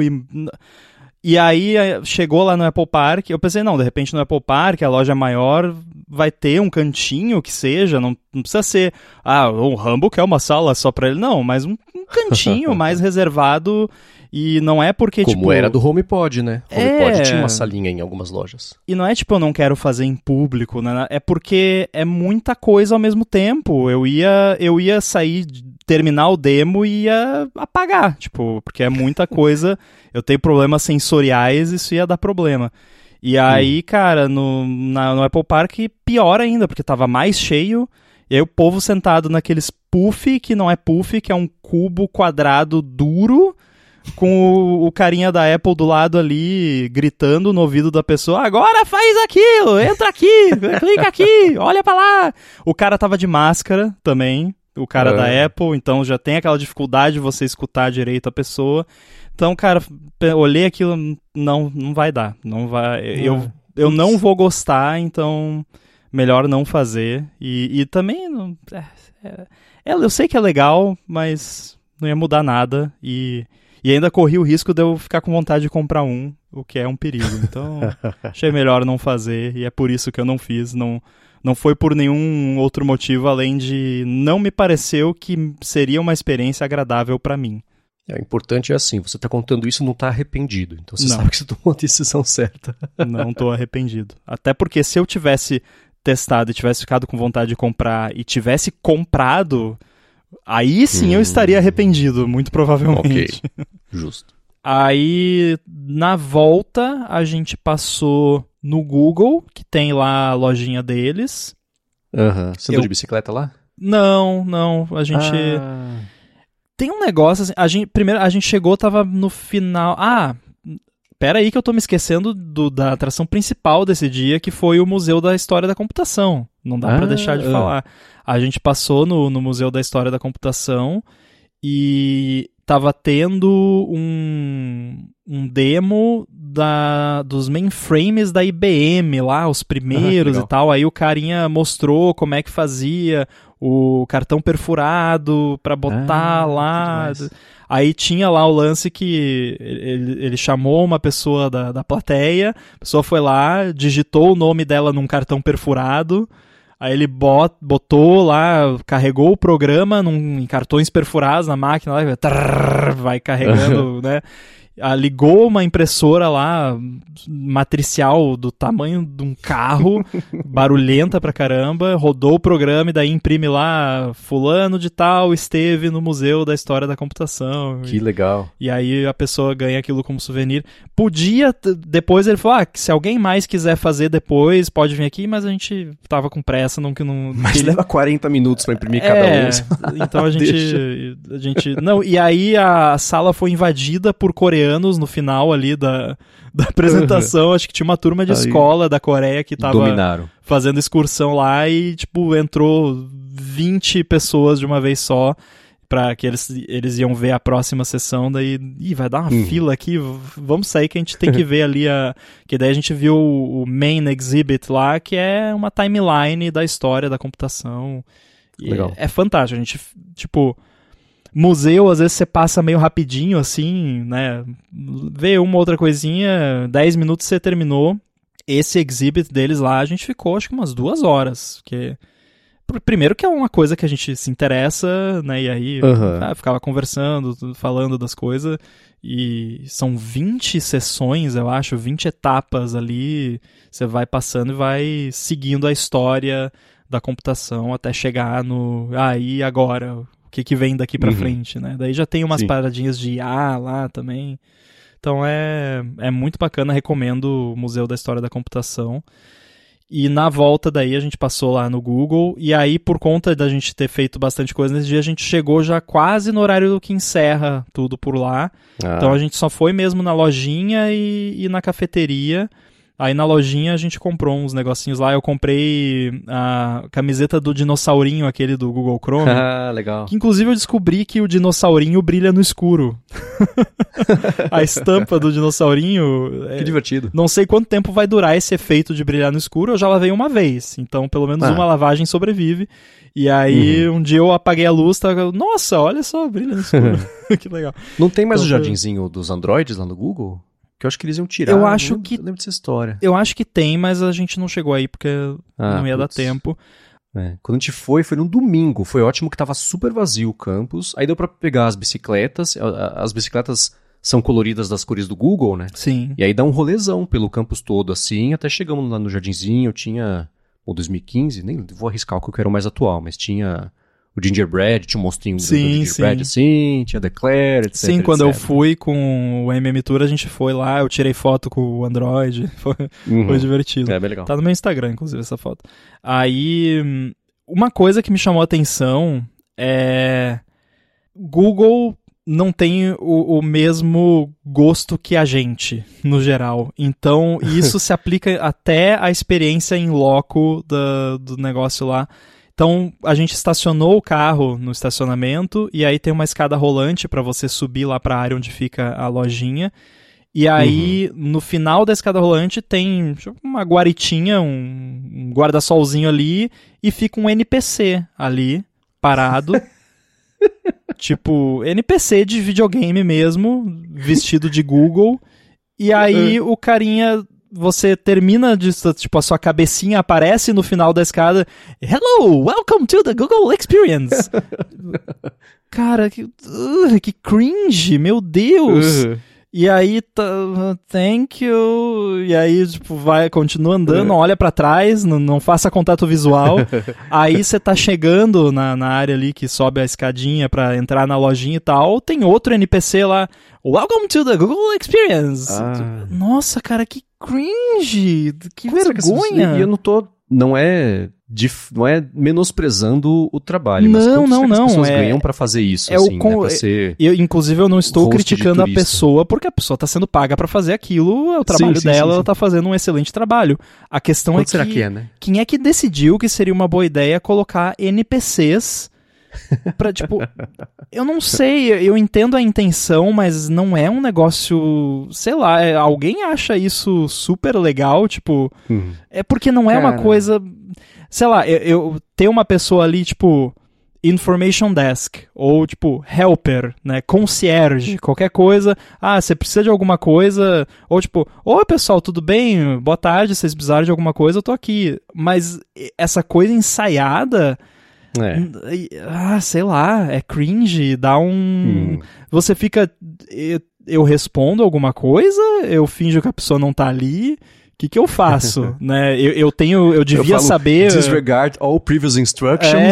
E aí chegou lá no Apple Park, eu pensei, não, de repente no Apple Park, a loja maior, vai ter um cantinho que seja, não precisa ser, o Rumble quer uma sala só pra ele, não, mas um cantinho mais reservado, e não é porque, Como era do HomePod, né? HomePod tinha uma salinha em algumas lojas. E não é tipo, eu não quero fazer em público, né? É porque é muita coisa ao mesmo tempo, eu ia sair, terminar o demo e ia apagar, tipo, porque é muita coisa, eu tenho problemas sensoriais, isso ia dar problema. E aí, cara, no Apple Park, pior ainda, porque tava mais cheio, e aí o povo sentado naqueles puff, que não é puff, que é um cubo quadrado duro, com o carinha da Apple do lado ali, gritando no ouvido da pessoa, agora faz aquilo, entra aqui, clica aqui, olha pra lá. O cara tava de máscara também, o cara da Apple, então já tem aquela dificuldade de você escutar direito a pessoa. Então, cara, olhei aquilo, não vai dar, não vai, eu não vou gostar, então melhor não fazer. E também, eu sei que é legal, mas não ia mudar nada, e ainda corri o risco de eu ficar com vontade de comprar o que é um perigo. Então, achei melhor não fazer, e é por isso que eu não fiz. Não foi por nenhum outro motivo, além de não me pareceu que seria uma experiência agradável para mim. O importante é assim, você tá contando isso e não tá arrependido. Então você sabe que você tomou a decisão certa. Não tô arrependido. Até porque se eu tivesse testado e tivesse ficado com vontade de comprar e tivesse comprado, aí sim eu estaria arrependido, muito provavelmente. Ok, justo. Aí, na volta, a gente passou no Google, que tem lá a lojinha deles. Você andou de bicicleta lá? Não, a gente... Tem um negócio assim, primeiro a gente chegou, tava no final... Pera aí que eu tô me esquecendo da atração principal desse dia, que foi o Museu da História da Computação. Não dá pra deixar de falar. A gente passou no Museu da História da Computação e tava tendo um demo dos mainframes da IBM lá, os primeiros e tal. Aí o carinha mostrou como é que fazia o cartão perfurado pra botar lá. Aí tinha lá o lance que ele chamou uma pessoa da plateia, a pessoa foi lá, digitou o nome dela num cartão perfurado, aí ele botou lá, carregou o programa em cartões perfurados na máquina, lá, vai carregando, né? Ligou uma impressora lá, matricial do tamanho de um carro, barulhenta pra caramba, rodou o programa e daí imprime lá, fulano de tal esteve no Museu da História da Computação. Que legal. E aí a pessoa ganha aquilo como souvenir. Podia, depois ele falou, se alguém mais quiser fazer depois, pode vir aqui, mas a gente tava com pressa, não... Mas leva 40 minutos pra imprimir cada um. Então a gente... Não, e aí a sala foi invadida por coreanos no final ali da apresentação. Acho que tinha uma turma de escola da Coreia que tava fazendo excursão lá e, tipo, entrou 20 pessoas de uma vez só pra que eles iam ver a próxima sessão, daí vai dar uma fila aqui, vamos sair que a gente tem que ver ali que daí a gente viu o main exhibit lá, que é uma timeline da história da computação. E legal. É fantástico, a gente, tipo... Museu, às vezes você passa meio rapidinho, assim, né? Vê uma outra coisinha, 10 minutos você terminou. Esse exhibit deles lá, a gente ficou, acho que umas 2 horas. Primeiro que é uma coisa que a gente se interessa, né? E aí ficava conversando, falando das coisas. E são 20 sessões, eu acho, 20 etapas ali. Você vai passando e vai seguindo a história da computação até chegar no... e agora... O que vem daqui pra frente, né? Daí já tem umas paradinhas de IA lá também. Então é muito bacana, recomendo o Museu da História da Computação. E na volta daí a gente passou lá no Google, e aí por conta da gente ter feito bastante coisa nesse dia, a gente chegou já quase no horário que encerra tudo por lá. Então a gente só foi mesmo na lojinha e na cafeteria. Aí na lojinha a gente comprou uns negocinhos lá. Eu comprei a camiseta do dinossaurinho, aquele do Google Chrome. Legal. Que inclusive eu descobri que o dinossaurinho brilha no escuro. A estampa do dinossaurinho... Que divertido. Não sei quanto tempo vai durar esse efeito de brilhar no escuro. Eu já lavei uma vez. Então pelo menos uma lavagem sobrevive. E aí um dia eu apaguei a luz. Nossa, olha só, brilha no escuro. Que legal. Não tem mais o jardinzinho dos Androids lá no Google? Que eu acho que eles iam tirar. Eu acho que... Eu lembro dessa história. Eu acho que tem, mas a gente não chegou aí porque não ia dar tempo. Quando a gente foi num domingo. Foi ótimo que tava super vazio o campus. Aí deu pra pegar as bicicletas. As bicicletas são coloridas das cores do Google, né? Sim. E aí dá um rolezão pelo campus todo, assim. Até chegamos lá no jardinzinho. Tinha... 2015, nem vou arriscar o que eu quero mais atual, mas tinha... O Gingerbread, tinha um monstrinho do Gingerbread, assim, tinha Declare, etc. Sim, quando eu fui com o MM Tour, a gente foi lá, eu tirei foto com o Android, foi divertido. É, bem legal. Tá no meu Instagram, inclusive, essa foto. Aí, uma coisa que me chamou a atenção é... Google não tem o mesmo gosto que a gente, no geral. Então, isso se aplica até à experiência em loco do negócio lá. Então, a gente estacionou o carro no estacionamento e aí tem uma escada rolante para você subir lá para a área onde fica a lojinha. E aí, no final da escada rolante, tem uma guaritinha, um guarda-solzinho ali e fica um NPC ali, parado. Tipo, NPC de videogame mesmo, vestido de Google. E aí, o carinha... Você termina de, tipo, a sua cabecinha aparece no final da escada. Hello, welcome to the Google Experience. Cara, que cringe, meu Deus. E aí, thank you. E aí, tipo, continua andando, olha pra trás, não faça contato visual. Aí você tá chegando na área ali que sobe a escadinha pra entrar na lojinha e tal. Tem outro NPC lá. Welcome to the Google Experience. Nossa, cara, que cringe. Que vergonha. E eu não tô... Não é menosprezando o trabalho, mas não. as pessoas ganham pra fazer isso, assim, né? Pra ser inclusive, eu não estou criticando a pessoa, porque a pessoa tá sendo paga pra fazer aquilo, é o trabalho dela, ela tá fazendo um excelente trabalho. A questão Quanto será que é, né? Quem é que decidiu que seria uma boa ideia colocar NPCs pra, tipo, eu não sei, eu entendo a intenção, mas não é um negócio, sei lá, alguém acha isso super legal, tipo, é porque não é uma coisa, sei lá, eu ter uma pessoa ali, tipo, information desk, ou tipo, helper, né, concierge, qualquer coisa, você precisa de alguma coisa, ou tipo, oi pessoal, tudo bem? Boa tarde, se vocês precisarem de alguma coisa, eu tô aqui. Mas essa coisa ensaiada, sei lá, é cringe, dá um... Você fica... Eu respondo alguma coisa, eu finjo que a pessoa não tá ali... O que eu faço, né? Eu devia saber... Disregard all previous instructions.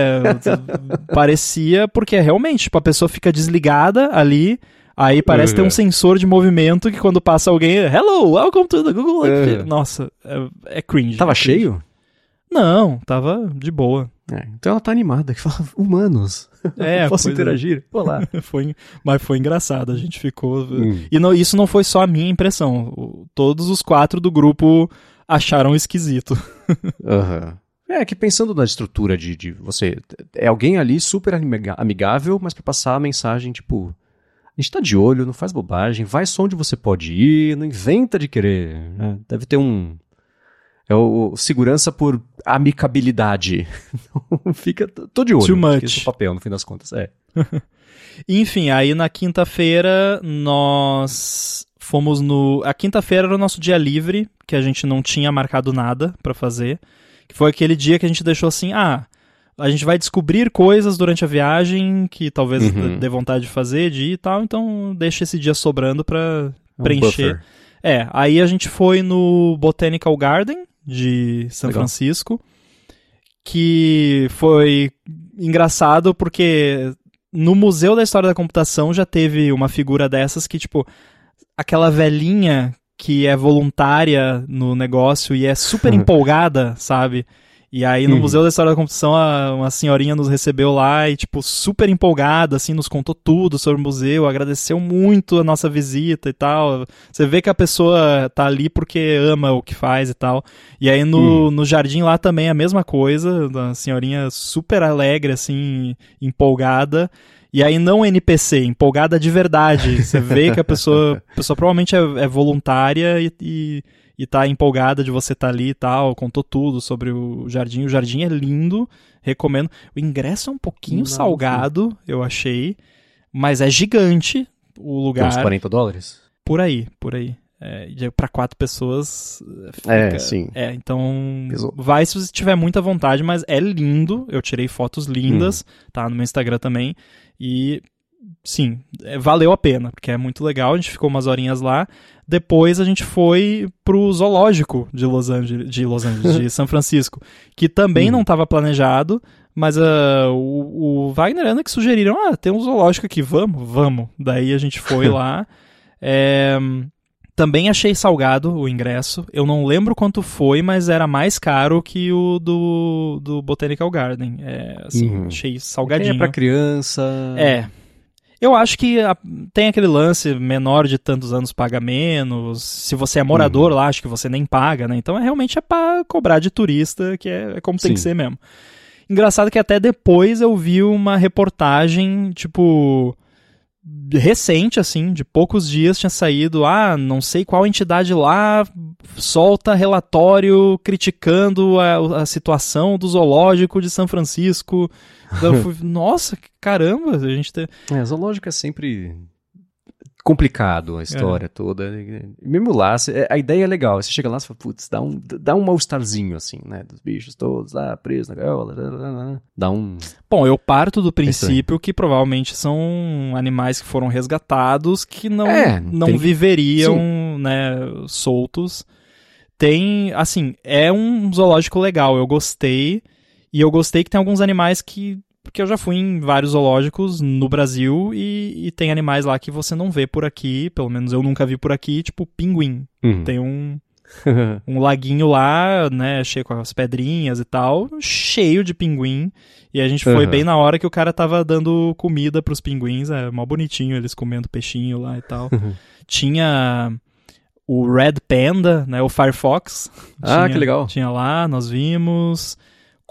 Parecia, porque realmente, tipo, a pessoa fica desligada ali, aí parece ter um sensor de movimento que quando passa alguém, hello, welcome to the Google. Nossa, é cringe. Tava cheio? Não, tava de boa. Então ela tá animada, que fala, humanos, posso interagir? Olá. Mas foi engraçado, a gente ficou... E isso não foi só a minha impressão, todos os 4 do grupo acharam esquisito. Que pensando na estrutura de você, é alguém ali super amigável, mas pra passar a mensagem, tipo, a gente tá de olho, não faz bobagem, vai só onde você pode ir, não inventa de querer, né? Deve ter um... É o segurança por amicabilidade. Fica... Tô de olho. Too much. Esse é o papel, no fim das contas. Enfim, aí na quinta-feira nós fomos no... A quinta-feira era o nosso dia livre, que a gente não tinha marcado nada pra fazer. Que foi aquele dia que a gente deixou assim, a gente vai descobrir coisas durante a viagem que talvez dê vontade de fazer, de ir e tal, então deixa esse dia sobrando pra preencher. Aí a gente foi no Botanical Garden de São Francisco, que foi engraçado porque no Museu da História da Computação já teve uma figura dessas que, tipo, aquela velhinha que é voluntária no negócio e é super empolgada, sabe? E aí no Museu da História da Computação uma senhorinha nos recebeu lá e, tipo, super empolgada, assim, nos contou tudo sobre o museu, agradeceu muito a nossa visita e tal. Você vê que a pessoa tá ali porque ama o que faz e tal. E aí no jardim lá também a mesma coisa, a senhorinha super alegre, assim, empolgada. E aí não NPC, empolgada de verdade. Você vê que a pessoa provavelmente é voluntária e tá empolgada de você estar ali e tal, contou tudo sobre o jardim. O jardim é lindo, recomendo. O ingresso é um pouquinho salgado, eu achei, mas é gigante o lugar. Uns $40? Por aí. Pra 4 pessoas. Sim. Então vai se você tiver muita vontade, mas é lindo. Eu tirei fotos lindas, tá no meu Instagram também. E sim, valeu a pena, porque é muito legal. A gente ficou umas horinhas lá. Depois a gente foi pro zoológico de de São Francisco, que também não estava planejado, mas o Wagner e a Ana que sugeriram, tem um zoológico aqui, vamos. Daí a gente foi lá. Também achei salgado o ingresso. Eu não lembro quanto foi, mas era mais caro que o do Botanical Garden. Achei salgadinho. É pra criança. Eu acho que tem aquele lance, menor de tantos anos paga menos. Se você é morador lá, acho que você nem paga, né? Então realmente é pra cobrar de turista, que é como tem que ser mesmo. Engraçado que até depois eu vi uma reportagem, tipo, recente, assim, de poucos dias tinha saído, não sei qual entidade lá solta relatório criticando a situação do zoológico de São Francisco. Então eu fui, nossa, caramba, a gente tem... Zoológico é sempre complicado, a história toda. Mesmo lá, a ideia é legal. Você chega lá e fala, putz, dá um mal-estarzinho, assim, né? Dos bichos todos lá, presos na gaiola, dá um... Bom, eu parto do princípio que provavelmente são animais que foram resgatados que não viveriam, né, soltos. Tem, assim, é um zoológico legal, eu gostei. E eu gostei que tem alguns animais porque eu já fui em vários zoológicos no Brasil e tem animais lá que você não vê por aqui, pelo menos eu nunca vi por aqui, tipo pinguim. Tem um laguinho lá, né, cheio com as pedrinhas e tal, cheio de pinguim. E a gente foi bem na hora que o cara tava dando comida pros pinguins, mó bonitinho eles comendo peixinho lá e tal. Tinha o Red Panda, né, o Firefox. Que legal. Tinha lá, nós vimos...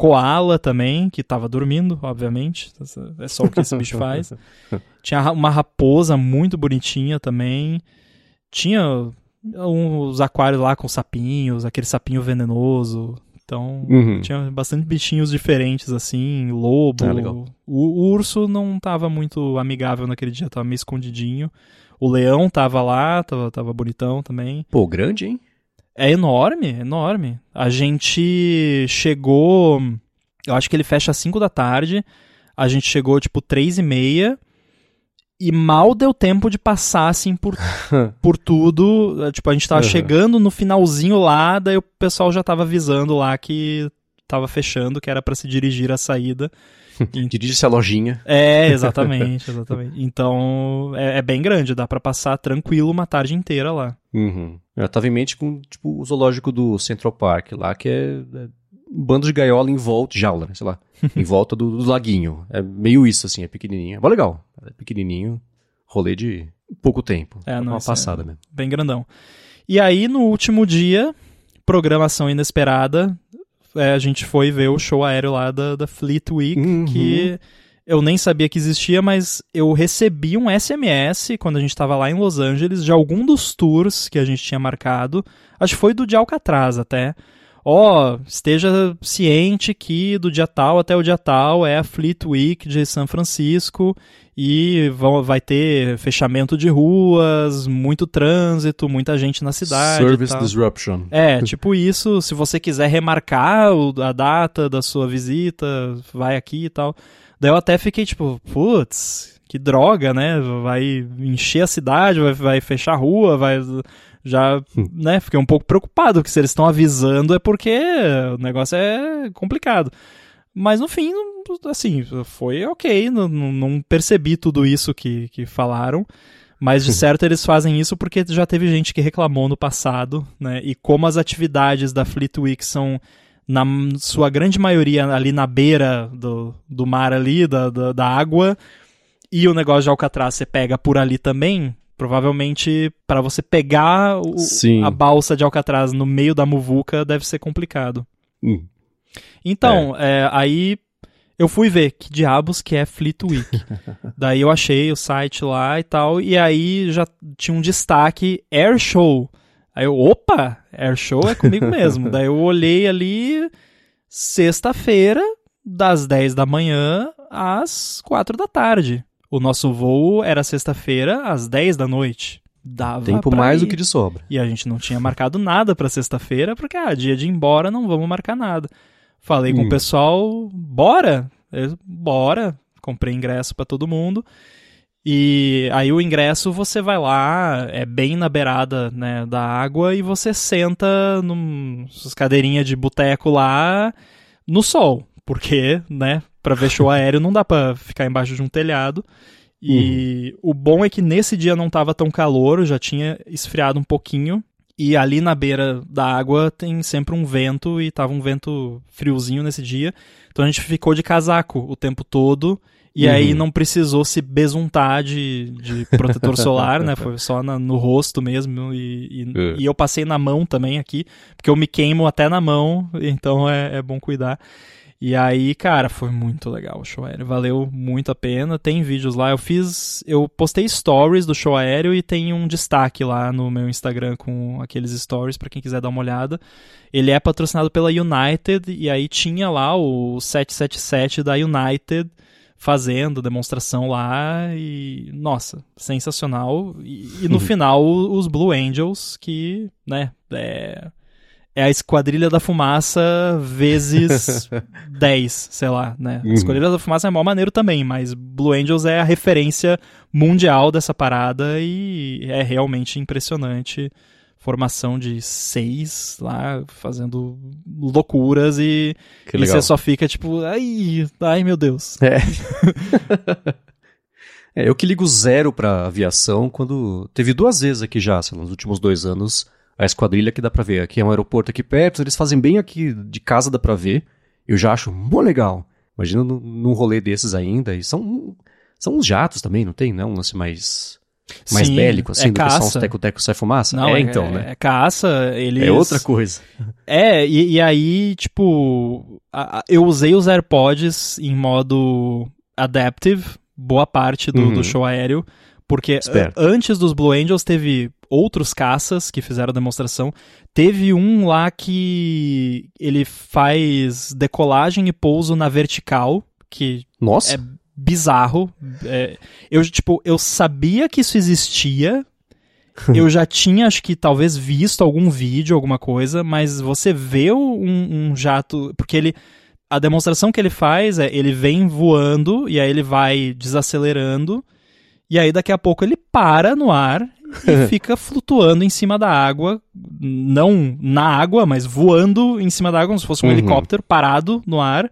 koala também, que tava dormindo, obviamente. É só o que esse bicho faz. Tinha uma raposa muito bonitinha também. Tinha uns aquários lá com sapinhos, aquele sapinho venenoso. Então, tinha bastante bichinhos diferentes, assim, lobo. Legal. O urso não tava muito amigável naquele dia, tava meio escondidinho. O leão tava lá, tava bonitão também. Pô, grande, hein? É enorme, enorme. A gente chegou... Eu acho que ele fecha às 5 da tarde. A gente chegou, tipo, 3:30. E mal deu tempo de passar, assim, por tudo. Tipo, a gente tava chegando no finalzinho lá, daí o pessoal já tava avisando lá que tava fechando, que era pra se dirigir à saída. Dirige-se a lojinha. Exatamente. Então, é bem grande, dá pra passar tranquilo uma tarde inteira lá. Eu tava em mente com, tipo, o zoológico do Central Park lá, que é um bando de gaiola em volta, jaula, né, sei lá, em volta do laguinho. É meio isso, assim, é pequenininho. É bom, legal. É pequenininho, rolê de pouco tempo. Uma passada mesmo. Bem grandão. E aí, no último dia, programação inesperada, a gente foi ver o show aéreo lá da Fleet Week, que eu nem sabia que existia, mas eu recebi um SMS quando a gente estava lá em Los Angeles, de algum dos tours que a gente tinha marcado, acho que foi do de Alcatraz até. Esteja ciente que do dia tal até o dia tal é a Fleet Week de São Francisco e vai ter fechamento de ruas, muito trânsito, muita gente na cidade. Service disruption. Tipo isso, se você quiser remarcar a data da sua visita, vai aqui e tal. Daí eu até fiquei tipo, putz, que droga, né? Vai encher a cidade, vai fechar a rua, já, né, fiquei um pouco preocupado, porque se eles estão avisando é porque o negócio é complicado. Mas no fim, assim, foi ok, não percebi tudo isso que falaram, mas de certo eles fazem isso porque já teve gente que reclamou no passado, né, e como as atividades da Fleet Week são, na sua grande maioria, ali na beira do mar ali, da água, e o negócio de Alcatraz você pega por ali também... Provavelmente, para você pegar a balsa de Alcatraz no meio da muvuca, deve ser complicado. Então, aí eu fui ver que diabos que é Fleet Week. Daí eu achei o site lá e tal, e aí já tinha um destaque Air Show. Aí eu, opa, Air Show é comigo mesmo. Daí eu olhei ali, sexta-feira, das 10 da manhã às 4 da tarde. O nosso voo era sexta-feira, às 10 da noite. Dava tempo mais do que de sobra. E a gente não tinha marcado nada pra sexta-feira, porque, dia de ir embora, não vamos marcar nada. Falei com o pessoal, bora? Bora. Comprei ingresso pra todo mundo. E aí o ingresso, você vai lá, é bem na beirada, né, da água, e você senta nas cadeirinhas de boteco lá, no sol. Porque, né, pra ver show aéreo não dá pra ficar embaixo de um telhado. E o bom é que nesse dia não tava tão calor, já tinha esfriado um pouquinho. E ali na beira da água tem sempre um vento, e tava um vento friozinho nesse dia. Então a gente ficou de casaco o tempo todo. E aí não precisou se besuntar de protetor solar, né? Foi só no rosto mesmo. E eu passei na mão também aqui, porque eu me queimo até na mão, então é bom cuidar. E aí, cara, foi muito legal o show aéreo, valeu muito a pena, tem vídeos lá, eu postei stories do show aéreo e tem um destaque lá no meu Instagram com aqueles stories pra quem quiser dar uma olhada. Ele é patrocinado pela United, e aí tinha lá o 777 da United fazendo demonstração lá, e nossa, sensacional. E no final os Blue Angels, que, né, é a Esquadrilha da Fumaça vezes 10, sei lá, né? A Esquadrilha da Fumaça é mó maneiro também, mas Blue Angels é a referência mundial dessa parada e é realmente impressionante. Formação de 6 lá, fazendo loucuras e você só fica tipo, ai meu Deus. Eu que ligo zero pra aviação quando... Teve 2 vezes aqui já, sei lá, nos últimos 2 anos... A Esquadrilha que dá pra ver. Aqui é um aeroporto aqui perto, eles fazem bem aqui de casa, dá pra ver. Eu já acho mó legal. Imagina num rolê desses ainda. E são uns jatos também, não tem? Não, um lance mais... mais Sim, bélico, assim, do caça. que só uns teco-teco sai fumaça? Não, né? É caça, eles... É outra coisa. E aí, tipo, eu usei os AirPods em modo adaptive, boa parte do show aéreo, porque antes dos Blue Angels teve outros caças que fizeram a demonstração. Teve um lá que ele faz decolagem e pouso na vertical, que Nossa. é bizarro. Eu sabia que isso existia, eu já tinha, acho que talvez visto algum vídeo, alguma coisa, mas você vê um jato, porque a demonstração que ele faz ele vem voando e aí ele vai desacelerando e aí daqui a pouco ele para no ar e fica flutuando em cima da água, não na água, mas voando em cima da água, como se fosse um helicóptero parado no ar.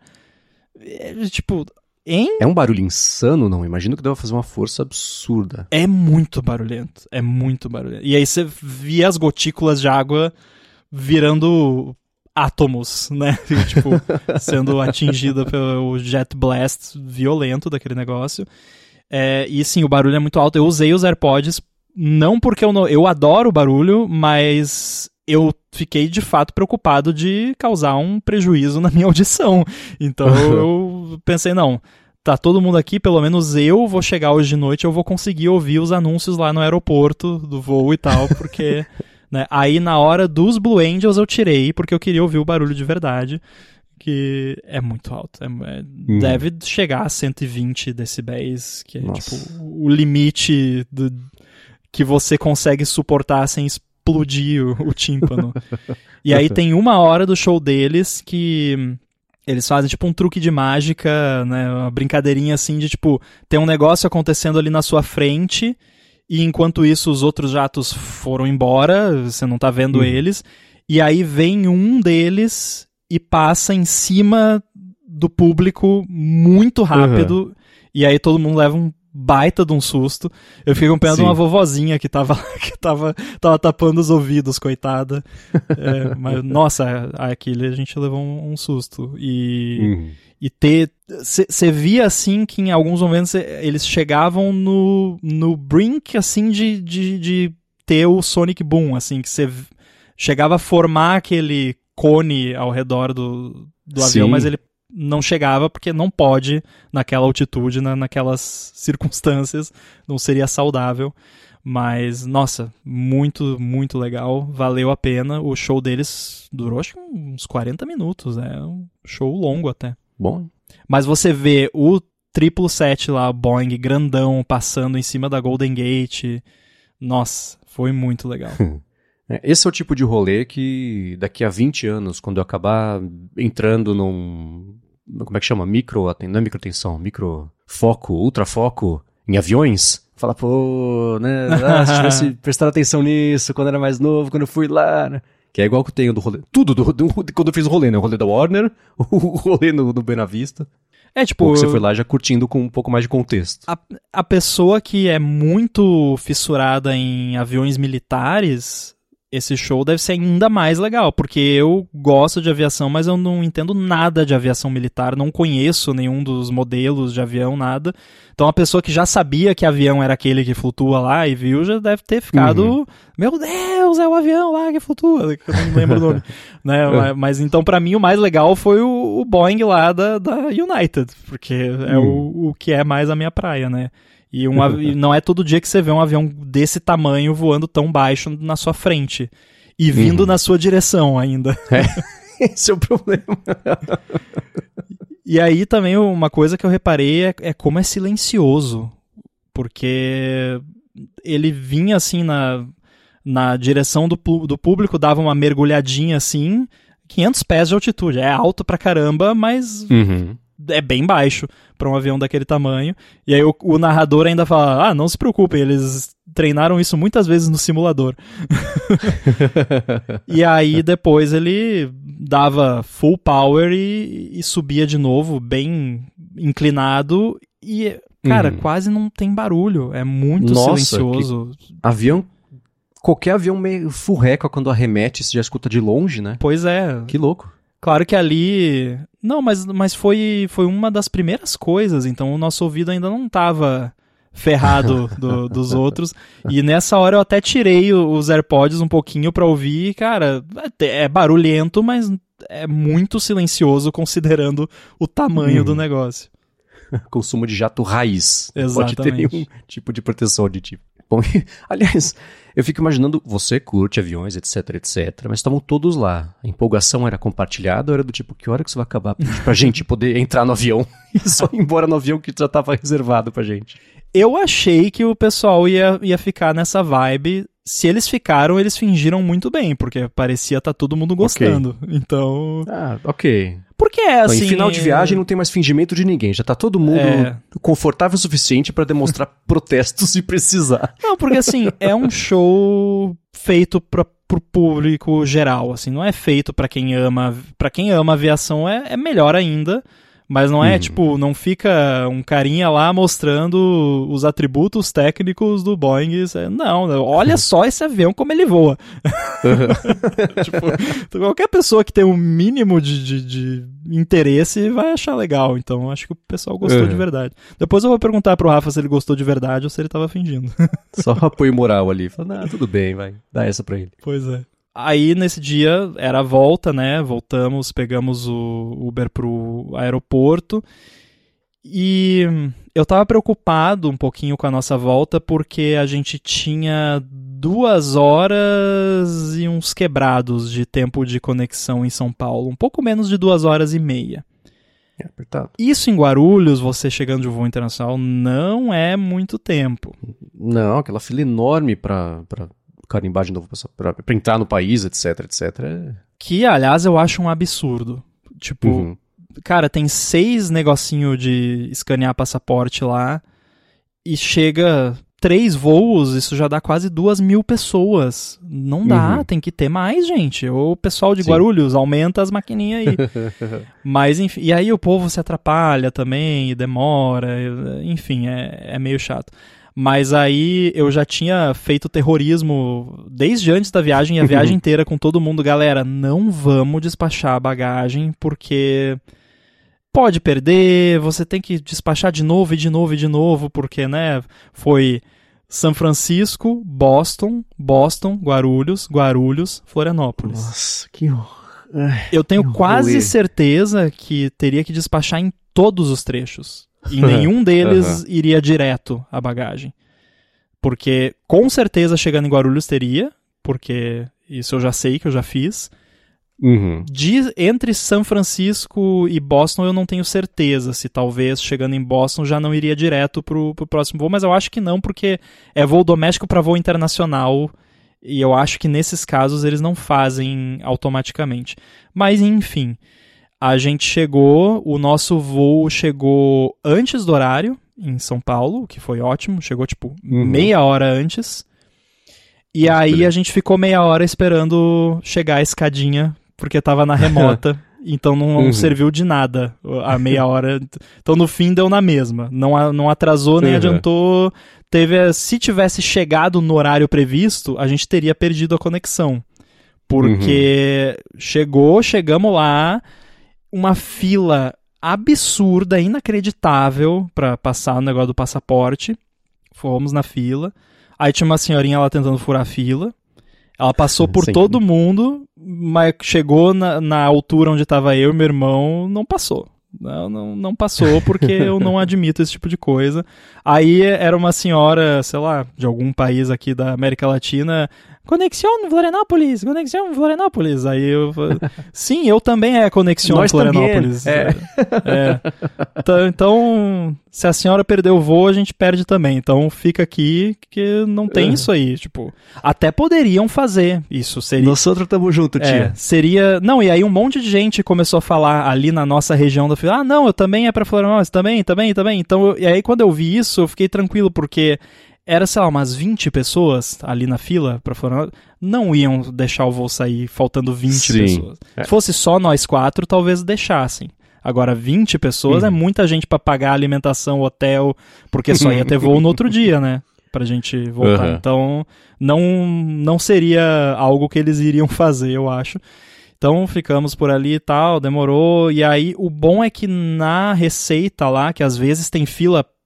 Tipo, É um barulho insano, não? Imagino que deve fazer uma força absurda. É muito barulhento. E aí você via as gotículas de água virando átomos, né? Tipo, sendo atingida pelo jet blast violento daquele negócio. E sim, o barulho é muito alto. Eu usei os AirPods, não porque eu adoro o barulho, mas eu fiquei de fato preocupado de causar um prejuízo na minha audição. Então eu pensei, não, tá todo mundo aqui, pelo menos eu vou chegar hoje de noite, eu vou conseguir ouvir os anúncios lá no aeroporto do voo e tal, porque... né, aí na hora dos Blue Angels eu tirei, porque eu queria ouvir o barulho de verdade, que é muito alto. Deve chegar a 120 decibéis, que é tipo o limite que você consegue suportar sem explodir o tímpano. E aí tem 1 hora do show deles que eles fazem tipo um truque de mágica, né, uma brincadeirinha assim de tipo, tem um negócio acontecendo ali na sua frente e enquanto isso os outros jatos foram embora, você não tá vendo eles, e aí vem um deles e passa em cima do público muito rápido, e aí todo mundo leva um baita de um susto. Eu fiquei com pena de uma vovozinha que tava tapando os ouvidos, coitada. Mas, nossa, aquele a gente levou um susto. E você via assim que em alguns momentos eles chegavam no brink assim de ter o Sonic Boom, assim, que você chegava a formar aquele cone ao redor do avião, mas ele não chegava porque não pode naquela altitude, naquelas circunstâncias, não seria saudável. Mas, nossa, muito, muito legal, valeu a pena. O show deles durou acho que uns 40 minutos, um show longo até. Bom. Mas você vê o 777 lá, Boeing, grandão, passando em cima da Golden Gate, nossa, foi muito legal. Esse é o tipo de rolê que daqui a 20 anos, quando eu acabar entrando num... Como é que chama? Não é microtensão, microfoco, ultrafoco em aviões. Fala, pô, né? Se tivesse prestado atenção nisso quando era mais novo, quando eu fui lá, né? Que é igual que eu tenho do rolê. Tudo quando eu fiz o rolê, né? O rolê da Warner, o rolê no Buena Vista. Tipo... você foi lá já curtindo com um pouco mais de contexto. A pessoa que é muito fissurada em aviões militares... esse show deve ser ainda mais legal, porque eu gosto de aviação, mas eu não entendo nada de aviação militar, não conheço nenhum dos modelos de avião, nada. Então a pessoa que já sabia que avião era aquele que flutua lá e viu, já deve ter ficado, meu Deus, é o avião lá que flutua, que eu não lembro o nome. Né? Mas então pra mim o mais legal foi o Boeing lá da United, porque é o que é mais a minha praia, né? E não é todo dia que você vê um avião desse tamanho voando tão baixo na sua frente. E vindo na sua direção ainda. Esse é o problema. E aí também uma coisa que eu reparei é como é silencioso. Porque ele vinha assim na direção do público, dava uma mergulhadinha assim, 500 pés de altitude. É alto pra caramba, mas... é bem baixo para um avião daquele tamanho. E aí o narrador ainda fala, não se preocupem, eles treinaram isso muitas vezes no simulador. E aí depois ele dava full power e subia de novo, bem inclinado. E, cara, quase não tem barulho. É muito silencioso. Qualquer avião meio furreca quando arremete, você já escuta de longe, né? Pois é. Que louco. Claro que ali... Não, mas foi uma das primeiras coisas, então o nosso ouvido ainda não estava ferrado dos outros. E nessa hora eu até tirei os AirPods um pouquinho pra ouvir. Cara, é barulhento, mas é muito silencioso considerando o tamanho do negócio. Consumo de jato raiz. Exatamente. Pode ter nenhum tipo de proteção auditiva. Bom, aliás, eu fico imaginando, você curte aviões, etc, mas estavam todos lá. A empolgação era compartilhada ou era do tipo, que hora que isso vai acabar pra gente poder entrar no avião e só ir embora no avião que já estava reservado pra gente? Eu achei que o pessoal ia ficar nessa vibe. Se eles ficaram, eles fingiram muito bem, porque parecia estar todo mundo gostando. Okay. Então... ok. Porque é assim... Então, em final de viagem não tem mais fingimento de ninguém. Já tá todo mundo confortável o suficiente pra demonstrar protestos se precisar. Não, porque assim, é um show feito pro público geral, assim. Não é feito pra quem ama... Pra quem ama aviação é melhor ainda. Mas não é, tipo, não fica um carinha lá mostrando os atributos técnicos do Boeing. Não, olha só esse avião como ele voa. Tipo, qualquer pessoa que tem um mínimo de interesse vai achar legal. Então, acho que o pessoal gostou de verdade. Depois eu vou perguntar pro Rafa se ele gostou de verdade ou se ele tava fingindo. Só apoio moral ali. Fala, tudo bem, vai. Dá essa pra ele. Pois é. Aí, nesse dia, era a volta, né? Voltamos, pegamos o Uber pro aeroporto. E eu tava preocupado um pouquinho com a nossa volta, porque a gente tinha 2 horas e uns quebrados de tempo de conexão em São Paulo. Um pouco menos de 2 horas e meia. É apertado. Isso em Guarulhos, você chegando de um voo internacional, não é muito tempo. Não, aquela fila enorme pra carimbar de novo pra entrar no país, etc. Que, aliás, eu acho um absurdo. Tipo, cara, tem 6 negocinho de escanear passaporte lá e chega 3 voos, isso já dá quase 2.000 pessoas. Não dá, tem que ter mais, gente. O pessoal de Guarulhos, aumenta as maquininhas aí. Mas, enfim, e aí o povo se atrapalha também, e demora, enfim, é meio chato. Mas aí eu já tinha feito terrorismo desde antes da viagem e a viagem inteira com todo mundo. Galera, não vamos despachar a bagagem porque pode perder, você tem que despachar de novo e de novo e de novo, porque, né, foi São Francisco, Boston, Guarulhos, Florianópolis. Nossa, que horror. Eu tenho quase certeza que teria que despachar em todos os trechos. E nenhum deles iria direto a bagagem. Porque, com certeza, chegando em Guarulhos teria, porque isso eu já sei que eu já fiz. Entre São Francisco e Boston eu não tenho certeza se talvez chegando em Boston já não iria direto pro próximo voo, mas eu acho que não, porque é voo doméstico para voo internacional e eu acho que nesses casos eles não fazem automaticamente. Mas, enfim... A gente chegou, o nosso voo chegou antes do horário, em São Paulo, que foi ótimo, chegou tipo meia hora antes. E aí a gente ficou meia hora esperando chegar a escadinha, porque tava na remota, então não serviu de nada a meia hora. Então no fim deu na mesma, não atrasou nem adiantou. Se tivesse chegado no horário previsto, a gente teria perdido a conexão. Porque chegamos lá... Uma fila absurda, inacreditável pra passar o negócio do passaporte. Fomos na fila. Aí tinha uma senhorinha lá tentando furar a fila. Ela passou por todo mundo, mas chegou na altura onde estava eu e meu irmão, não passou. Não passou porque eu não admito esse tipo de coisa. Aí era uma senhora, sei lá, de algum país aqui da América Latina... Conexão Florianópolis. Aí eu sim, eu também é Conexão Florianópolis. Então, se a senhora perdeu o voo, a gente perde também. Então fica aqui que não tem isso aí. Tipo, até poderiam fazer isso. Nós outros estamos juntos, tia. Seria... Não, e aí um monte de gente começou a falar ali na nossa região da fila. Não, eu também é pra Florianópolis, também. Então, e aí quando eu vi isso, eu fiquei tranquilo, porque... Era, sei lá, umas 20 pessoas ali na fila pra Florianópolis, não iam deixar o voo sair faltando 20 pessoas. Se fosse só nós 4, talvez deixassem. Agora, 20 pessoas é muita gente pra pagar alimentação, hotel, porque só ia ter voo no outro dia, né? Pra gente voltar. Então, não seria algo que eles iriam fazer, eu acho. Então, ficamos por ali e tal, demorou. E aí, o bom é que na receita lá, que às vezes tem fila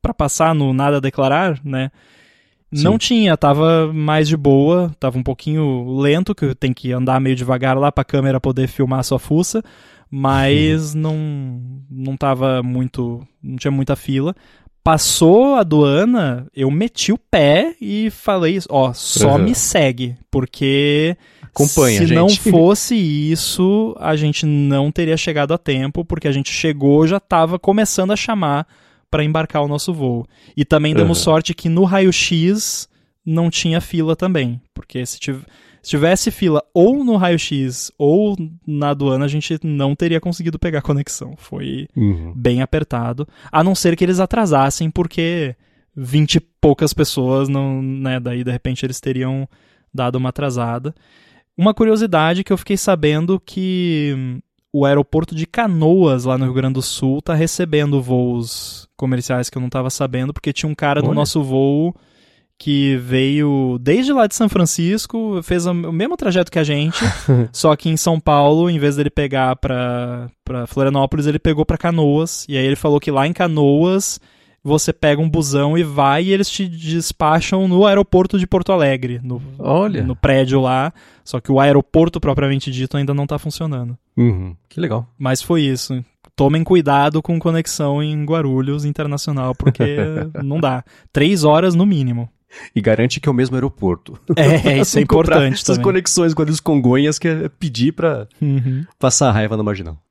pra passar no nada a declarar, né? Sim. Não tinha, tava mais de boa, tava um pouquinho lento, que eu tenho que andar meio devagar lá pra câmera poder filmar a sua fuça, mas não tava muito, não tinha muita fila. Passou a aduana, eu meti o pé e falei, só me segue, porque acompanha, se não fosse isso, a gente não teria chegado a tempo, porque a gente chegou, já tava começando a chamar para embarcar o nosso voo. E também demos sorte que no raio-x não tinha fila também, porque se tivesse fila ou no raio-x ou na aduana, a gente não teria conseguido pegar conexão. Foi bem apertado, a não ser que eles atrasassem, porque 20 e poucas pessoas, não, né, daí de repente eles teriam dado uma atrasada. Uma curiosidade que eu fiquei sabendo que o aeroporto de Canoas, lá no Rio Grande do Sul, tá recebendo voos comerciais que eu não tava sabendo, porque tinha um cara no nosso voo que veio desde lá de São Francisco, fez o mesmo trajeto que a gente, só que em São Paulo, em vez dele pegar pra Florianópolis, ele pegou pra Canoas, e aí ele falou que lá em Canoas você pega um busão e vai, e eles te despacham no aeroporto de Porto Alegre, no prédio lá, só que o aeroporto propriamente dito ainda não tá funcionando. Que legal. Mas foi isso. Tomem cuidado com conexão em Guarulhos Internacional, porque não dá. 3 horas no mínimo. E garante que é o mesmo aeroporto. Isso é importante essas também. Conexões com os Congonhas que é pedir pra passar a raiva no marginal.